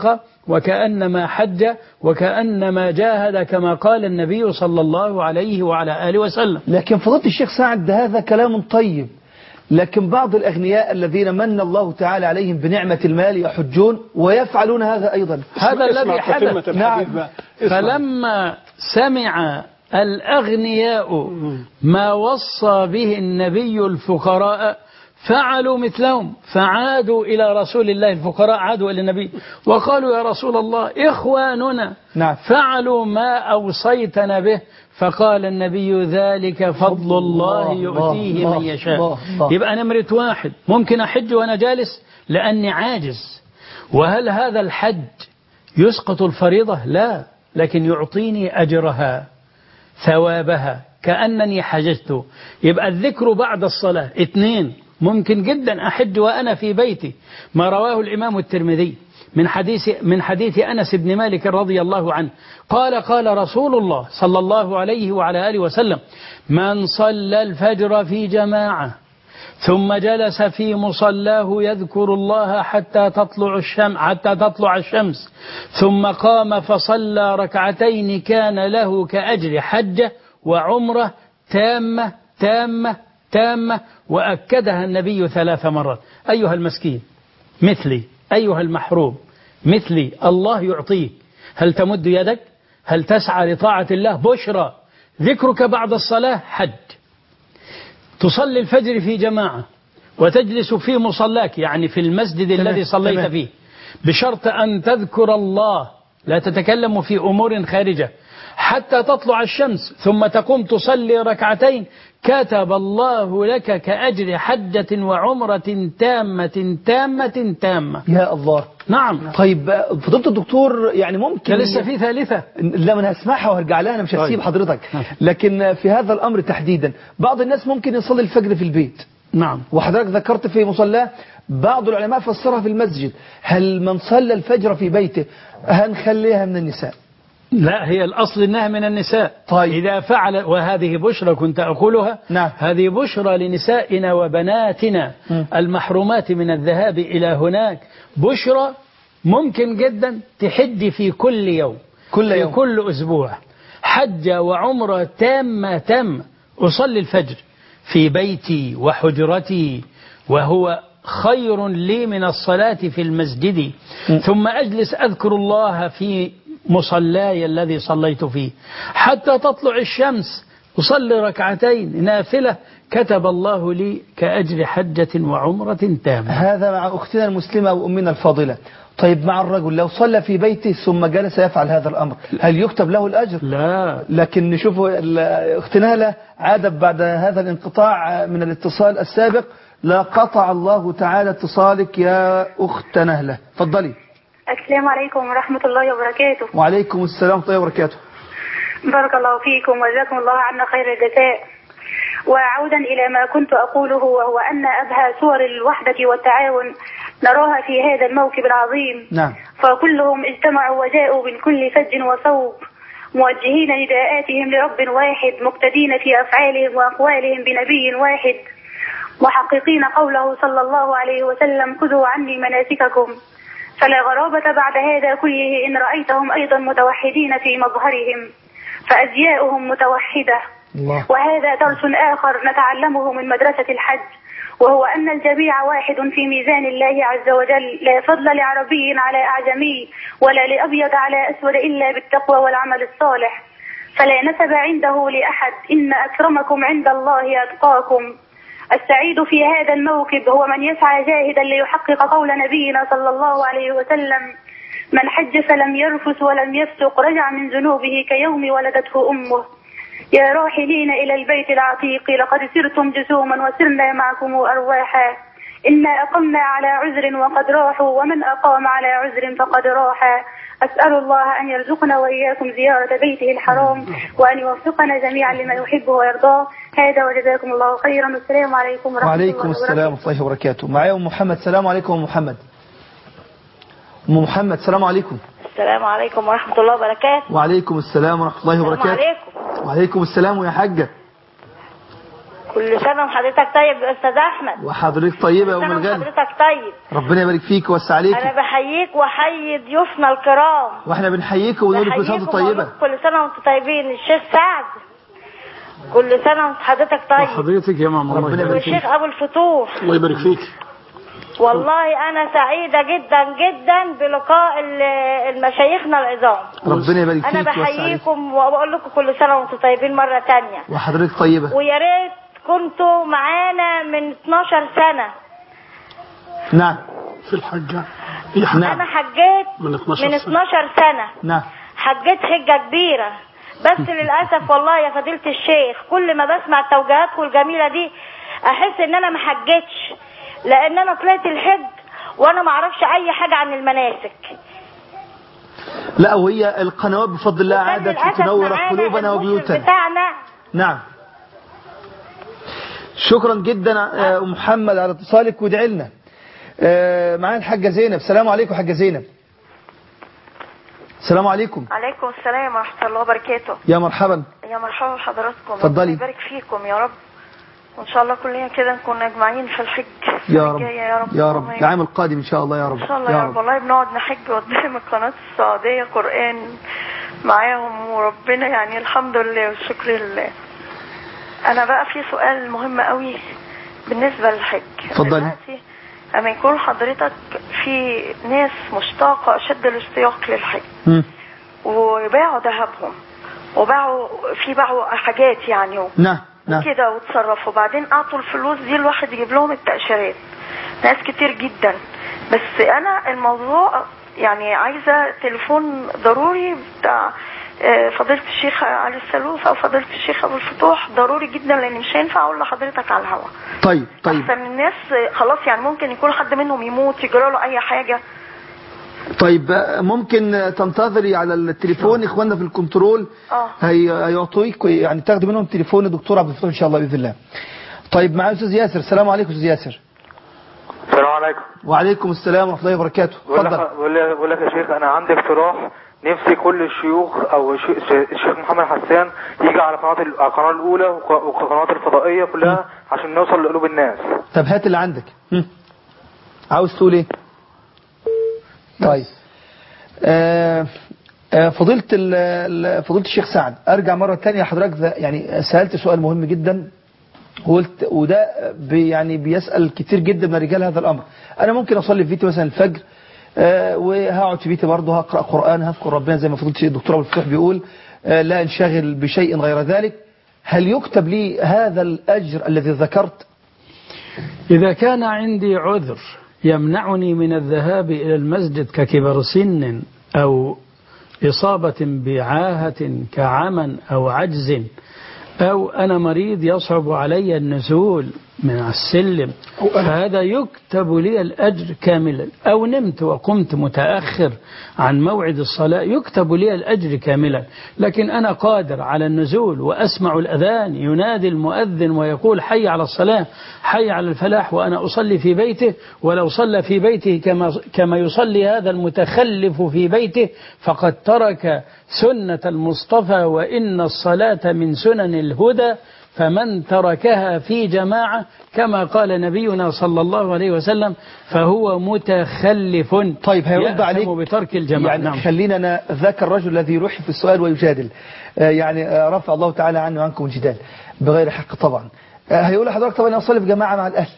وكأنما حج وكأنما جاهد كما قال النبي صلى الله عليه وعلى آله وسلم. لكن فضيلة الشيخ سعد هذا كلام طيب، لكن بعض الأغنياء الذين من الله تعالى عليهم بنعمة المال يحجون ويفعلون هذا أيضا. هذا الذي حدث. نعم. فلما سمع الأغنياء ما وصى به النبي الفقراء فعلوا مثلهم، فعادوا إلى رسول الله. الفقراء عادوا إلى النبي وقالوا يا رسول الله إخواننا نعم. فعلوا ما أوصيتنا به، فقال النبي ذلك فضل الله يؤتيه من يشاء. يبقى نمرة واحد ممكن أحج وأنا جالس لأني عاجز. وهل هذا الحج يسقط الفريضة؟ لا، لكن يعطيني أجرها ثوابها كأنني حججت. يبقى الذكر بعد الصلاة. اثنين، ممكن جدا أحج وأنا في بيتي، ما رواه الإمام الترمذي من حديث من حديث أنس بن مالك رضي الله عنه قال قال رسول الله صلى الله عليه وعلى آله وسلم: من صلى الفجر في جماعة ثم جلس في مصلاه يذكر الله حتى تطلع الشمس حتى تطلع الشمس ثم قام فصلى ركعتين كان له كأجر حجة وعمرة تامة تامة تامة، وأكدها النبي ثلاث مرات. أيها المسكين مثلي، أيها المحروم مثلي، الله يعطيك. هل تمد يدك؟ هل تسعى لطاعة الله؟ بشرى ذكرك بعد الصلاة حج. تصلي الفجر في جماعة وتجلس في مصلاك، يعني في المسجد الذي صليت فيه، بشرط أن تذكر الله، لا تتكلم في أمور خارجة، حتى تطلع الشمس ثم تقوم تصلي ركعتين، كتب الله لك كأجر حجة وعمرة تامة تامة تامة. يا الله. نعم. طيب فضلت الدكتور يعني ممكن لسه في ثالثة. لا، من هسمعها وهرجع لها، أنا مش هسيب حضرتك. لكن في هذا الأمر تحديدا بعض الناس ممكن يصلي الفجر في البيت. نعم. وحضرتك ذكرت في مصلاه، بعض العلماء فسرها في المسجد. هل من صلى الفجر في بيته هنخليها من النساء؟ لا، هي الأصل إنها من النساء. طيب. إذا فعل، وهذه بشرى كنت أقولها. نعم. هذه بشرى لنسائنا وبناتنا م. المحرومات من الذهاب إلى هناك. بشرى ممكن جدا تحج في كل يوم، كل في يوم، كل أسبوع، حجة وعمرة تامة تامة. أصلي الفجر في بيتي وحجرتي، وهو خير لي من الصلاة في المسجد. م. ثم أجلس أذكر الله في مصلاي الذي صليت فيه حتى تطلع الشمس، أصلي ركعتين نافلة، كتب الله لي كأجر حجة وعمرة تامة. هذا مع أختنا المسلمة وأمنا الفاضلة. طيب مع الرجل لو صلى في بيته ثم جلس يفعل هذا الأمر، هل يكتب له الأجر؟ لا. لكن نشوف أختنا لا عادت بعد هذا الانقطاع من الاتصال السابق، لا قطع الله تعالى اتصالك يا أخت نهلة. تفضلي. السلام عليكم ورحمة الله وبركاته. وعليكم السلام ورحمة الله وبركاته. بارك الله فيكم وجزاكم الله عنا خير الجزاء. وعودا إلى ما كنت أقوله، وهو أن أبهى صور الوحدة والتعاون نراها في هذا الموكب العظيم. نعم. فكلهم اجتمعوا وجاءوا من كل فج وصوب، موجهين نداءاتهم لرب واحد، مقتدين في أفعالهم وأقوالهم بنبي واحد، محققين قوله صلى الله عليه وسلم: خذوا عني مناسككم. فلا غرابة بعد هذا كله إن رأيتهم أيضا متوحدين في مظهرهم، فأزياؤهم متوحدة. الله. وهذا درس آخر نتعلمه من مدرسة الحج، وهو أن الجميع واحد في ميزان الله عز وجل، لا فضل لعربي على أعجمي ولا لأبيض على أسود إلا بالتقوى والعمل الصالح، فلا نسب عنده لأحد، إن أكرمكم عند الله أتقاكم. السعيد في هذا الموكب هو من يسعى جاهدا ليحقق قول نبينا صلى الله عليه وسلم: من حج فلم يرفث ولم يفسق رجع من ذنوبه كيوم ولدته أمه. يا راحلين إلى البيت العتيق لقد سرتم جسوما وسرنا معكم أرواحا، إنا أقمنا على عذر وقد راحوا، ومن أقام على عذر فقد راحا. أسأل الله أن يرزقنا وإياكم زيارة بيته الحرام، وأن يوفقنا جميعا لما يحب ويرضاه. هذا وجزاكم الله خيرا، والسلام عليكم ورحمة الله وبركاته. وعليكم السلام ورحمة الله وبركاته. معايا أم محمد. السلام عليكم أم محمد. أم محمد السلام عليكم. السلام عليكم ورحمة الله وبركاته. وعليكم السلام ورحمة الله وبركاته. السلام عليكم. وعليكم السلام يا حاجة. كل سنة وحضرتك طيب يا أستاذ أحمد. وحضرتك طيبة يا أم كل سنة الغالي. وحضرتك طيب. ربنا يبارك فيك ويوسع عليك. أنا بحييك وأحيي ضيوفنا الكرام. وإحنا بنحييك ونقول لك كل سنة وأنت طيبة. كل سنة وأنتم طيبين. الشيخ سعد كل سنة وأنت حضرتك طيب. وحضرتك يا ماما الله يبارك فيك. والشيخ أبو الفتوح الله يبارك فيك. والله أنا سعيدة جدا جدا بلقاء المشايخنا العظام. ربنا يبارك فيك. أنا بحييكم وبقول لكم كل سنة وأنتم طيبين مرة تانية. وحضرتك طيبة. ويا ريت كنتوا معانا من اتناشر سنة. نعم. في الحجة. نعم. أنا حجيت من اتناشر, من اتناشر سنة. نعم. حجيت حجة كبيرة بس للأسف والله يا فضيلة الشيخ كل ما بسمع توجيهاتكم الجميلة دي أحس إن أنا ما حجيتش، لأن أنا طلعت الحج وأنا ما أعرفش أي حاجة عن المناسك. لا وهي القنوات بفضل الله عادت تنور قلوبنا وبيوتنا بتاعنا. نعم. شكرا جدا أم محمد على اتصالك وادعي لنا. معانا الحاجة زينب. السلام عليكم حاجة زينب. السلام عليكم. عليكم السلام ورحمة الله وبركاته. يا مرحبا. يا مرحبا بحضراتكم. اتفضلي. يبارك فيكم يا رب، وإن شاء الله كلنا كده نكون أجمعين في الحج يا رب يا رب يا رب العام القادم إن شاء الله يا رب. إن شاء الله يا رب. والله بنقعد نحج قدام القناة السعودية قرآن معاهم وربنا يعني الحمد لله والشكر لله. أنا بقى في سؤال مهم قوي بالنسبة للحج. اتفضلي. أما يكون حضرتك في ناس مشتاقة أشد الاشتياق للحج م. وباعوا ذهبهم وباعوا في باعوا حاجات يعني نعم نعم كده وتصرفوا، بعدين أعطوا الفلوس دي الواحد يجيب لهم التأشيرات، ناس كتير جدا. بس أنا الموضوع يعني عايزة تليفون ضروري بتاع فضيلة الشيخ علي السلوف أو فضيلة الشيخ أبو الفتوح ضروري جدا، لأن مش هينفع أقول لحضرتك على الهوا. طيب طيب. أحسن الناس خلاص يعني ممكن يكون حد منهم يموت يجرى له أي حاجة. طيب ممكن تنتظري على التليفون إخواننا في الكنترول هيعطيك يعني تاخدي منهم تليفون الدكتور عبد الفتوح إن شاء الله بإذن الله. طيب معايا أستاذ ياسر. السلام عليكم أستاذ ياسر. السلام عليكم. وعليكم السلام ورحمة الله وبركاته. اتفضل. بقول لك يا شيخ أنا عندي اقتراح، نفسي كل الشيوخ او الشيخ محمد حسان يجي على قناه القناه الاولى والقنوات الفضائيه كلها م. عشان نوصل لقلوب الناس. طب هات اللي عندك. م. عاوز تقول ايه؟ طيب آه آه فضيله فضيله الشيخ سعد، ارجع مره ثانيه لحضرتك. يعني سالت سؤال مهم جدا قلت وده بي يعني بيسال كتير جدا من رجال هذا الامر. انا ممكن اصلي في بيتي مثلا الفجر آه وهقعد في بيتي برضه هقرأ قرآن هذكر ربنا زي ما فضلت الدكتور أبو الفتوح بيقول آه لا انشغل بشيء غير ذلك. هل يكتب لي هذا الأجر الذي ذكرت؟ إذا كان عندي عذر يمنعني من الذهاب إلى المسجد ككبر سن أو إصابة بعاهة كعمى أو عجز أو أنا مريض يصعب علي النزول من السلم فهذا يكتب لي الأجر كاملا، أو نمت وقمت متأخر عن موعد الصلاة يكتب لي الأجر كاملا. لكن أنا قادر على النزول وأسمع الأذان ينادي المؤذن ويقول حي على الصلاة حي على الفلاح وأنا أصلي في بيته، ولو صلى في بيته كما, كما يصلي هذا المتخلف في بيته فقد ترك سنة المصطفى وإن الصلاة من سنن الهدى فمن تركها في جماعة كما قال نبينا صلى الله عليه وسلم فهو متخلف. طيب هيرد عليك بترك الجماعة. يعني نعم. خلينا أنا ذاك الرجل الذي يروح في السؤال ويجادل آه يعني آه رفع الله تعالى عنه وعنكم الجدال بغير حق طبعا. آه هيقول لحضرتك طبعا أصلي في جماعة مع الأهل.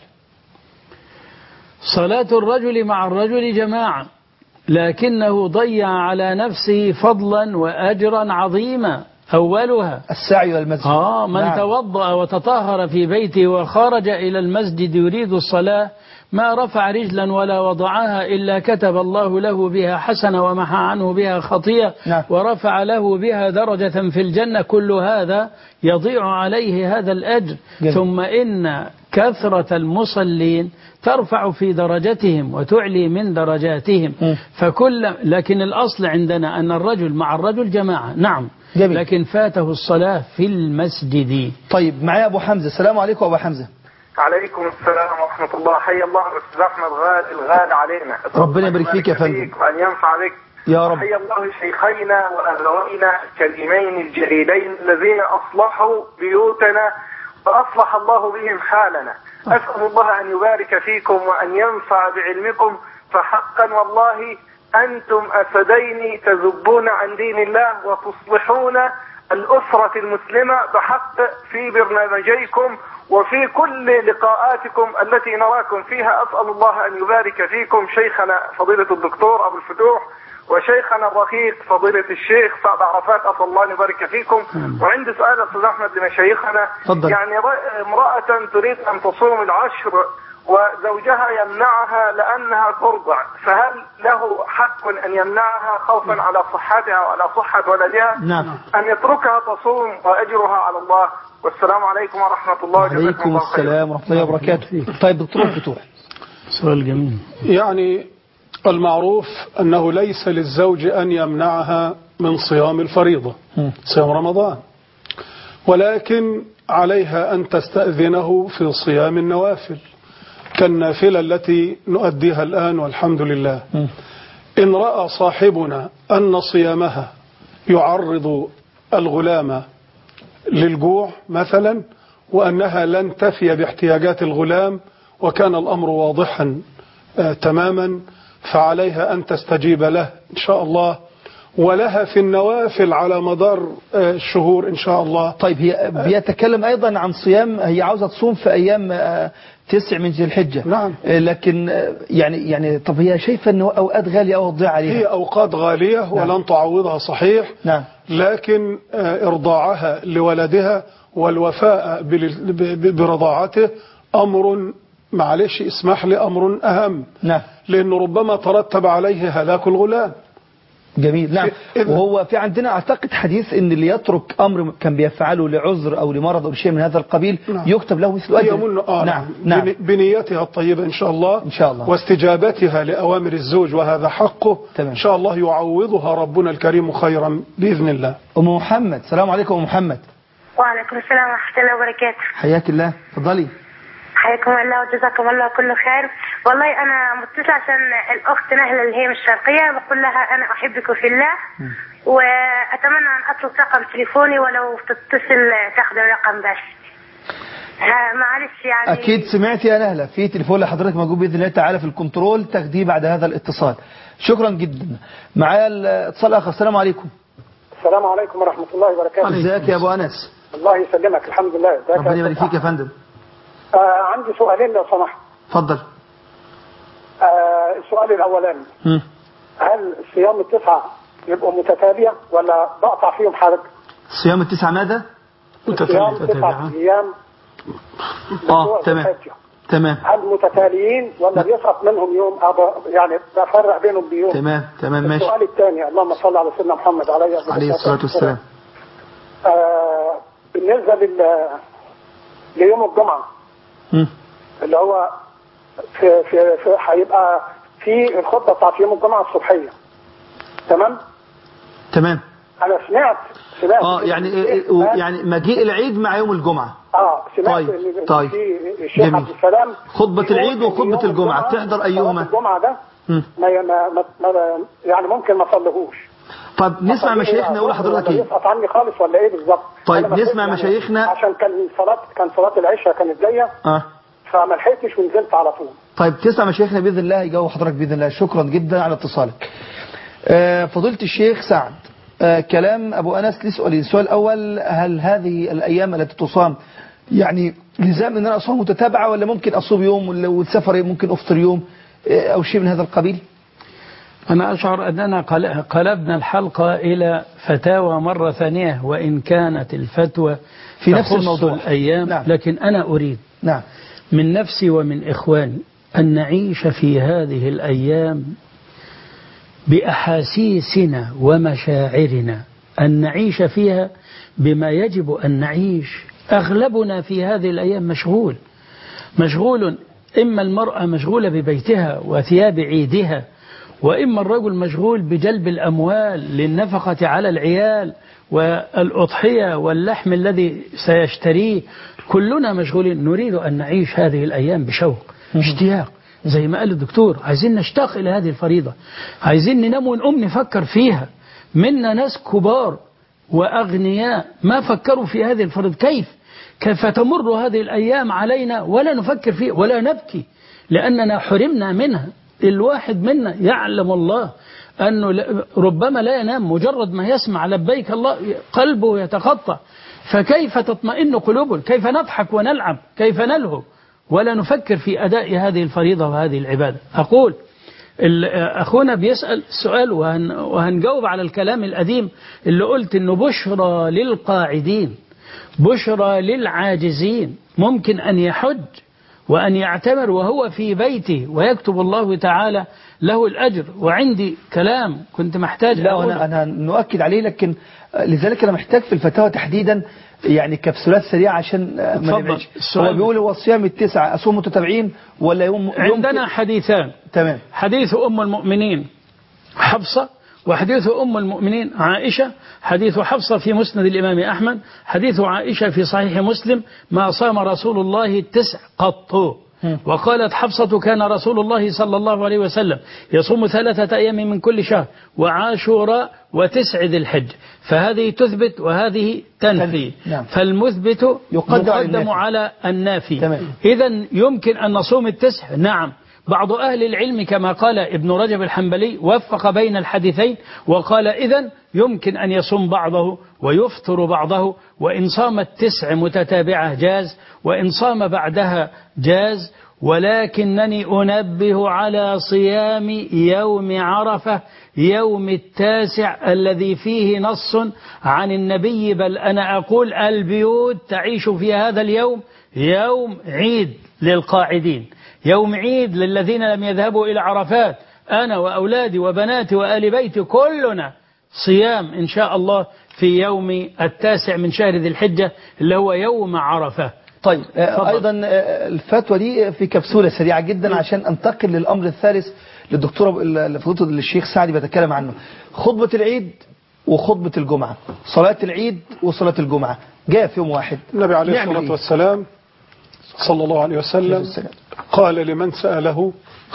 صلاة الرجل مع الرجل جماعة لكنه ضيع على نفسه فضلا وأجرا عظيما. أولها السعي والمسجد. آه من نعم. توضأ وتطهر في بيته وخرج إلى المسجد يريد الصلاة ما رفع رجلا ولا وضعها إلا كتب الله له بها حسنة ومحى عنه بها خطيئة نعم. ورفع له بها درجة في الجنة. كل هذا يضيع عليه هذا الأجر. جميل. ثم إن كثرة المصلين ترفع في درجتهم وتعلي من درجاتهم. م. فكل لكن الأصل عندنا أن الرجل مع الرجل جماعة. نعم. جميل. لكن فاته الصلاة في المسجد. طيب معايا أبو حمزة. السلام عليكم أبو حمزة. عليكم السلام ورحمة الله. حي الله أستاذ أحمد غالي الغالي علينا. ربنا يبارك فيك يا فندم وأن ينفع بك يا رب. حي الله شيخينا وأبوينا الكريمين الجليلين الذين أصلحوا بيوتنا فأصلح الله بهم حالنا. أسأل الله أن يبارك فيكم وأن ينفع بعلمكم، فحقا والله أنتم أسدين تذبون عن دين الله وتصلحون الأسرة المسلمة بحق في برنامجيكم وفي كل لقاءاتكم التي نراكم فيها. أسأل الله أن يبارك فيكم شيخنا فضيلة الدكتور أبو الفتوح وشيخنا الرقيق فضيلة الشيخ سعد عرفات، أسأل الله أن يبارك فيكم. وعندي سؤال أستاذ أحمد لمشايخنا. فضل. يعني امرأة تريد أن تصوم العشر وزوجها يمنعها لأنها ترضع، فهل له حق أن يمنعها خوفا على صحتها وعلى صحة ولدها؟ نعم. أن يتركها تصوم وأجرها على الله. والسلام عليكم ورحمة الله وبركاته. وعليكم السلام ورحمة الله وبركاته. طيب دكتور الفتوح، سؤال جميل. يعني المعروف أنه ليس للزوج أن يمنعها من صيام الفريضة، صيام رمضان، ولكن عليها أن تستأذنه في صيام النوافل كالنافلة التي نؤديها الآن والحمد لله. إن رأى صاحبنا أن صيامها يعرض الغلام للجوع مثلا وأنها لن تفي باحتياجات الغلام وكان الأمر واضحا آه تماما، فعليها أن تستجيب له إن شاء الله، ولها في النوافل على مدار آه الشهور إن شاء الله. طيب هي بيتكلم أيضا عن صيام، هي عاوزة تصوم في أيام آه تسع من ذي الحجة. نعم. لكن يعني يعني طب هي شايفة أنه أوقات غالية أو تضيع عليها؟ هي أوقات غالية. نعم. ولن تعوضها صحيح. نعم. لكن إرضاعها لولدها والوفاء برضاعته أمر، معلش اسمح لي، أمر أهم. نعم. لأنه ربما ترتب عليه هلاك الغلام. جميل. نعم. وهو في عندنا أعتقد حديث أن اللي يترك أمر كان بيفعله لعذر أو لمرض أو شيء من هذا القبيل. نعم. يكتب له مثل أجر. آه نعم. نعم. بنيتها الطيبة إن شاء الله. إن شاء الله. واستجابتها لأوامر الزوج وهذا حقه. تمام. إن شاء الله يعوضها ربنا الكريم خيرا بإذن الله. أم محمد، السلام عليكم أم محمد. وعليكم السلام ورحمة الله وبركاته. حياك الله، تفضلي. حياكم الله وجزاكم الله كل خير. والله أنا متصلة عشان الأخت نهلة اللي هي من الشرقية، بقول لها أنا أحبك في الله م. وأتمنى أن أطلب رقم تليفوني ولو تتصل تاخذ الرقم بس. معلش يعني. أكيد سمعتي يا نهلة، في تليفون لحضرتك موجود بإذن الله تعالى في الكنترول، تاخديه بعد هذا الاتصال. شكرا جدا. معايا الاتصال آخر. السلام عليكم. السلام عليكم ورحمة الله وبركاته. ازيك يا أبو أنس؟ الله يسلمك، الحمد لله. ربنا يبارك فيك يا فندم. آه عندي سؤالين لو سمحت. اتفضل. آه السؤال الأولاني، م. هل صيام التسعة يبقوا متتالية ولا بقطع فيهم حرج؟ صيام التسعة ماذا؟ صيام تسعة أيام. اه تمام تمام. هل متتاليين ولا بيسقط منهم يوم؟ يعني بفرق بينهم بيوم. تمام تمام ماشي. السؤال الثاني، اللهم صل على سيدنا محمد عليه عليه الصلاة والسلام. آه بالنسبة لل ليوم الجمعة م. اللي هو في في في هيبقى في الخطبة بتاعت يوم الجمعة الصبحية، تمام؟ تمام. أنا سمعت سمعت اه يعني يعني مجيء العيد مع يوم الجمعة. اه سمعت طيب إن طيب في الشيخ عبد السلام خطبة العيد وخطبة الجمعة تحضر أيهما؟ الجمعة ده ما ما ما يعني ممكن ما صليهوش. طب نسمع مشايخنا يقول لحضرتك ايه؟ يسقط عني خالص ولا ايه بالظبط؟ طيب نسمع مشايخنا يعني عشان كان صلاة كان صلاة العشاء كانت جايه اه فما لحقتش ونزلت على طول. طيب تسمع مشايخنا باذن الله يجاوب حضرتك باذن الله. شكرا جدا على اتصالك. آه فضيلة الشيخ سعد، آه كلام ابو انس لي سؤالين. السؤال الاول، هل هذه الايام التي تصام يعني لزام ان انا اصوم متتابعه ولا ممكن اصوم يوم والسفر ممكن افطر يوم آه او شيء من هذا القبيل؟ أنا أشعر أننا قلبنا الحلقة إلى فتاوى مرة ثانية، وإن كانت الفتوى في نفس الموضوع الأيام. نعم. لكن أنا أريد نعم. من نفسي ومن إخواني أن نعيش في هذه الأيام بأحاسيسنا ومشاعرنا، أن نعيش فيها بما يجب أن نعيش. أغلبنا في هذه الأيام مشغول مشغول إما المرأة مشغولة ببيتها وثياب عيدها، وإما الرجل مشغول بجلب الأموال للنفقة على العيال والأضحية واللحم الذي سيشتريه. كلنا مشغولين. نريد أن نعيش هذه الأيام بشوق اشتياق، زي ما قال الدكتور، عايزين نشتاق إلى هذه الفريضة، عايزين ننام ونقوم نفكر فيها. منا ناس كبار وأغنياء ما فكروا في هذه الفريضة. كيف كيف تمر هذه الأيام علينا ولا نفكر فيه ولا نبكي لأننا حرمنا منها. الواحد منا يعلم الله أنه ربما لا ينام مجرد ما يسمع لبيك الله قلبه يتقطع. فكيف تطمئن قلوبنا؟ كيف نضحك ونلعب؟ كيف نلهو ولا نفكر في أداء هذه الفريضة وهذه العبادة؟ أقول أخونا بيسأل سؤال وهن وهنجاوب على الكلام القديم اللي قلت إنه بشرى للقاعدين بشرى للعاجزين. ممكن أن يحج وأن يعتمر وهو في بيته ويكتب الله تعالى له الأجر. وعندي كلام كنت محتاج لا أنا, أنا نؤكد عليه، لكن لذلك أنا محتاج في الفتاوى تحديدا يعني كبسولات سريعة عشان ما نبعدش. هو بيقول هو الصيام التسعة أصوم متتابعين ولا يوم؟ عندنا حديثان. تمام. حديث أم المؤمنين حفصة وحديث أم المؤمنين عائشة. حديث حفصة في مسند الإمام أحمد، حديث عائشة في صحيح مسلم ما صام رسول الله التسع قط. وقالت حفصة كان رسول الله صلى الله عليه وسلم يصوم ثلاثة أيام من كل شهر وعاشوراء وتسع ذي الحج. فهذه تثبت وهذه تنفي. نعم. فالمثبت يقدم على النافي. إذن يمكن أن نصوم التسع. نعم. بعض أهل العلم كما قال ابن رجب الحنبلي وفق بين الحديثين وقال إذن يمكن أن يصوم بعضه ويفطر بعضه، وإن صام التسع متتابعة جاز وإن صام بعدها جاز. ولكنني أنبه على صيام يوم عرفة يوم التاسع الذي فيه نص عن النبي، بل أنا أقول البيوت تعيش في هذا اليوم يوم عيد للقاعدين، يوم عيد للذين لم يذهبوا إلى عرفات. أنا وأولادي وبناتي وآل بيتي كلنا صيام إن شاء الله في يوم التاسع من شهر ذي الحجة اللي هو يوم عرفة. طيب فضل. أيضا الفتوى دي في كبسولة سريعة جدا عشان أنتقل للأمر الثالث للدكتور فضيلة الشيخ سعدي بيتكلم عنه. خطبة العيد وخطبة الجمعة، صلاة العيد وصلاة الجمعة جاء في يوم واحد. النبي عليه الصلاة والسلام صلى الله عليه وسلم قال لمن سأله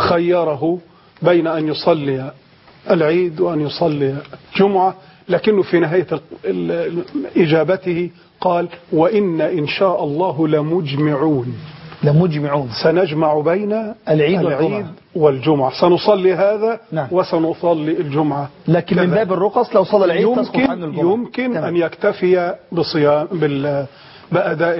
خيره بين أن يصلي العيد وأن يصلي الجمعة، لكنه في نهاية إجابته قال وإن إن شاء الله لمجمعون لمجمعون سنجمع بين العيد, العيد والجمعة. سنصلي هذا نعم. وسنصلي الجمعة. لكن من باب الرخص لو صلى العيد يمكن, تسقط عنه الجمعة. يمكن أن يكتفي بصيام بال بأداء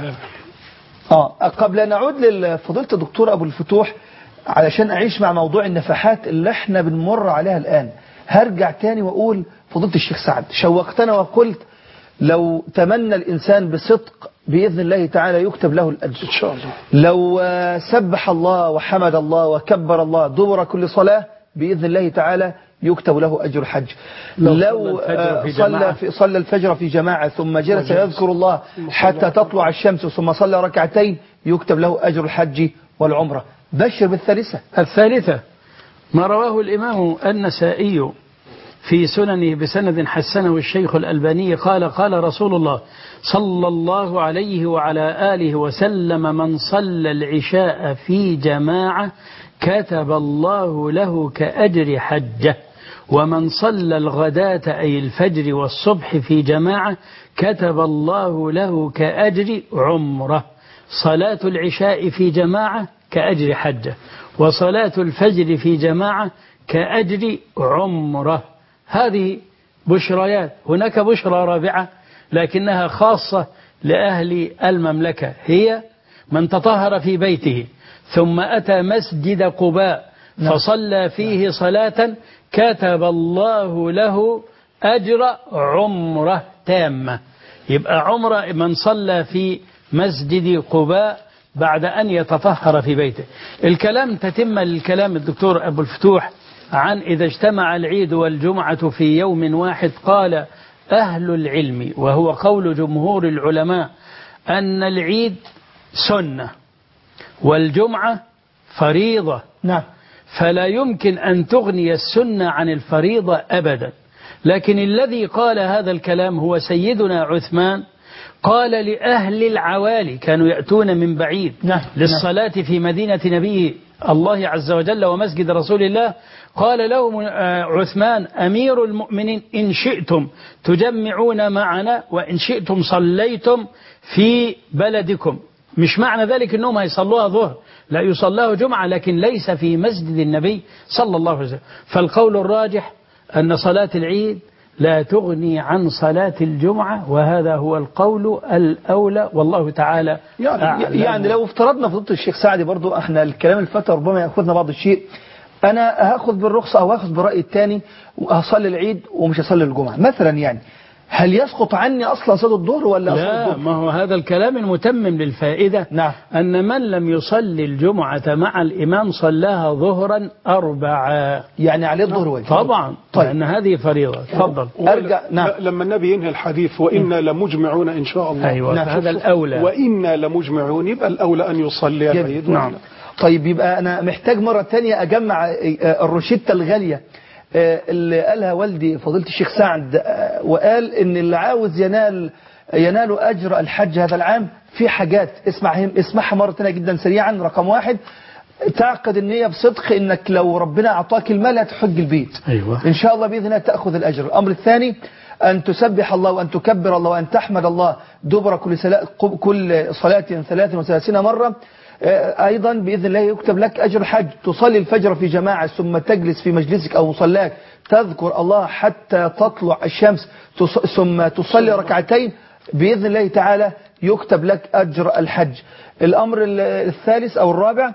آه قبل أن نعود لفضيلة الدكتور أبو الفتوح علشان أعيش مع موضوع النفحات اللي احنا بنمر عليها الآن، هرجع تاني وأقول فضيلة الشيخ سعد شوقتنا وقلت لو تمنى الإنسان بصدق بإذن الله تعالى يكتب له الأجر إن شاء الله. لو سبح الله وحمد الله وكبر الله دبر كل صلاة بإذن الله تعالى يكتب له أجر الحج. لو صلى في صلى الفجر في جماعة ثم جلس يذكر الله حتى تطلع الشمس ثم صلى ركعتين يكتب له أجر الحج والعمرة. بشر بالثالثة. الثالثة ما رواه الإمام النسائي في سننه بسند حسنه الشيخ الألباني قال قال رسول الله صلى الله عليه وعلى آله وسلم من صلى العشاء في جماعة كتب الله له كأجر حجة، ومن صلى الغداة أي الفجر والصبح في جماعة كتب الله له كأجر عمرة. صلاة العشاء في جماعة كأجر حجة، وصلاة الفجر في جماعة كأجر عمرة. هذه بشريات. هناك بشرى رابعة لكنها خاصة لأهل المملكة، هي من تطهر في بيته ثم أتى مسجد قباء فصلى فيه صلاة كتب الله له أجر عمرة تامة. يبقى عمرة من صلى في مسجد قباء بعد أن يتطهر في بيته. الكلام تتم الكلام الدكتور أبو الفتوح عن إذا اجتمع العيد والجمعة في يوم واحد. قال أهل العلم وهو قول جمهور العلماء أن العيد سنة والجمعة فريضة. نعم. فلا يمكن أن تغني السنة عن الفريضة أبدا. لكن الذي قال هذا الكلام هو سيدنا عثمان، قال لأهل العوالي كانوا يأتون من بعيد نعم. للصلاة في مدينة نبيه الله عز وجل ومسجد رسول الله، قال لهم عثمان أمير المؤمنين إن شئتم تجمعون معنا وإن شئتم صليتم في بلدكم. مش معنى ذلك أنهم هيصلوها ظهر، لا يصلاه جمعة، لكن ليس في مسجد النبي صلى الله عليه وسلم. فالقول الراجح أن صلاة العيد لا تغني عن صلاة الجمعة، وهذا هو القول الأولى والله تعالى يعني, أعلم. يعني لو افترضنا فضيلة الشيخ سعدي برضو احنا الكلام الفتى ربما يأخذنا بعض الشيء، أنا هاخذ بالرخصة أو هاخذ برأي الثاني وهصلي العيد ومش هصلي الجمعة مثلا، يعني هل يسقط عني أصلا صلاة الظهر ولا أصلي لا الظهر؟ ما هو هذا الكلام المتمم للفائدة. نعم. أن من لم يصلي الجمعة مع الإمام صلاها ظهرا أربعة، يعني عليه الظهر واجب طبعا. طيب. لأن هذه فريضة. تفضل. أرجع. نعم. لما النبي ينهي الحديث وإنا لمجمعون إن شاء الله. أيوة. نعم. هذا الأولى. وإنا لمجمعون يبقى الأولى أن يصلي العيد. نعم. طيب يبقى أنا محتاج مرة تانية أجمع الروشتة الغالية اللي قالها والدي فضيلة الشيخ سعد، وقال إن اللي عاوز ينال ينال أجر الحج هذا العام في حاجات اسمعها اسمعها مرة تانية جدا سريعا. رقم واحد، تعقد النية بصدق إنك لو ربنا أعطاك المال هتحج البيت. أيوة. إن شاء الله بإذن الله تأخذ الأجر. الأمر الثاني أن تسبح الله وأن تكبر الله وأن تحمد الله دبر كل كل صلاة ثلاث وثلاثين مرة. أيضا بإذن الله يكتب لك أجر الحج. تصلي الفجر في جماعة ثم تجلس في مجلسك أو مصلاك تذكر الله حتى تطلع الشمس ثم تصلي ركعتين بإذن الله تعالى يكتب لك أجر الحج. الأمر الثالث أو الرابع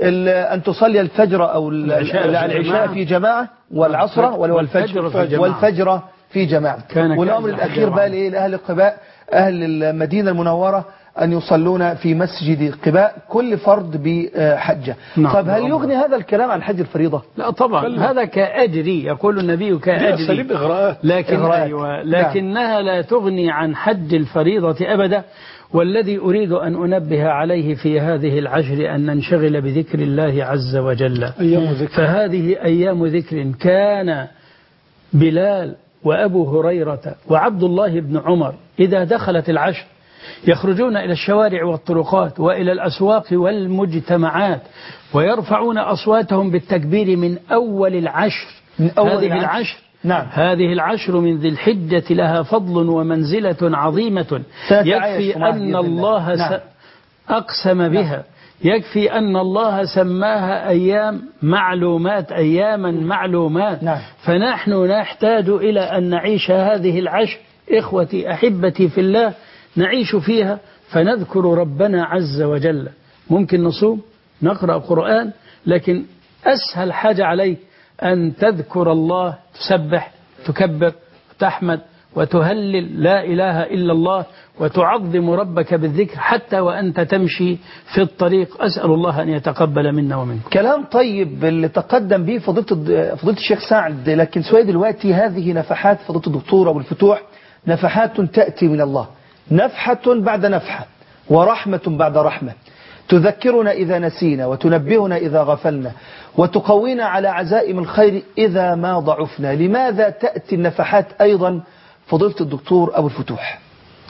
أن تصلي الفجر أو العشاء في جماعة والعصر والفجر والفجر في جماعة. والأمر الأخير بقى لأهل قباء أهل المدينة المنورة أن يصلون في مسجد قباء كل فرد بحجة. نعم. طب هل يغني هذا الكلام عن حج الفريضة؟ لا طبعا كلا. هذا كأجري يقول النبي كأجري، لكن إغراءات. أيوة لكنها لا تغني عن حج الفريضة أبدا. والذي أريد أن أنبه عليه في هذه العشر أن ننشغل بذكر الله عز وجل. أيام ذكر. فهذه أيام ذكر. كان بلال وأبو هريرة وعبد الله بن عمر إذا دخلت العشر يخرجون إلى الشوارع والطرقات وإلى الأسواق والمجتمعات ويرفعون أصواتهم بالتكبير من أول العشر. من أول هذه العشر. العشر نعم. هذه العشر من ذي الحجة لها فضل ومنزلة عظيمة. يكفي أن الله نعم. أقسم بها. نعم. يكفي أن الله سماها أيام معلومات أياما معلومات. نعم. فنحن نحتاج إلى أن نعيش هذه العشر إخوتي أحبتي في الله، نعيش فيها فنذكر ربنا عز وجل. ممكن نصوم نقرأ قرآن، لكن أسهل حاجة عليك أن تذكر الله، تسبح تكبر تحمد وتهلل لا إله إلا الله وتعظم ربك بالذكر حتى وأنت تمشي في الطريق. أسأل الله أن يتقبل منا ومنكم. كلام طيب اللي تقدم به فضيلة فضيلة الشيخ سعد، لكن سؤال دلوقتي هذه نفحات فضيلة الدكتور أبو الفتوح، نفحات تأتي من الله، نفحة بعد نفحة ورحمة بعد رحمة، تذكرنا إذا نسينا وتنبهنا إذا غفلنا وتقوينا على عزائم الخير إذا ما ضعفنا. لماذا تأتي النفحات أيضا فضيلة الدكتور أبو الفتوح؟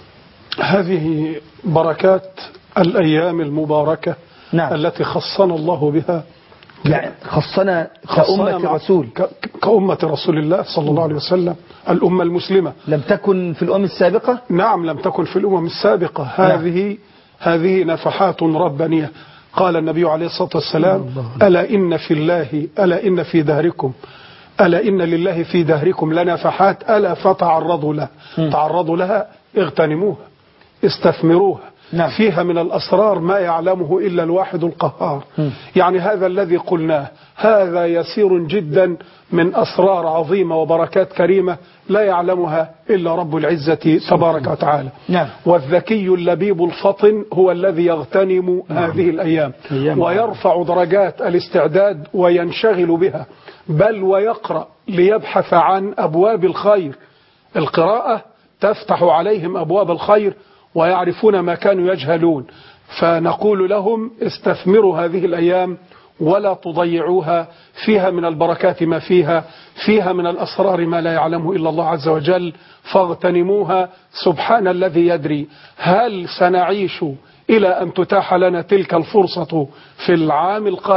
هذه بركات الأيام المباركة. نعم. التي خصنا الله بها، يعني خصنا كأمة الرسول كأمة رسول الله صلى الله عليه وسلم، الأمة المسلمة. لم تكن في الأمم السابقة؟ نعم لم تكن في الأمم السابقة. هذه نعم. هذه نفحات ربانية. قال النبي عليه الصلاة والسلام: ألا إن في الله ألا إن في دهركم ألا إن لله في دهركم لنفحات ألا فتعرضوا لها. تعرضوا لها، اغتنموها، استثمروها. نعم. فيها من الأسرار ما يعلمه إلا الواحد القهار. م. يعني هذا الذي قلناه هذا يسير جدا من أسرار عظيمة وبركات كريمة لا يعلمها إلا رب العزة تبارك وتعالى. نعم. والذكي اللبيب الفطن هو الذي يغتنم نعم. هذه الأيام ويرفع درجات الاستعداد وينشغل بها، بل ويقرأ ليبحث عن أبواب الخير. القراءة تفتح عليهم أبواب الخير ويعرفون ما كانوا يجهلون. فنقول لهم: استثمروا هذه الأيام ولا تضيعوها، فيها من البركات ما فيها، فيها من الأسرار ما لا يعلمه إلا الله عز وجل، فاغتنموها. سبحان الذي يدري هل سنعيش إلى أن تتاح لنا تلك الفرصة في العام القادم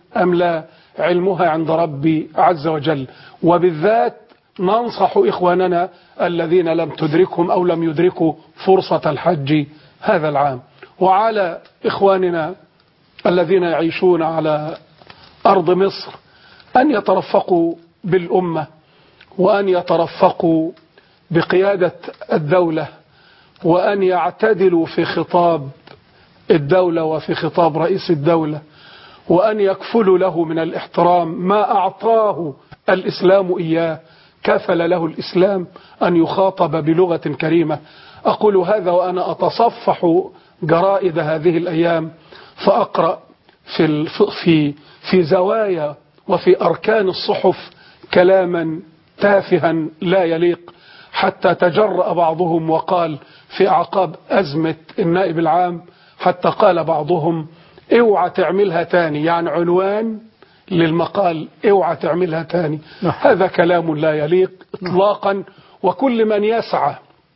أم لا، علمها عند ربي عز وجل. وبالذات ننصح إخواننا الذين لم تدركهم أو لم يدركوا فرصة الحج هذا العام، وعلى إخواننا الذين يعيشون على أرض مصر أن يترفقوا بالأمة، وأن يترفقوا بقيادة الدولة، وأن يعتدلوا في خطاب الدولة وفي خطاب رئيس الدولة، وأن يكفلوا له من الاحترام ما أعطاه الإسلام إياه. كفل له الإسلام أن يخاطب بلغة كريمة. أقول هذا وأنا أتصفح جرائد هذه الأيام فأقرأ في في في زوايا وفي أركان الصحف كلاما تافها لا يليق، حتى تجرأ بعضهم وقال في أعقاب أزمة النائب العام، حتى قال بعضهم اوعى تعملها تاني، يعني عنوان للمقال اوعى تعملها تاني. هذا كلام لا يليق اطلاقا. وكل من يسعى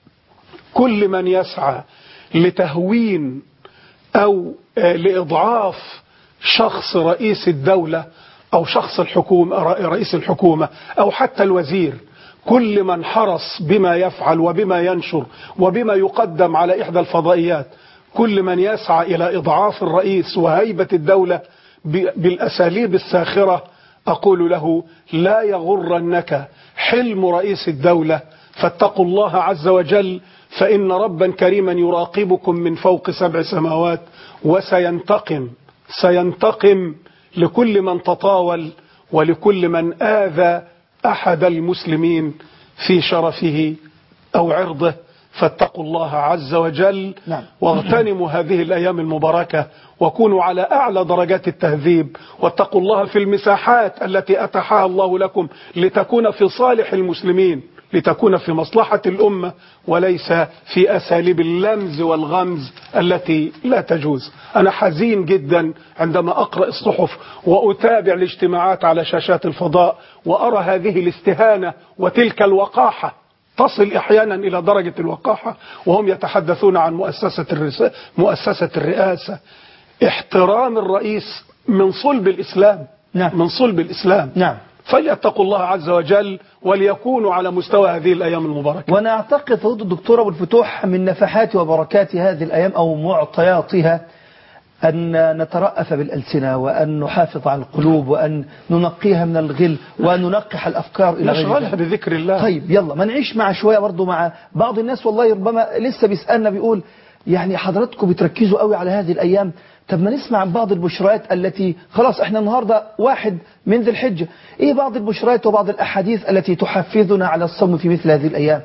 كل من يسعى لتهوين أو لإضعاف شخص رئيس الدولة أو شخص الحكومة رئيس الحكومة أو حتى الوزير، كل من حرص بما يفعل وبما ينشر وبما يقدم على إحدى الفضائيات، كل من يسعى إلى إضعاف الرئيس وهيبة الدولة بالأساليب الساخرة، أقول له لا يغرنك حلم رئيس الدولة، فاتقوا الله عز وجل، فإن ربا كريما يراقبكم من فوق سبع سماوات، وسينتقم سينتقم لكل من تطاول ولكل من آذى أحد المسلمين في شرفه أو عرضه. فاتقوا الله عز وجل. نعم. واغتنموا هذه الأيام المباركة وكونوا على أعلى درجات التهذيب، واتقوا الله في المساحات التي أتاحها الله لكم لتكون في صالح المسلمين، لتكون في مصلحة الأمة، وليس في أساليب اللمز والغمز التي لا تجوز. أنا حزين جدا عندما أقرأ الصحف وأتابع الاجتماعات على شاشات الفضاء وأرى هذه الاستهانة وتلك الوقاحة، تصل أحيانا إلى درجة الوقاحة، وهم يتحدثون عن مؤسسة الرئاسة, مؤسسة الرئاسة. احترام الرئيس من صلب الإسلام. نعم. من صلب الإسلام. نعم. فليتقوا الله عز وجل وليكونوا على مستوى هذه الأيام المباركة. وأنا أعتقد فضل الدكتور أبو الفتوح من نفحات وبركات هذه الأيام أو معطياتها أن نترأف بالألسنة، وأن نحافظ على القلوب، وأن ننقيها من الغل، وأن ننقح الأفكار إلى غير نشغلها بذكر الله. طيب يلا ما نعيش مع شوية برضو مع بعض الناس، والله ربما لسه بيسألنا بيقول يعني حضراتكم بتركزوا قوي على هذه الأيام، طب ما نسمع عن بعض البشرات التي خلاص احنا النهاردة واحد من ذي الحجة، ايه بعض البشرات وبعض الأحاديث التي تحفزنا على الصوم في مثل هذه الأيام؟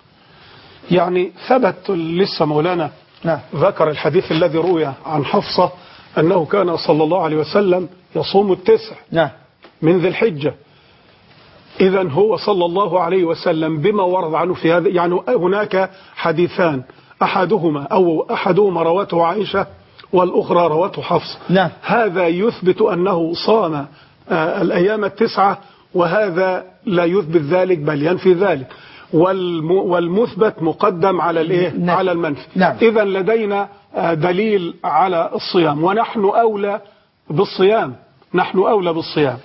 يعني ثبت لسه مولانا نعم. ذكر الحديث الذي روي عن حفصة أنه كان صلى الله عليه وسلم يصوم التسع نعم. من ذي الحجة. إذا هو صلى الله عليه وسلم بما ورد عنه في هذا، يعني هناك حديثان، أحدهما أو أحدهما رواته عائشة والأخرى رواته حفصة. نعم. هذا يثبت أنه صام آه الأيام التسعة، وهذا لا يثبت ذلك بل ينفي ذلك، والمثبت مقدم على الايه نعم. على المنفي. نعم. اذا لدينا دليل على الصيام، ونحن اولى بالصيام، نحن اولى بالصيام.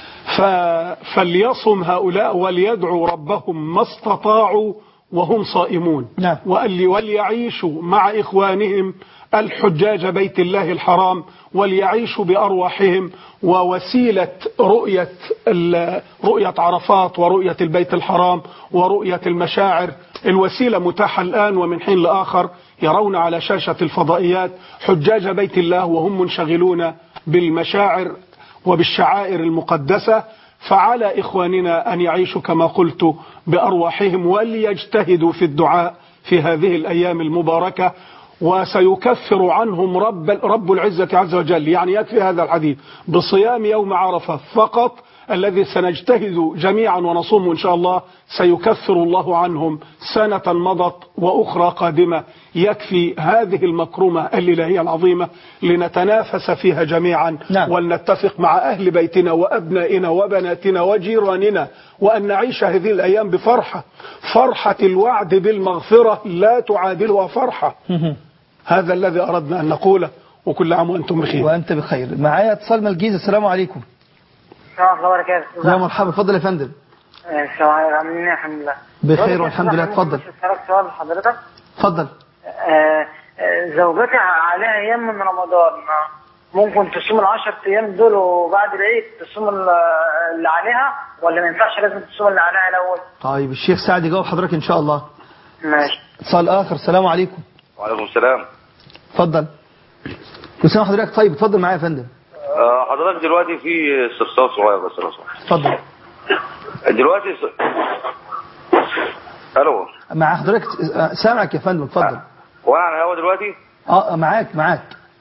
فليصم هؤلاء وليدعوا ربهم ما استطاعوا وهم صائمون. نعم. وليعيشوا مع إخوانهم الحجاج بيت الله الحرام، وليعيشوا بأرواحهم. ووسيلة رؤية رؤية عرفات ورؤية البيت الحرام ورؤية المشاعر، الوسيلة متاحة الآن، ومن حين لآخر يرون على شاشة الفضائيات حجاج بيت الله وهم منشغلون بالمشاعر وبالشعائر المقدسة. فعلى إخواننا أن يعيشوا كما قلت بأرواحهم، وليجتهدوا في الدعاء في هذه الأيام المباركة، وسيكفر عنهم رب, رب العزة عز وجل. يعني يكفي هذا الحديث بصيام يوم عرفة فقط الذي سنجتهد جميعا ونصوم إن شاء الله، سيكفر الله عنهم سنة مضت وأخرى قادمة. يكفي هذه المكرمة الإلهية العظيمة لنتنافس فيها جميعا. نعم. ولنتفق مع أهل بيتنا وأبنائنا وبناتنا وجيراننا، وأن نعيش هذه الأيام بفرحة. فرحة الوعد بالمغفرة لا تعادلها فرحة. هذا الذي أردنا أن نقوله، وكل عام وأنتم بخير. وأنت بخير. معايا اتصال من الجيزة. السلام عليكم. السلام الله وبركاته. يا مرحبا، اتفضل يا فندم. السلام عليكم، عاملين ايه؟ الحمد لله بخير والحمد لله. اتفضل. اسالك سؤال لحضرتك. اتفضل. آه زوجتي عليها ايام من رمضان، ممكن تصوم العشر ايام دول وبعد العيد تصوم اللي عليها، ولا ما ينفعش لازم تصوم اللي عليها الاول؟ طيب الشيخ سعد يجاوب حضرتك ان شاء الله. ماشي. اتصال اخر. السلام عليكم. وعليكم السلام. اتفضل. كل سنه وحضرتك طيب. اتفضل معايا يا فندم. آه حضرتك دلوقتي في استفسار صغير بس لو سمحت. اتفضل. دلوقتي س... الو. مع حضرتك سامعك يا فندم. اتفضل. وانا على الهوا دلوقتي؟ اه معاك معاك.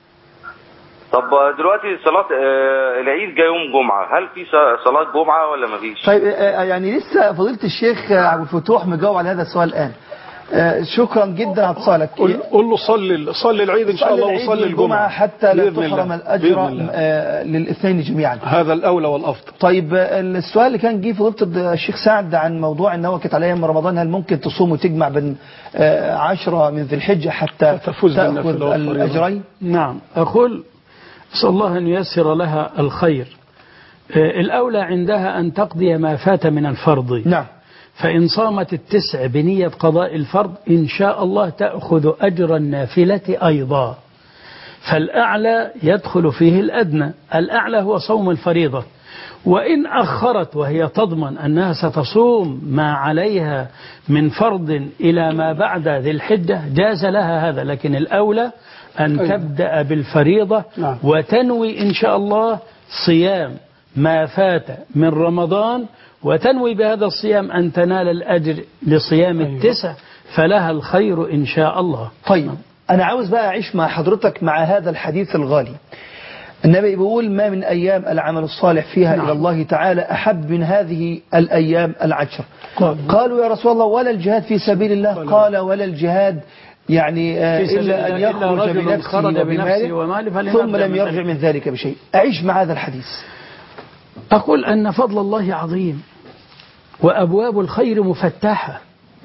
طب دلوقتي صلاة آه العيد جاي يوم جمعة، هل في صلاة جمعة ولا ما فيش؟ طيب آه يعني لسه فضيلة الشيخ عبد الفتوح مجاوب على هذا السؤال الآن. آه شكرا جدا على اتصالك. قول, قول له صلي صلي العيد ان شاء الله وصلي الجمعة حتى لا تحرم الأجر آه للاثنين جميعا. هذا الأولى والأفضل. طيب آه السؤال اللي كان جه فضيلة الشيخ سعد عن موضوع ان هو كانت على ايام رمضان، هل ممكن تصوم وتجمع بين آه عشرة من ذي الحجة حتى تفوز تأخذ الأجرين؟ نعم. أقول أسأل الله أن ييسر لها الخير. الأولى عندها أن تقضي ما فات من الفرض. نعم. فإن صامت التسع بنية قضاء الفرض إن شاء الله تأخذ أجر النافلة أيضا. فالأعلى يدخل فيه الأدنى، الأعلى هو صوم الفريضة. وإن أخرت وهي تضمن أنها ستصوم ما عليها من فرض إلى ما بعد ذي الحجة جاز لها هذا، لكن الأولى أن أيوة. تبدأ بالفريضة. نعم. وتنوي إن شاء الله صيام ما فات من رمضان، وتنوي بهذا الصيام أن تنال الأجر لصيام أيوة. التسع، فلها الخير إن شاء الله. طيب أنا عاوز بقى أعيش مع حضرتك مع هذا الحديث الغالي. النبي بيقول ما من أيام العمل الصالح فيها نعم. إلى الله تعالى أحب من هذه الأيام العشر. قال. قالوا يا رسول الله ولا الجهاد في سبيل الله؟ قال, قال ولا الجهاد يعني إلا أن يخرج بنفسه وبماله ثم لم يرجع من ذلك بشيء. أعيش مع هذا الحديث. أقول أن فضل الله عظيم وأبواب الخير مفتحة،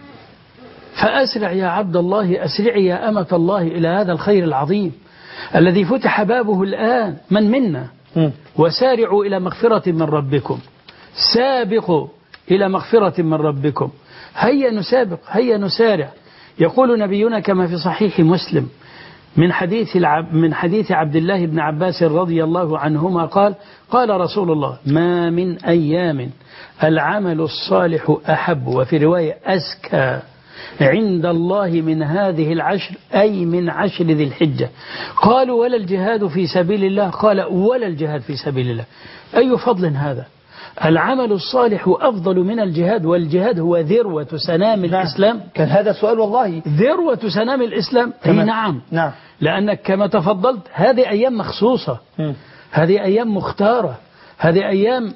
فأسرع يا عبد الله، أسرع يا أمة الله إلى هذا الخير العظيم الذي فتح بابه الآن. من منا؟ وسارعوا إلى مغفرة من ربكم، سابقوا إلى مغفرة من ربكم. هيا نسابق، هيا نسارع. يقول نبينا كما في صحيح مسلم من حديث العب من حديث عبد الله بن عباس رضي الله عنهما قال قال رسول الله ما من أيام العمل الصالح أحب، وفي رواية أزكى عند الله من هذه العشر، أي من عشر ذي الحجة. قالوا ولا الجهاد في سبيل الله؟ قال ولا الجهاد في سبيل الله. أي فضل هذا! العمل الصالح أفضل من الجهاد، والجهاد هو ذروة سنام نعم. الإسلام. كان هذا سؤال والله. ذروة سنام الإسلام. أي نعم. نعم. لأنك كما تفضلت هذه أيام مخصوصة، م. هذه أيام مختارة، هذه أيام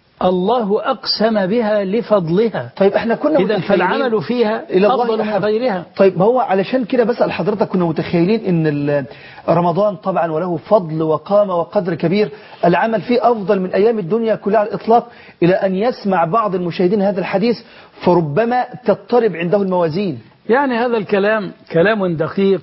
الله أقسم بها لفضلها. طيب احنا كنا إذا فالعمل فيها أفضل من غيرها. طيب ما هو علشان كده بسأل حضرتك، كنا متخيلين ان رمضان طبعا وله فضل وقامة وقدر كبير، العمل فيه أفضل من أيام الدنيا كلها على الإطلاق، إلى أن يسمع بعض المشاهدين هذا الحديث فربما تضطرب عنده الموازين. يعني هذا الكلام كلام دقيق،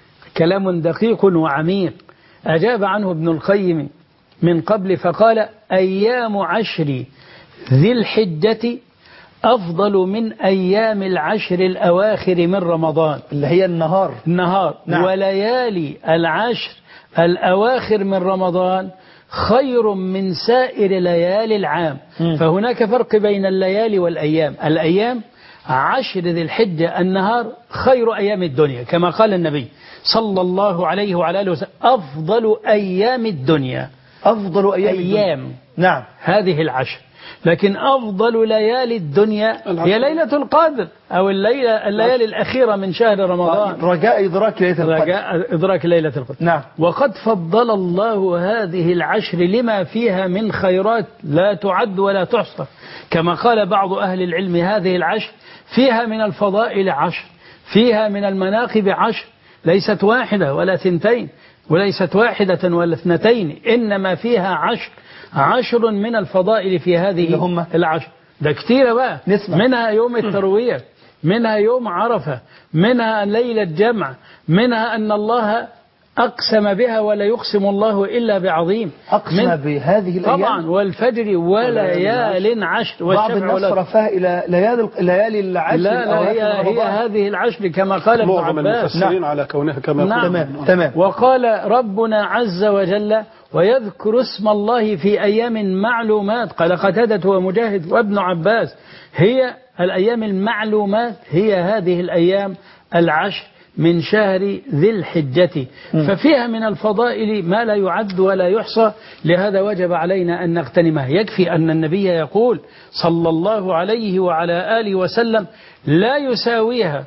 كلام دقيق وعميق. أجاب عنه ابن القيم من قبل فقال أيام عشر ذي الحجة أفضل من أيام العشر الأواخر من رمضان، اللي هي النهار النهار نعم. وليالي العشر الأواخر من رمضان خير من سائر ليالي العام. م. فهناك فرق بين الليالي والأيام. الأيام عشر ذي الحجة النهار خير أيام الدنيا، كما قال النبي صلى الله عليه وعلى آله وسلم أفضل أيام الدنيا. أفضل أيام, أيام نعم هذه العشر. لكن أفضل ليالي الدنيا هي ليلة القدر أو الليلة الليالي الأخيرة من شهر رمضان، رجاء إدراك ليلة القدر. رجاء إدراك ليلة القدر. نعم. وقد فضل الله هذه العشر لما فيها من خيرات لا تعد ولا تحصى، كما قال بعض أهل العلم هذه العشر فيها من الفضائل عشر، فيها من المناقب عشر، ليست واحدة ولا ثنتين، وليست واحدة ولا اثنتين، إنما فيها عشر عشر من الفضائل في هذه العشر. ده كتير بقى. نسمع. منها يوم التروية، منها يوم عرفة، منها ليلة جمع، منها أن الله أقسم بها ولا يقسم الله إلا بعظيم. أقسم بهذه الأيام طبعا والفجر وليال عشر. بعض الناس رفاه إلى ليالي ليالي العشر. لا لا هي, هي هذه العشر كما قال ابن معظم عباس. المفسرين نعم. على كونها كما نعم. تمام تمام. وقال ربنا عز وجل ويذكر اسم الله في أيام معلومات. قال قتادة ومجاهد وابن عباس هي الأيام المعلومات هي هذه الأيام العشر من شهر ذي الحجة. ففيها من الفضائل ما لا يعد ولا يحصى. لهذا وجب علينا أن نغتنمها. يكفي أن النبي يقول صلى الله عليه وعلى آله وسلم لا يساويها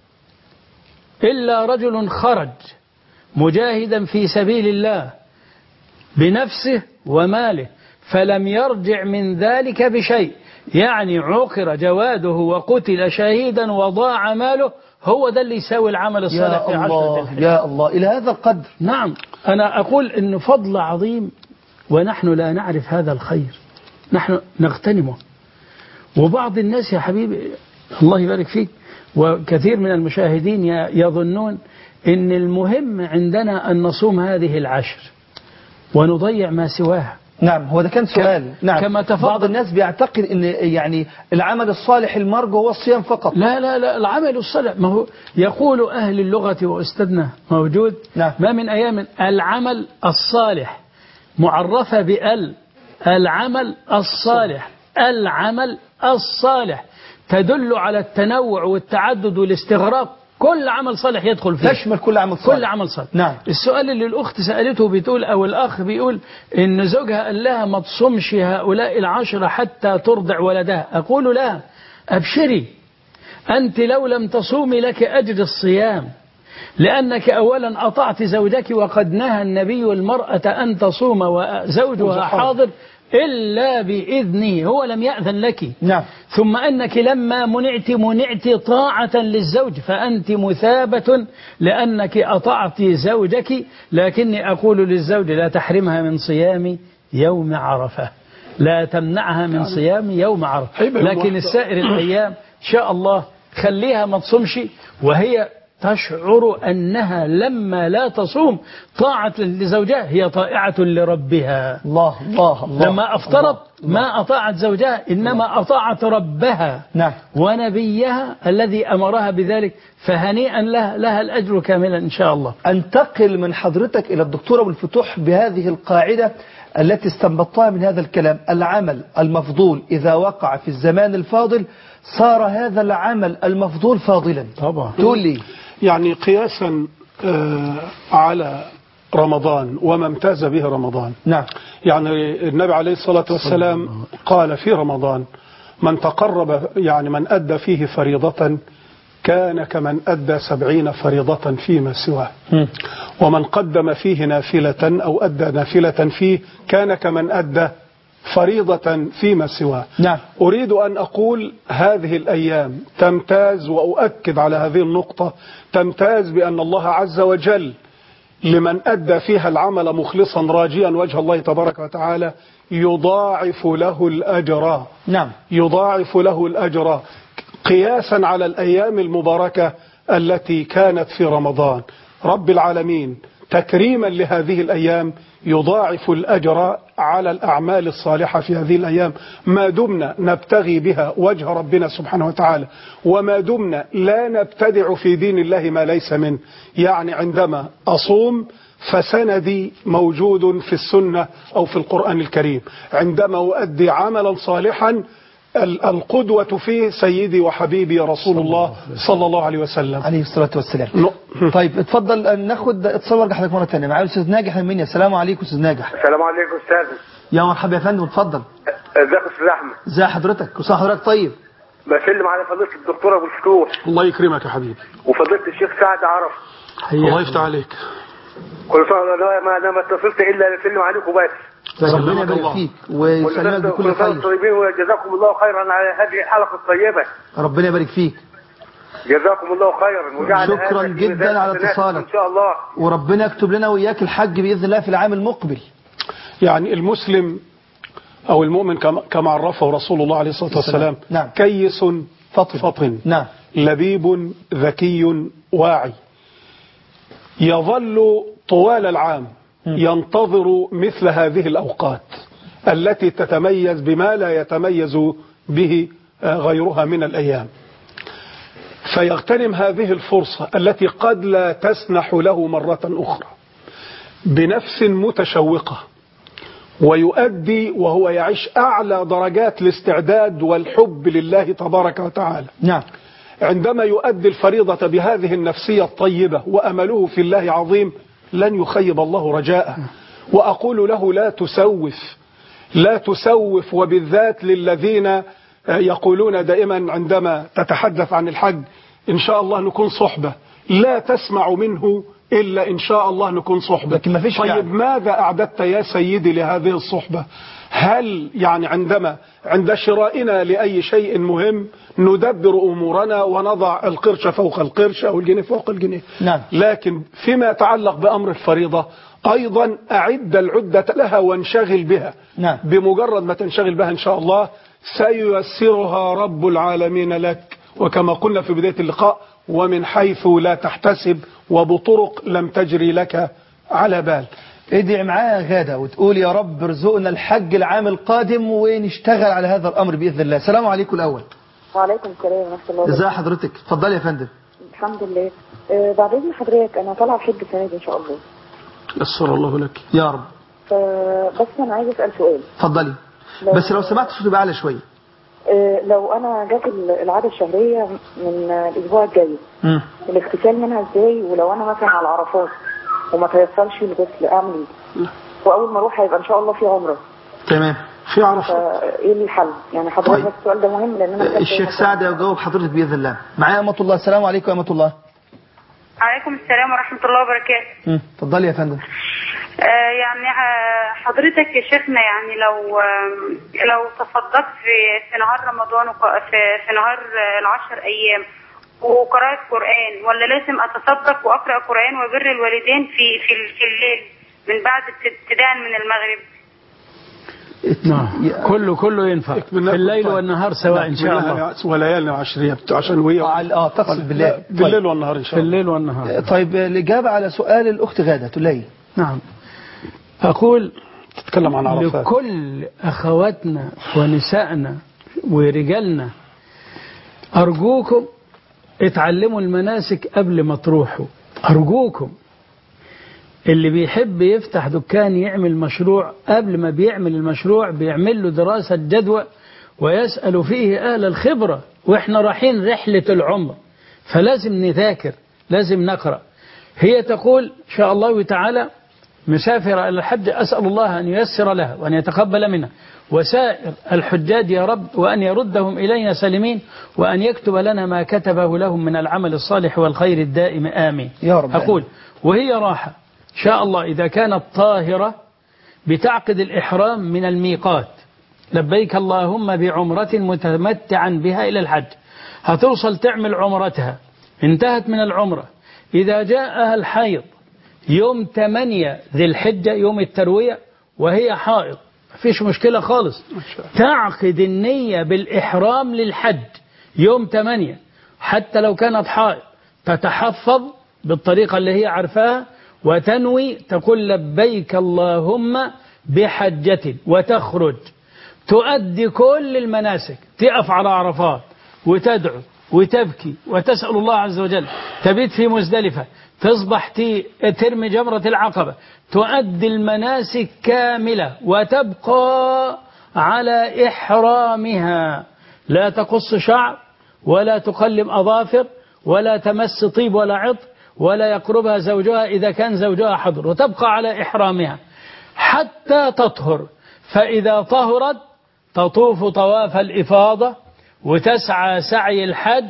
إلا رجل خرج مجاهدا في سبيل الله بنفسه وماله فلم يرجع من ذلك بشيء، يعني عقر جواده وقتل شهيدا وضاع ماله، هو ده اللي يساوي العمل الصالح في عشرة الحج. يا الله إلى هذا القدر. نعم أنا أقول إنه فضل عظيم ونحن لا نعرف هذا الخير، نحن نغتنمه. وبعض الناس يا حبيبي الله يبارك فيك وكثير من المشاهدين يظنون إن المهم عندنا أن نصوم هذه العشر ونضيع ما سواها. نعم هو ده كان سؤال. نعم كما تفضل. بعض الناس بيعتقد ان يعني العمل الصالح المرجو هو الصيام فقط. لا لا لا العمل الصالح ما هو يقول أهل اللغة وأستاذنا موجود. نعم. ما من أيام العمل الصالح معرفة بال العمل الصالح العمل الصالح تدل على التنوع والتعدد والاستغراق. كل عمل صالح يدخل فيه، تشمل كل عمل صالح. كل عمل صالح. نعم. السؤال اللي الأخت سألته بتقول أو الأخ بيقول إن زوجها قال لها ما تصومش هؤلاء العشرة حتى ترضع ولدها. أقول لها أبشري أنت لو لم تصومي لك أجر الصيام، لأنك أولا أطعت زوجك وقد نهى النبي المرأة أن تصوم وزوجها حاضر إلا بإذنه، هو لم يأذن لك. نعم. ثم أنك لما منعت منعت طاعة للزوج فأنت مثابة لأنك أطعت زوجك. لكني أقول للزوج لا تحرمها من صيام يوم عرفة، لا تمنعها من صيام يوم عرفة، لكن السائر الأيام إن شاء الله خليها ما تصومش وهي تشعر أنها لما لا تصوم طاعة لزوجها هي طائعة لربها. الله الله الله. لما أفطرت ما أطاعت زوجها إنما أطاعت ربها. نعم. ونبيها الذي أمرها بذلك، فهنيئا لها, لها الأجر كاملا إن شاء الله. أنتقل من حضرتك إلى الدكتور أبو الفتوح بهذه القاعدة التي استنبطتها من هذا الكلام: العمل المفضول إذا وقع في الزمان الفاضل صار هذا العمل المفضول فاضلا. طبعا. تقول لي يعني قياسا على رمضان وما امتاز به رمضان. نعم. يعني النبي عليه الصلاة والسلام قال في رمضان من تقرب يعني من أدى فيه فريضة كان كمن أدى سبعين فريضة فيما سواه، ومن قدم فيه نافلة أو أدى نافلة فيه كان كمن أدى فريضة فيما سواه. نعم. أريد أن أقول هذه الأيام تمتاز، وأؤكد على هذه النقطة، تمتاز بأن الله عز وجل لمن أدى فيها العمل مخلصا راجيا وجه الله تبارك وتعالى يضاعف له الأجر. نعم. يضاعف له الأجر قياسا على الأيام المباركة التي كانت في رمضان. رب العالمين تكريما لهذه الأيام يضاعف الأجر على الأعمال الصالحة في هذه الأيام ما دمنا نبتغي بها وجه ربنا سبحانه وتعالى، وما دمنا لا نبتدع في دين الله ما ليس منه. يعني عندما أصوم فسندي موجود في السنة أو في القرآن الكريم، عندما أؤدي عملا صالحا القدوة فيه سيدي وحبيبي رسول الله صلى الله عليه وسلم عليه الصلاة والسلام. طيب اتفضل ناخد اتصال وارجع حضرتك مرة ثانية. معايا الأستاذ ناجح من منيا. السلام عليكم أستاذ ناجح. السلام عليكم أستاذ. يا مرحبا يا فندم اتفضل. ازيك يا أستاذ أحمد؟ ازي حضرتك؟ وصح حضرتك طيب؟ بسلم على فضيلة الدكتور أبو الفتوح. الله يكرمك يا حبيبي. وفضيلة الشيخ سعد عرف. الله يفتح عليك. كل سنة ما أنا ما اتصلت إلا نسلم عليكم بس. ربنا يبارك فيك ويسلمك بكل خير. طيبين وجزاكم الله خيرا على هذه الحلقة الطيبة. ربنا يبارك فيك. جزاكم الله خيرا وجعل شكرا جدا على اتصالك إن شاء الله. وربنا يكتب لنا وإياك الحج بإذن الله في العام المقبل. يعني المسلم أو المؤمن كما عرفه رسول الله عليه الصلاة والسلام نعم. كيس فطن, فطن. نعم. لبيب ذكي واعي. يظل طوال العام ينتظر مثل هذه الأوقات التي تتميز بما لا يتميز به غيرها من الأيام، فيغتنم هذه الفرصة التي قد لا تسنح له مرة أخرى بنفس متشوقة، ويؤدي وهو يعيش أعلى درجات الاستعداد والحب لله تبارك وتعالى. نعم. عندما يؤدي الفريضة بهذه النفسية الطيبة وأمله في الله عظيم لن يخيب الله رجاءه. وأقول له لا تسوف، لا تسوف، وبالذات للذين يقولون دائما عندما تتحدث عن الحج إن شاء الله نكون صحبة، لا تسمع منه إلا إن شاء الله نكون صحبة. لكن ما فيش طيب يعني. ماذا أعددت يا سيدي لهذه الصحبة؟ هل يعني عندما عند شرائنا لأي شيء مهم ندبر أمورنا ونضع القرش فوق القرش أو الجنيه فوق الجنيه؟ نعم. لكن فيما يتعلق بأمر الفريضة أيضا أعد العدة لها وانشغل بها. نعم. بمجرد ما تنشغل بها إن شاء الله سييسرها رب العالمين لك، وكما قلنا في بداية اللقاء ومن حيث لا تحتسب وبطرق لم تجري لك على بال. ادعي معايا غادة وتقول يا رب ارزقنا الحج العام القادم ونشتغل على هذا الأمر بإذن الله. السلام عليكم الأول. وعليكم السلام ورحمة الله وبركاته. ازي حضرتك؟ اتفضلي يا فندم. الحمد لله. أه بعد إذن حضرتك أنا طالعة الحج السنة دي إن شاء الله. يسر الله لك يا رب. فبس أنا عايزة أسأل سؤال. اتفضلي. بس لو سمعت صوتي بقى أعلى شوية. أه لو أنا جات العادة الشهرية من الأسبوع الجاي امم الاغتسال منها إزاي؟ ولو أنا مثلا على عرفات وما تيسرش الغسل أعمل إيه؟ وأول ما أروح هيبقى إن شاء الله في عمرة. تمام. في عرفات. إيه اللي الحل؟ يعني حضرتك طيب. بس السؤال ده مهم لأن أنا الشيخ سعد يجاوب حضرتك بإذن الله. معايا أمة الله. السلام عليكم يا أمة الله. عليكم السلام ورحمة الله وبركاته. اتفضلي يا فندم. آه يعني آه حضرتك يا شيخنا يعني لو آه لو تصدقت في في نهار رمضان في في نهار العشر أيام وقراءة قرآن، ولا لازم أتصدق وأقرأ قرآن وبر الوالدين في في في الليل من بعد ابتداء من المغرب؟ نعم. كله كله ينفع في الليل والنهار سواء إن شاء الله. وليالي عشرية عشان وهي اه تقصد بالله. بالليل والنهار إن شاء الله. في الليل والنهار. طيب الإجابة على سؤال الأخت غادة تلاقي. نعم. أقول تتكلم عن عرفات. لكل أخواتنا ونسائنا ورجالنا أرجوكم اتعلموا المناسك قبل ما تروحوا. أرجوكم اللي بيحب يفتح دكان يعمل مشروع قبل ما بيعمل المشروع بيعمل له دراسة جدوى ويسأل فيه أهل الخبرة. وإحنا رايحين رحلة العمر فلازم نذاكر، لازم نقرأ. هي تقول إن شاء الله تعالى مسافرة إلى الحج، أسأل الله أن ييسر لها وأن يتقبل منها وسائر الحجاج يا رب، وأن يردهم إلينا سالمين، وأن يكتب لنا ما كتبه لهم من العمل الصالح والخير الدائم آمين يا رب. أقول وهي راحة إن شاء الله إذا كانت طاهرة بتعقد الإحرام من الميقات، لبيك اللهم بعمرة متمتعا بها إلى الحج، هتوصل تعمل عمرتها، انتهت من العمرة، إذا جاءها الحيض يوم ثمانية ذي الحجة يوم التروية وهي حائض مفيش مشكلة خالص، تعقد النية بالإحرام للحج يوم ثمانية حتى لو كانت حائض، تتحفظ بالطريقة اللي هي عارفاها وتنوي تقول لبيك اللهم بحجة، وتخرج تؤدي كل المناسك، تقف على عرفات وتدعو وتبكي وتسأل الله عز وجل، تبيت في مزدلفة، تصبح ترمي جمرة العقبة، تؤدي المناسك كاملة وتبقى على إحرامها، لا تقص شعر ولا تقلم أظافر ولا تمس طيب ولا عطر ولا يقربها زوجها إذا كان زوجها حضر، وتبقى على إحرامها حتى تطهر. فإذا طهرت تطوف طواف الإفاضة وتسعى سعي الحج،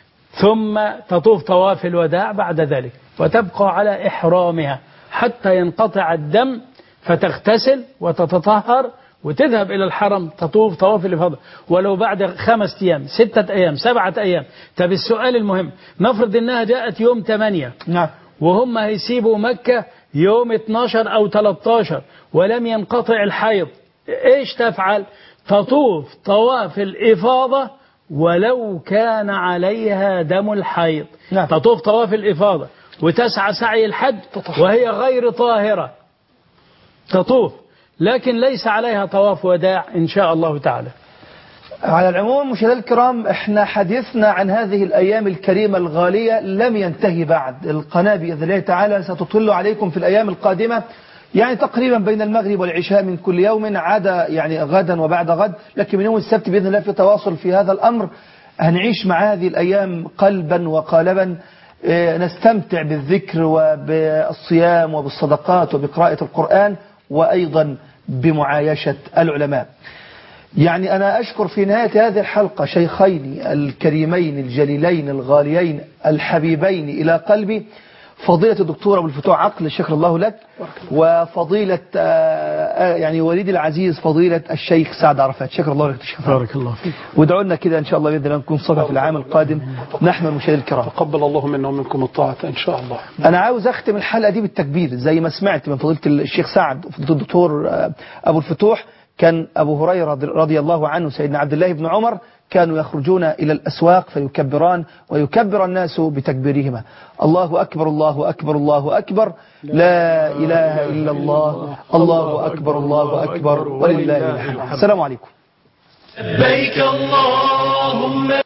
ثم تطوف طواف الوداع بعد ذلك، وتبقى على إحرامها حتى ينقطع الدم، فتغتسل وتتطهر وتذهب إلى الحرم تطوف طواف الإفاضة ولو بعد خمسة أيام ستة أيام سبعة أيام. طب السؤال المهم، نفرض أنها جاءت يوم ثمانية نعم وهم هيسيبوا مكة يوم اثناشر أو ثلاثة عشر ولم ينقطع الحيض، إيش تفعل؟ تطوف طواف الإفاضة ولو كان عليها دم الحيض. نعم. تطوف طواف الإفاضة وتسعى سعي الحج وهي غير طاهرة تطوف، لكن ليس عليها طواف وداع إن شاء الله تعالى. على العموم مشاهدينا الكرام، احنا حديثنا عن هذه الأيام الكريمة الغالية لم ينتهي بعد. القناة بإذن الله تعالى ستطل عليكم في الأيام القادمة، يعني تقريبا بين المغرب والعشاء من كل يوم، عدا يعني غدا وبعد غد، لكن من يوم السبت بإذن الله في تواصل في هذا الأمر. هنعيش مع هذه الأيام قلبا وقالبا، نستمتع بالذكر وبالصيام وبالصدقات وبقراءة القرآن وأيضا بمعايشة العلماء. يعني أنا أشكر في نهاية هذه الحلقة شيخين الكريمين الجليلين الغاليين الحبيبين إلى قلبي، فضيلة الدكتور أبو الفتوح عقل، شكر الله لك، وفضيلة يعني وليدي العزيز فضيلة الشيخ سعد عرفات، شكر الله لك. بارك الله فيك. وادعوا لنا كده إن شاء الله بإذن الله نكون صدى في العام القادم نحن المشاهدين الكرام. تقبل الله منا ومنكم الطاعة إن شاء الله. أنا عاوز أختم الحلقة دي بالتكبير زي ما سمعت من فضيلة الشيخ سعد وفضيلة الدكتور أبو الفتوح. كان أبو هريرة رضي الله عنه سيدنا عبد الله بن عمر كانوا يخرجون إلى الأسواق فيكبران ويكبر الناس بتكبيرهما. الله أكبر الله أكبر الله أكبر، لا إله إلا الله، الله أكبر الله أكبر ولله الحمد. السلام عليكم. لبيك اللهم